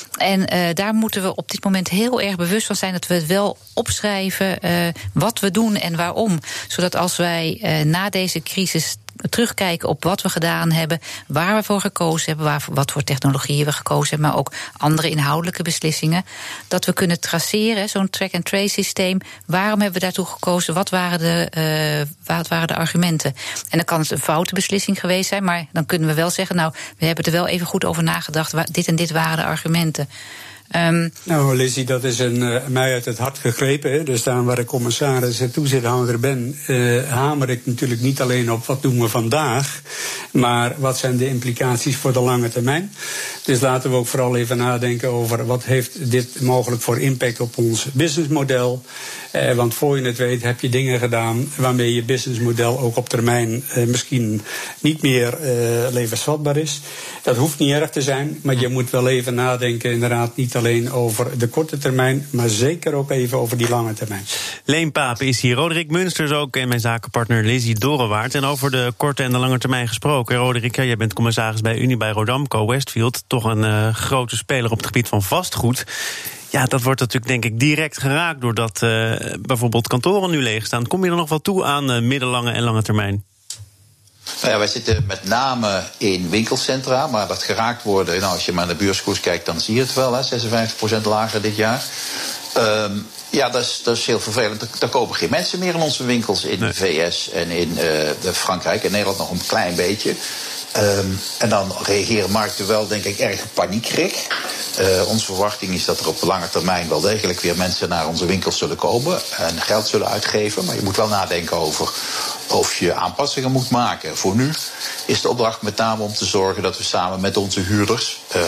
En uh, daar moeten we op dit moment heel erg bewust van zijn dat we het wel opschrijven, uh, wat we doen en waarom. Zodat als wij uh, na deze crisis terugkijken op wat we gedaan hebben, waar we voor gekozen hebben, waar, wat voor technologieën we gekozen hebben, maar ook andere inhoudelijke beslissingen, dat we kunnen traceren, zo'n track-and-trace systeem, waarom hebben we daartoe gekozen, wat waren, de, uh, wat waren de argumenten. En dan kan het een foute beslissing geweest zijn, maar dan kunnen we wel zeggen, nou, we hebben er wel even goed over nagedacht, waar, dit en dit waren de argumenten. Um, nou, Lizzie, dat is een, uh, mij uit het hart gegrepen. Hè. Dus daar waar ik commissaris en toezichthouder ben, uh, hamer ik natuurlijk niet alleen op wat doen we vandaag, maar wat zijn de implicaties voor de lange termijn. Dus laten we ook vooral even nadenken over wat heeft dit mogelijk voor impact op ons businessmodel. Uh, want voor je het weet heb je dingen gedaan waarmee je businessmodel ook op termijn uh, misschien niet meer uh, levensvatbaar is. Dat hoeft niet erg te zijn, maar je moet wel even nadenken, inderdaad, niet alleen over de korte termijn, maar zeker ook even over die lange termijn. Leen Papen is hier, Roderick Munsters ook en mijn zakenpartner Lizzie Dorenwaard. En over de korte en de lange termijn gesproken. Roderick, ja, jij bent commissaris bij Unibail Rodamco Westfield, toch een uh, grote speler op het gebied van vastgoed. Ja, dat wordt natuurlijk denk ik direct geraakt doordat uh, bijvoorbeeld kantoren nu leeg staan. Kom je er nog wel toe aan uh, middellange en lange termijn? Nou ja, wij zitten met name in winkelcentra, maar dat geraakt worden, nou, als je maar naar de beurskoers kijkt, dan zie je het wel, hè, zesenvijftig procent lager dit jaar. Um, ja, dat is, dat is heel vervelend. Er, er kopen geen mensen meer in onze winkels in nee. de V S en in uh, Frankrijk. In Nederland nog een klein beetje. Um, en dan reageren markten wel, denk ik, erg paniekerig. Uh, onze verwachting is dat er op de lange termijn wel degelijk weer mensen naar onze winkels zullen komen en geld zullen uitgeven. Maar je moet wel nadenken over of je aanpassingen moet maken. Voor nu is de opdracht met name om te zorgen dat we samen met onze huurders uh,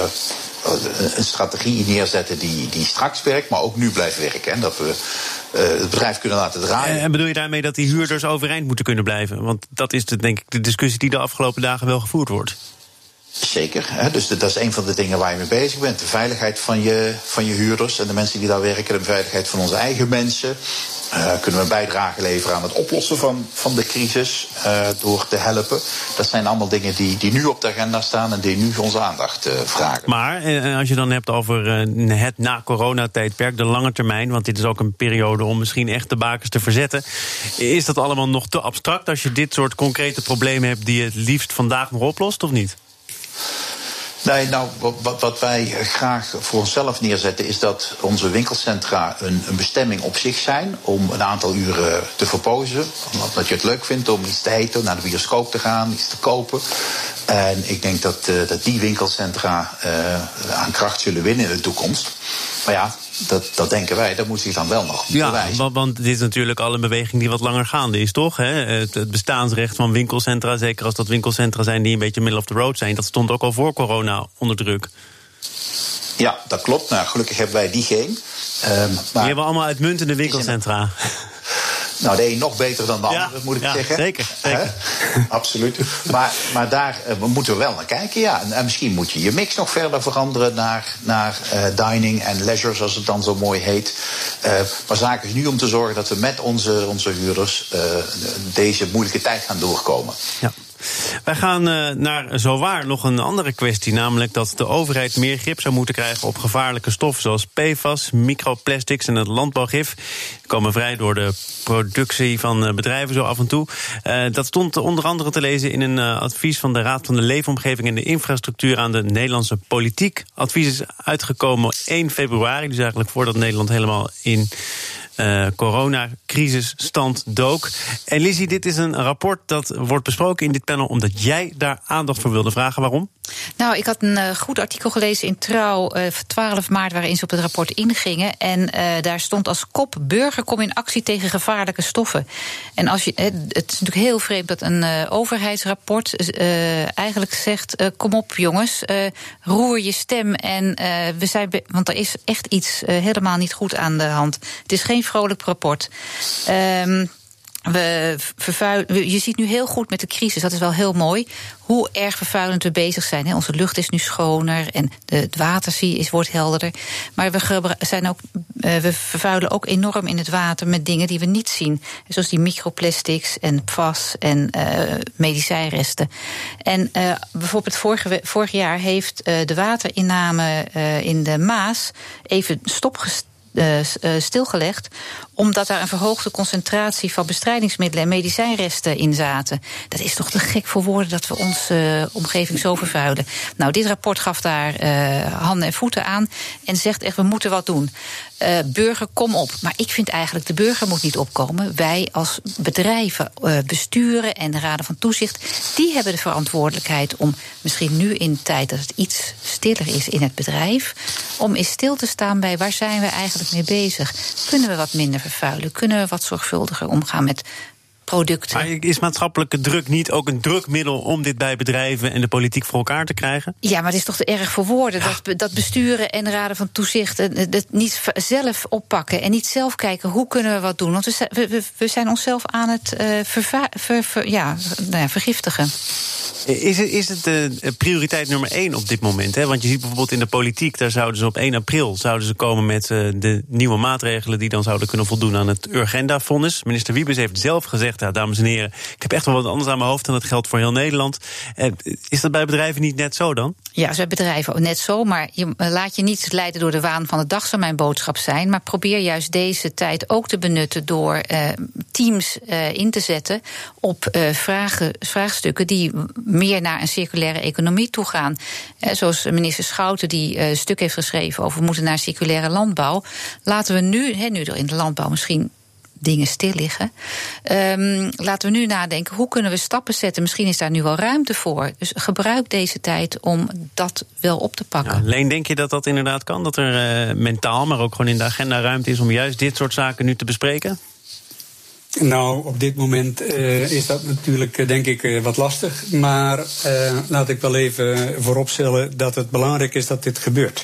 een strategie neerzetten die, die straks werkt, maar ook nu blijft werken. En dat we uh, het bedrijf kunnen laten draaien. En bedoel je daarmee dat die huurders overeind moeten kunnen blijven? Want dat is de, denk ik de discussie die de afgelopen dagen wel gevoerd wordt. Zeker, hè? Dus dat is een van de dingen waar je mee bezig bent. De veiligheid van je, van je huurders en de mensen die daar werken, de veiligheid van onze eigen mensen. Uh, kunnen we een bijdrage leveren aan het oplossen van, van de crisis uh, door te helpen. Dat zijn allemaal dingen die, die nu op de agenda staan en die nu onze aandacht uh, vragen. Maar uh, als je dan hebt over uh, het na-corona-tijdperk, de lange termijn, want dit is ook een periode om misschien echt de bakens te verzetten, is dat allemaal nog te abstract als je dit soort concrete problemen hebt die je het liefst vandaag nog oplost, of niet? Nee, nou, wat, wat wij graag voor onszelf neerzetten is dat onze winkelcentra een, een bestemming op zich zijn om een aantal uren te verpozen. Omdat je het leuk vindt om iets te eten, naar de bioscoop te gaan, iets te kopen. En ik denk dat, uh, dat die winkelcentra uh, aan kracht zullen winnen in de toekomst. Maar ja, dat, dat denken wij, dat moet zich dan wel nog ja, bewijzen. Want, want dit is natuurlijk al een beweging die wat langer gaande is, toch? Hè? Het, het bestaansrecht van winkelcentra, zeker als dat winkelcentra zijn die een beetje middle of the road zijn, dat stond ook al voor corona onder druk. Ja, dat klopt. Nou, gelukkig hebben wij die geen. Um, maar die hebben allemaal uitmuntende winkelcentra. Nou, de een nog beter dan de ander, ja, moet ik ja, zeggen. Zeker, zeker. Absoluut. Maar, maar daar uh, moeten we wel naar kijken, ja. En, en misschien moet je je mix nog verder veranderen naar, naar uh, dining en leisure, zoals het dan zo mooi heet. Uh, maar zaken is nu om te zorgen dat we met onze, onze huurders uh, deze moeilijke tijd gaan doorkomen. Ja. Wij gaan uh, naar zowaar nog een andere kwestie, namelijk dat de overheid meer grip zou moeten krijgen op gevaarlijke stoffen zoals P F A S, microplastics en het landbouwgif. Die komen vrij door de productie van uh, bedrijven zo af en toe. Uh, dat stond onder andere te lezen in een uh, advies van de Raad van de Leefomgeving en de Infrastructuur aan de Nederlandse politiek. Advies is uitgekomen één februari, dus eigenlijk voordat Nederland helemaal in Uh, coronacrisisstand dook. En Lizzie, dit is een rapport dat wordt besproken in dit panel omdat jij daar aandacht voor wilde vragen. Waarom? Nou, ik had een uh, goed artikel gelezen in Trouw uh, van twaalf maart... waarin ze op het rapport ingingen. En uh, daar stond als kop: burger, kom in actie tegen gevaarlijke stoffen. En als je, het is natuurlijk heel vreemd dat een uh, overheidsrapport uh, eigenlijk zegt: uh, kom op jongens, uh, roer je stem. En uh, we zijn be- want er is echt iets uh, helemaal niet goed aan de hand. Het is geen vrolijk rapport. Um, We vervuilen, je ziet nu heel goed met de crisis, dat is wel heel mooi, hoe erg vervuilend we bezig zijn. He, onze lucht is nu schoner en de, het water zie is, wordt helderder. Maar we, gebru- zijn ook, uh, we vervuilen ook enorm in het water met dingen die we niet zien. Zoals die microplastics en P F A S en uh, medicijnresten. En uh, bijvoorbeeld vorige, vorig jaar heeft uh, de waterinname uh, in de Maas even stopgesteld. Uh, stilgelegd, omdat daar een verhoogde concentratie van bestrijdingsmiddelen en medicijnresten in zaten. Dat is toch te gek voor woorden dat we onze uh, omgeving zo vervuilen. Nou, dit rapport gaf daar uh, handen en voeten aan en zegt echt, we moeten wat doen. Uh, burger, kom op. Maar ik vind eigenlijk, de burger moet niet opkomen. Wij als bedrijven, uh, besturen en de raden van toezicht, die hebben de verantwoordelijkheid om misschien nu in de tijd dat het iets stiller is in het bedrijf, om eens stil te staan bij waar zijn we eigenlijk mee bezig. Kunnen we wat minder vervuilen? Kunnen we wat zorgvuldiger omgaan met producten? Maar is maatschappelijke druk niet ook een drukmiddel om dit bij bedrijven en de politiek voor elkaar te krijgen? Ja, maar het is toch te erg voor woorden. Ja. Dat, dat besturen en raden van toezicht het niet zelf oppakken en niet zelf kijken hoe kunnen we wat doen. Want we, we, we zijn onszelf aan het uh, verva- ver, ver, ja, nou ja, vergiftigen. Is het, is het de prioriteit nummer één op dit moment? Hè? Want je ziet bijvoorbeeld in de politiek, daar zouden ze op één april zouden ze komen met uh, de nieuwe maatregelen die dan zouden kunnen voldoen aan het Urgenda-fonds. Minister Wiebes heeft zelf gezegd, ja, dames en heren, ik heb echt wel wat anders aan mijn hoofd en dat geldt voor heel Nederland. Uh, is dat bij bedrijven niet net zo dan? Ja, dat is bij bedrijven net zo, maar je laat je niet leiden door de waan van de dag, zou mijn boodschap zijn. Maar probeer juist deze tijd ook te benutten door uh, teams uh, in te zetten op uh, vragen, vraagstukken die meer naar een circulaire economie toe gaan. Uh, zoals minister Schouten die uh, een stuk heeft geschreven over we moeten naar circulaire landbouw. Laten we nu, he, nu er in de landbouw misschien dingen stil liggen. Um, laten we nu nadenken, hoe kunnen we stappen zetten? Misschien is daar nu wel ruimte voor. Dus gebruik deze tijd om dat wel op te pakken. Ja, Leen, denk je dat dat inderdaad kan? Dat er uh, mentaal, maar ook gewoon in de agenda ruimte is om juist dit soort zaken nu te bespreken? Nou, op dit moment uh, is dat natuurlijk, uh, denk ik, uh, wat lastig. Maar uh, laat ik wel even vooropstellen dat het belangrijk is dat dit gebeurt.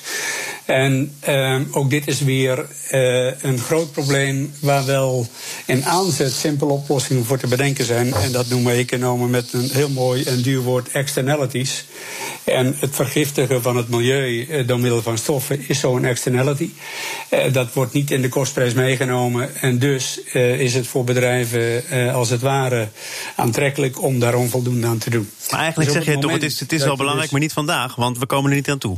En uh, ook dit is weer uh, een groot probleem waar wel in aanzet simpele oplossingen voor te bedenken zijn. En dat noemen economen met een heel mooi en duur woord externalities. En het vergiftigen van het milieu uh, door middel van stoffen is zo'n externality. Uh, dat wordt niet in de kostprijs meegenomen. En dus uh, is het voor bedrijven uh, als het ware aantrekkelijk om daar onvoldoende aan te doen. Maar eigenlijk dus zeg je toch, het is, het is wel belangrijk, dus, maar niet vandaag, want we komen er niet aan toe.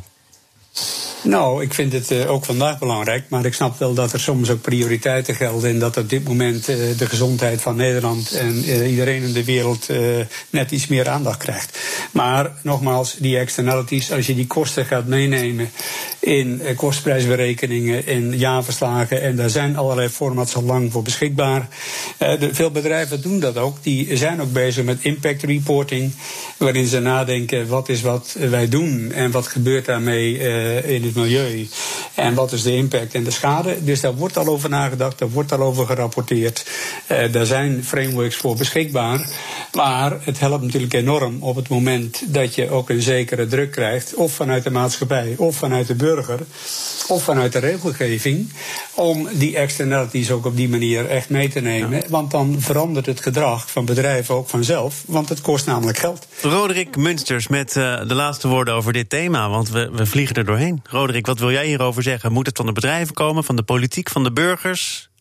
Nou, ik vind het uh, ook vandaag belangrijk, maar ik snap wel dat er soms ook prioriteiten gelden en dat op dit moment uh, de gezondheid van Nederland en uh, iedereen in de wereld uh, net iets meer aandacht krijgt. Maar nogmaals, die externalities, als je die kosten gaat meenemen in uh, kostprijsberekeningen, in jaarverslagen, en daar zijn allerlei formats al lang voor beschikbaar. Uh, de, veel bedrijven doen dat ook. Die zijn ook bezig met impact reporting, waarin ze nadenken wat is wat wij doen en wat gebeurt daarmee uh, in het milieu. En wat is de impact en de schade. Dus daar wordt al over nagedacht, daar wordt al over gerapporteerd. Uh, daar zijn frameworks voor beschikbaar. Maar het helpt natuurlijk enorm op het moment dat je ook een zekere druk krijgt, of vanuit de maatschappij, of vanuit de burger, of vanuit de regelgeving, om die externalities ook op die manier echt mee te nemen. Ja. Want dan verandert het gedrag van bedrijven ook vanzelf, want het kost namelijk geld. Roderick Munsters met uh, de laatste woorden over dit thema, want we, we vliegen er doorheen. Roderick, wat wil jij hierover zeggen? Moet het van de bedrijven komen, van de politiek, van de burgers?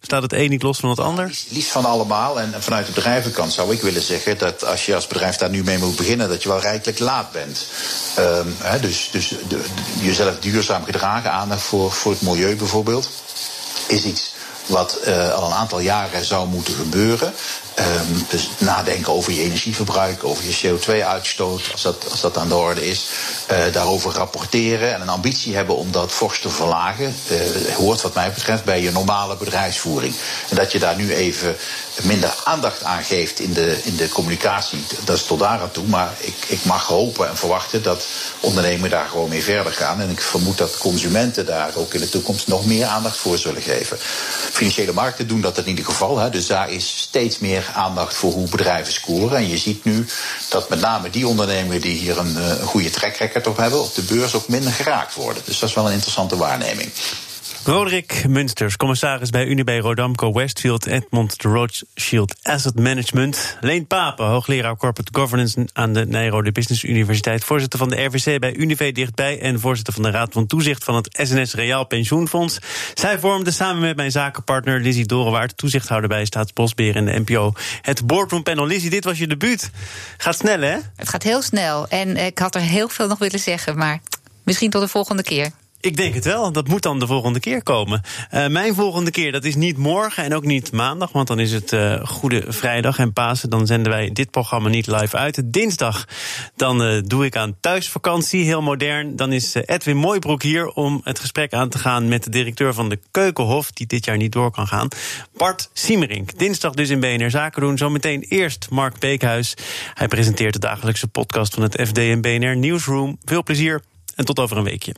Staat het een niet los van het ander? Liefst, liefst van allemaal. En vanuit de bedrijvenkant zou ik willen zeggen dat als je als bedrijf daar nu mee moet beginnen, dat je wel rijkelijk laat bent. Um, he, dus dus de, de, jezelf duurzaam gedragen, aandacht voor, voor het milieu bijvoorbeeld, is iets wat uh, al een aantal jaren zou moeten gebeuren. Um, dus nadenken over je energieverbruik, over je C O twee uitstoot, als dat, als dat aan de orde is. Uh, daarover rapporteren en een ambitie hebben om dat fors te verlagen. Uh, hoort wat mij betreft bij je normale bedrijfsvoering. En dat je daar nu even minder aandacht aan geeft in de, in de communicatie, dat is tot daar aan toe. Maar ik, ik mag hopen en verwachten dat ondernemers daar gewoon mee verder gaan. En ik vermoed dat consumenten daar ook in de toekomst nog meer aandacht voor zullen geven. Financiële markten doen dat in ieder geval. Hè, dus daar is steeds meer aandacht voor hoe bedrijven scoren. En je ziet nu dat met name die ondernemingen die hier een uh, goede track record op hebben, op de beurs ook minder geraakt worden. Dus dat is wel een interessante waarneming. Roderick Munsters, commissaris bij Unibail Rodamco Westfield Edmond de Rothschild Asset Management. Leen Papen, hoogleraar Corporate Governance aan de Nijrode Business Universiteit, voorzitter van de R V C bij Unive dichtbij en voorzitter van de Raad van Toezicht van het S N S Reaal Pensioenfonds. Zij vormden samen met mijn zakenpartner Lizzie Dorenwaard, toezichthouder bij Staatsbosbeheer en de N P O, het Boardroom Panel. Lizzie, dit was je debuut. Gaat snel, hè? Het gaat heel snel en ik had er heel veel nog willen zeggen, maar misschien tot de volgende keer. Ik denk het wel, dat moet dan de volgende keer komen. Uh, mijn volgende keer, dat is niet morgen en ook niet maandag, want dan is het uh, Goede Vrijdag en Pasen. Dan zenden wij dit programma niet live uit. Dinsdag, dan uh, doe ik aan thuisvakantie, heel modern. Dan is uh, Edwin Mooibroek hier om het gesprek aan te gaan met de directeur van de Keukenhof, die dit jaar niet door kan gaan, Bart Siemerink. Dinsdag dus in B N R Zaken doen. Zometeen eerst Mark Beekhuis. Hij presenteert de dagelijkse podcast van het F D en B N R Newsroom. Veel plezier en tot over een weekje.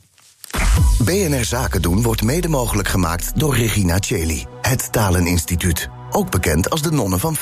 B N R Zaken doen wordt mede mogelijk gemaakt door Regina Cheli, het Taleninstituut. Ook bekend als de nonnen van